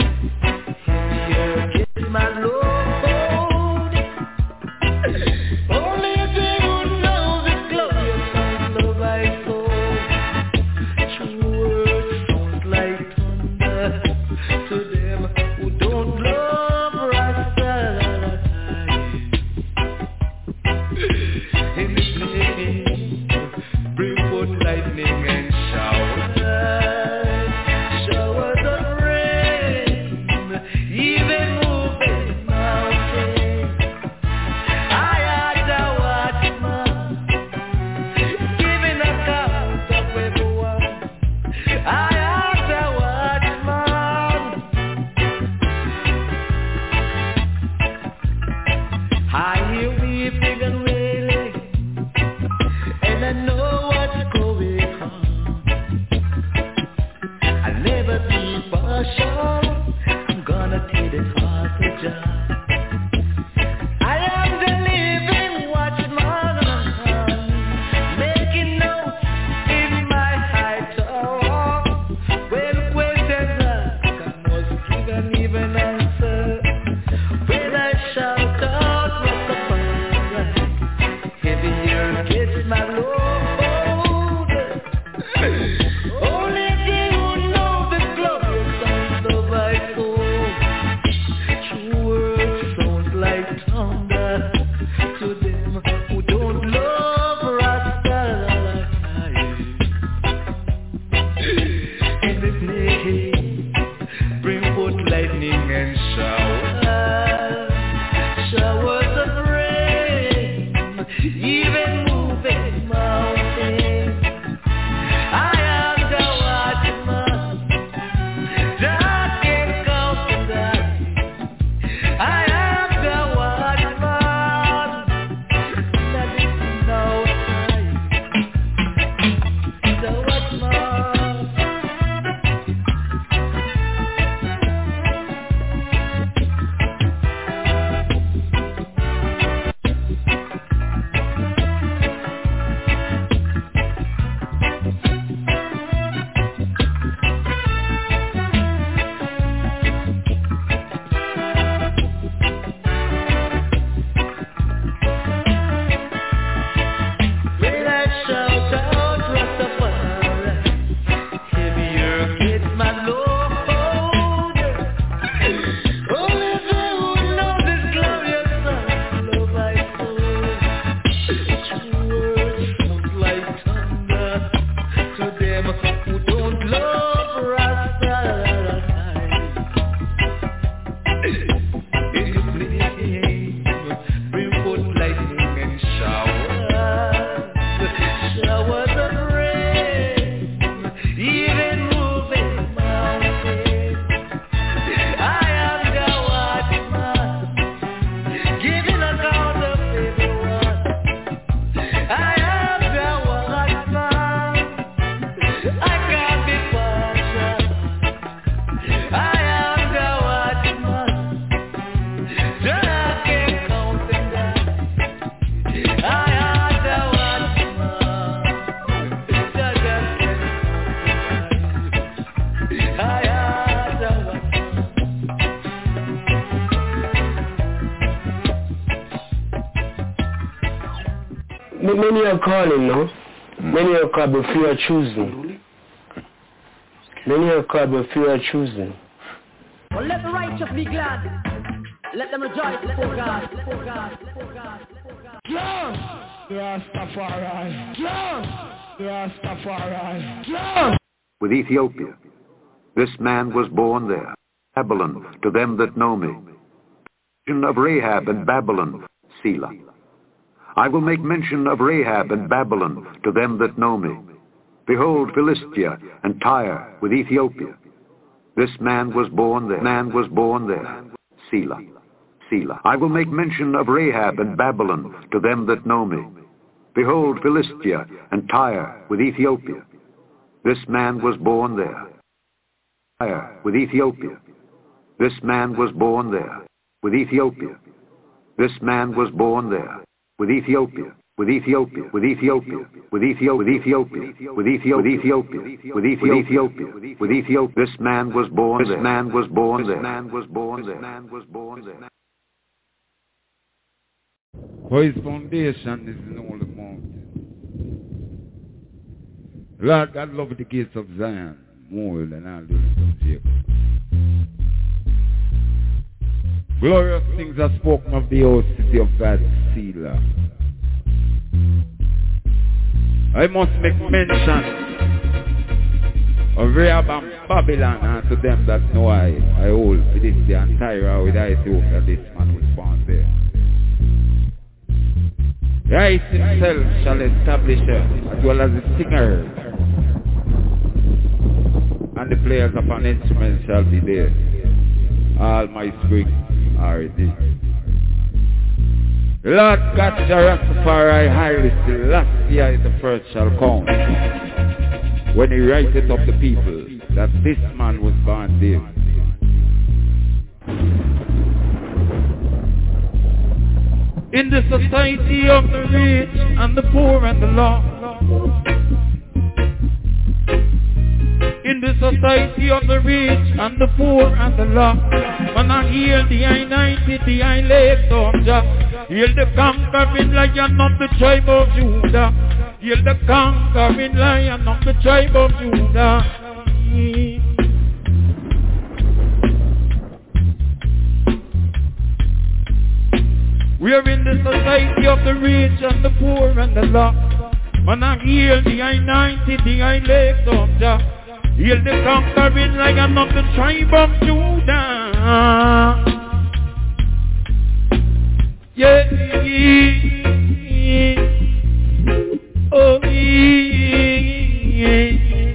Many are calling, no? Many are called but few are choosing. Many are called but few are choosing. Well, let the righteous be glad. Let them rejoice before God. Yes! Rastafari. Yes! Rastafari. Yes! With Ethiopia. This man was born there. Babylon, to them that know me. Mention of Rahab and Babylon, Selah. I will make mention of Rahab and Babylon to them that know me. Behold, Philistia and Tyre with Ethiopia. This man was born there. Selah. Selah. I will make mention of Rahab and Babylon to them that know me. Behold, Philistia and Tyre with Ethiopia. This man was born there. Tyre with Ethiopia. This man was born there. With Ethiopia. This man was born there. With Ethiopia. With Ethiopia. With Ethiopia. With Ethiopia. With Ethiopia. With Ethiopia. With Ethiopia. With Ethiopia. This man was born there. This man was born there. This man was born there. This man was born there. For his foundation is in all the mountains. Lord God loved the gates of Zion more than all the rest of Jacob. Glorious things are spoken of the old city of God, Selah. I must make mention of Rahab and Babylon, and to them that know I hold for this the entire with Ethiopia, this man was born there. Christ himself shall establish her, as well as the singers, and the players of an instrument shall be there. All my springs are this. Lord God Rastafari highly Selassie the first shall come, when he writeth of the people that this man was born there. In the society of the rich and the poor and the lost, in the society of the rich and the poor and the lost, when I hear the I-90, the I-Lake of Jah, hear the conquering lion of the tribe of Judah, hear the conquering lion of the tribe of Judah. We are in the society of the rich and the poor and the lost, when I hear the I-90, the I-Lake of Jah, hear the conquering lion of the tribe of Judah. Yeah. Oh, yeah.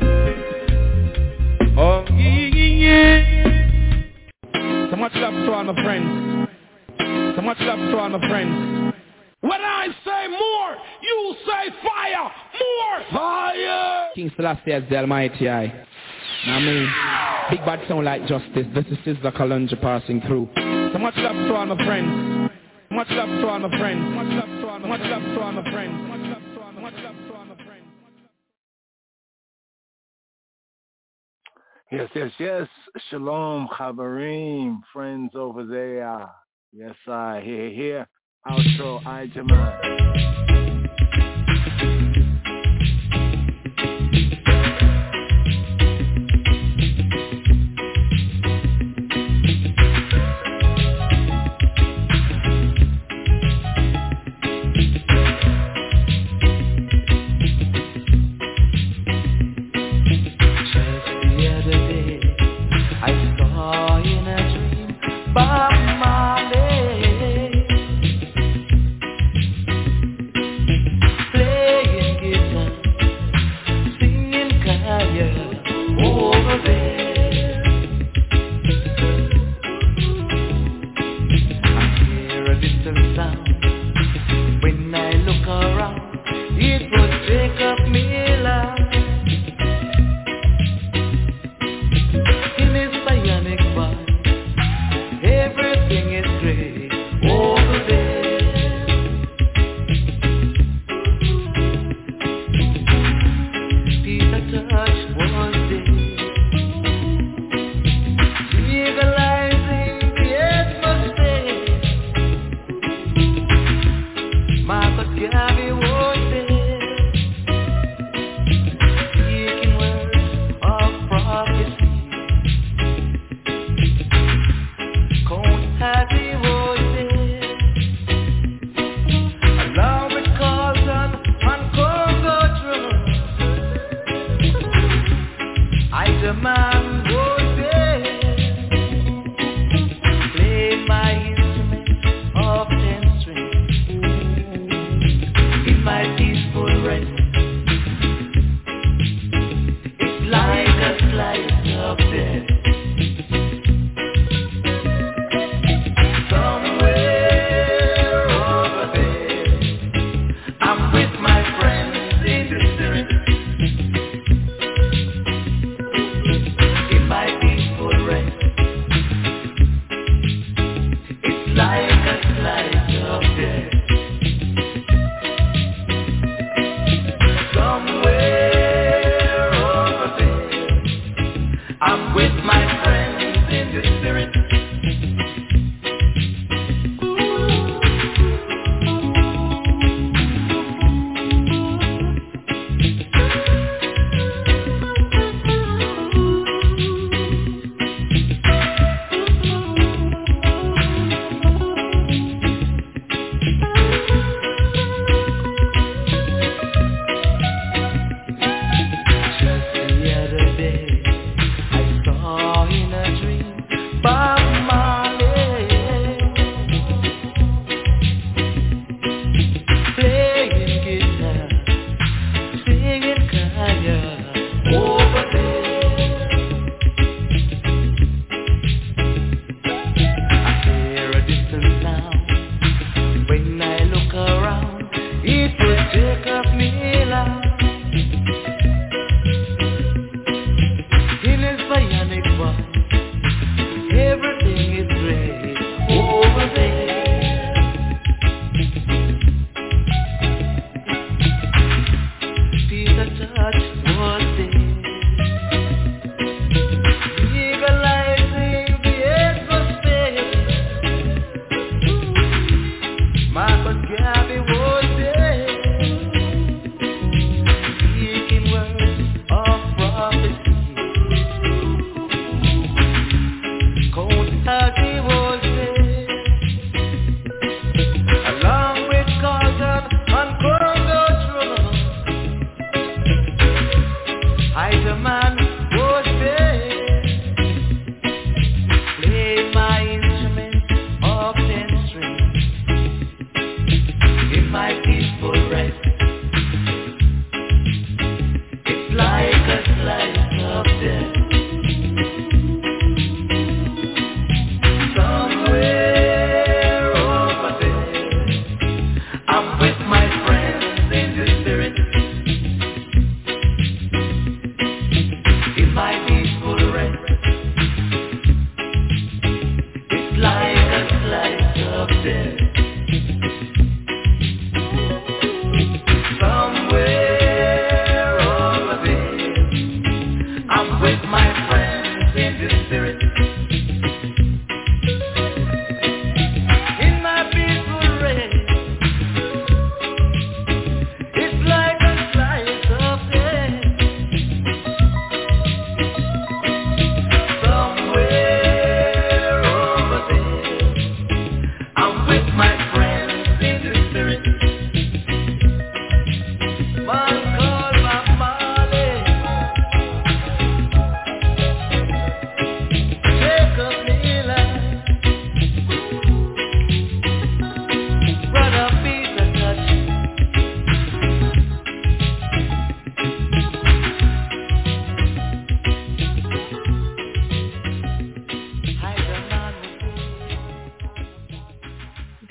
Oh, yeah. So much love to all my friends. So much love to all my friends. When I say more, you say fire. More fire. King Selassie as the Almighty I. I mean, big bad sound like justice. This is the Kalunja passing through. So much love to all my friends. Much love to all my friends. Much love to all my friends. Much love to all my friends. Much love to all my friends. Yes. Shalom, Chabarim, friends over there. Yes, I here. Outro, I Jamal.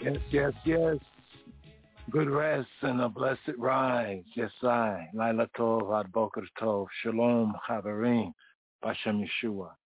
Yes. Good rest and a blessed rise. Yes, I. Laila Tov, Ad Boker Tov. Shalom, Chaverim. Bashem Yeshua.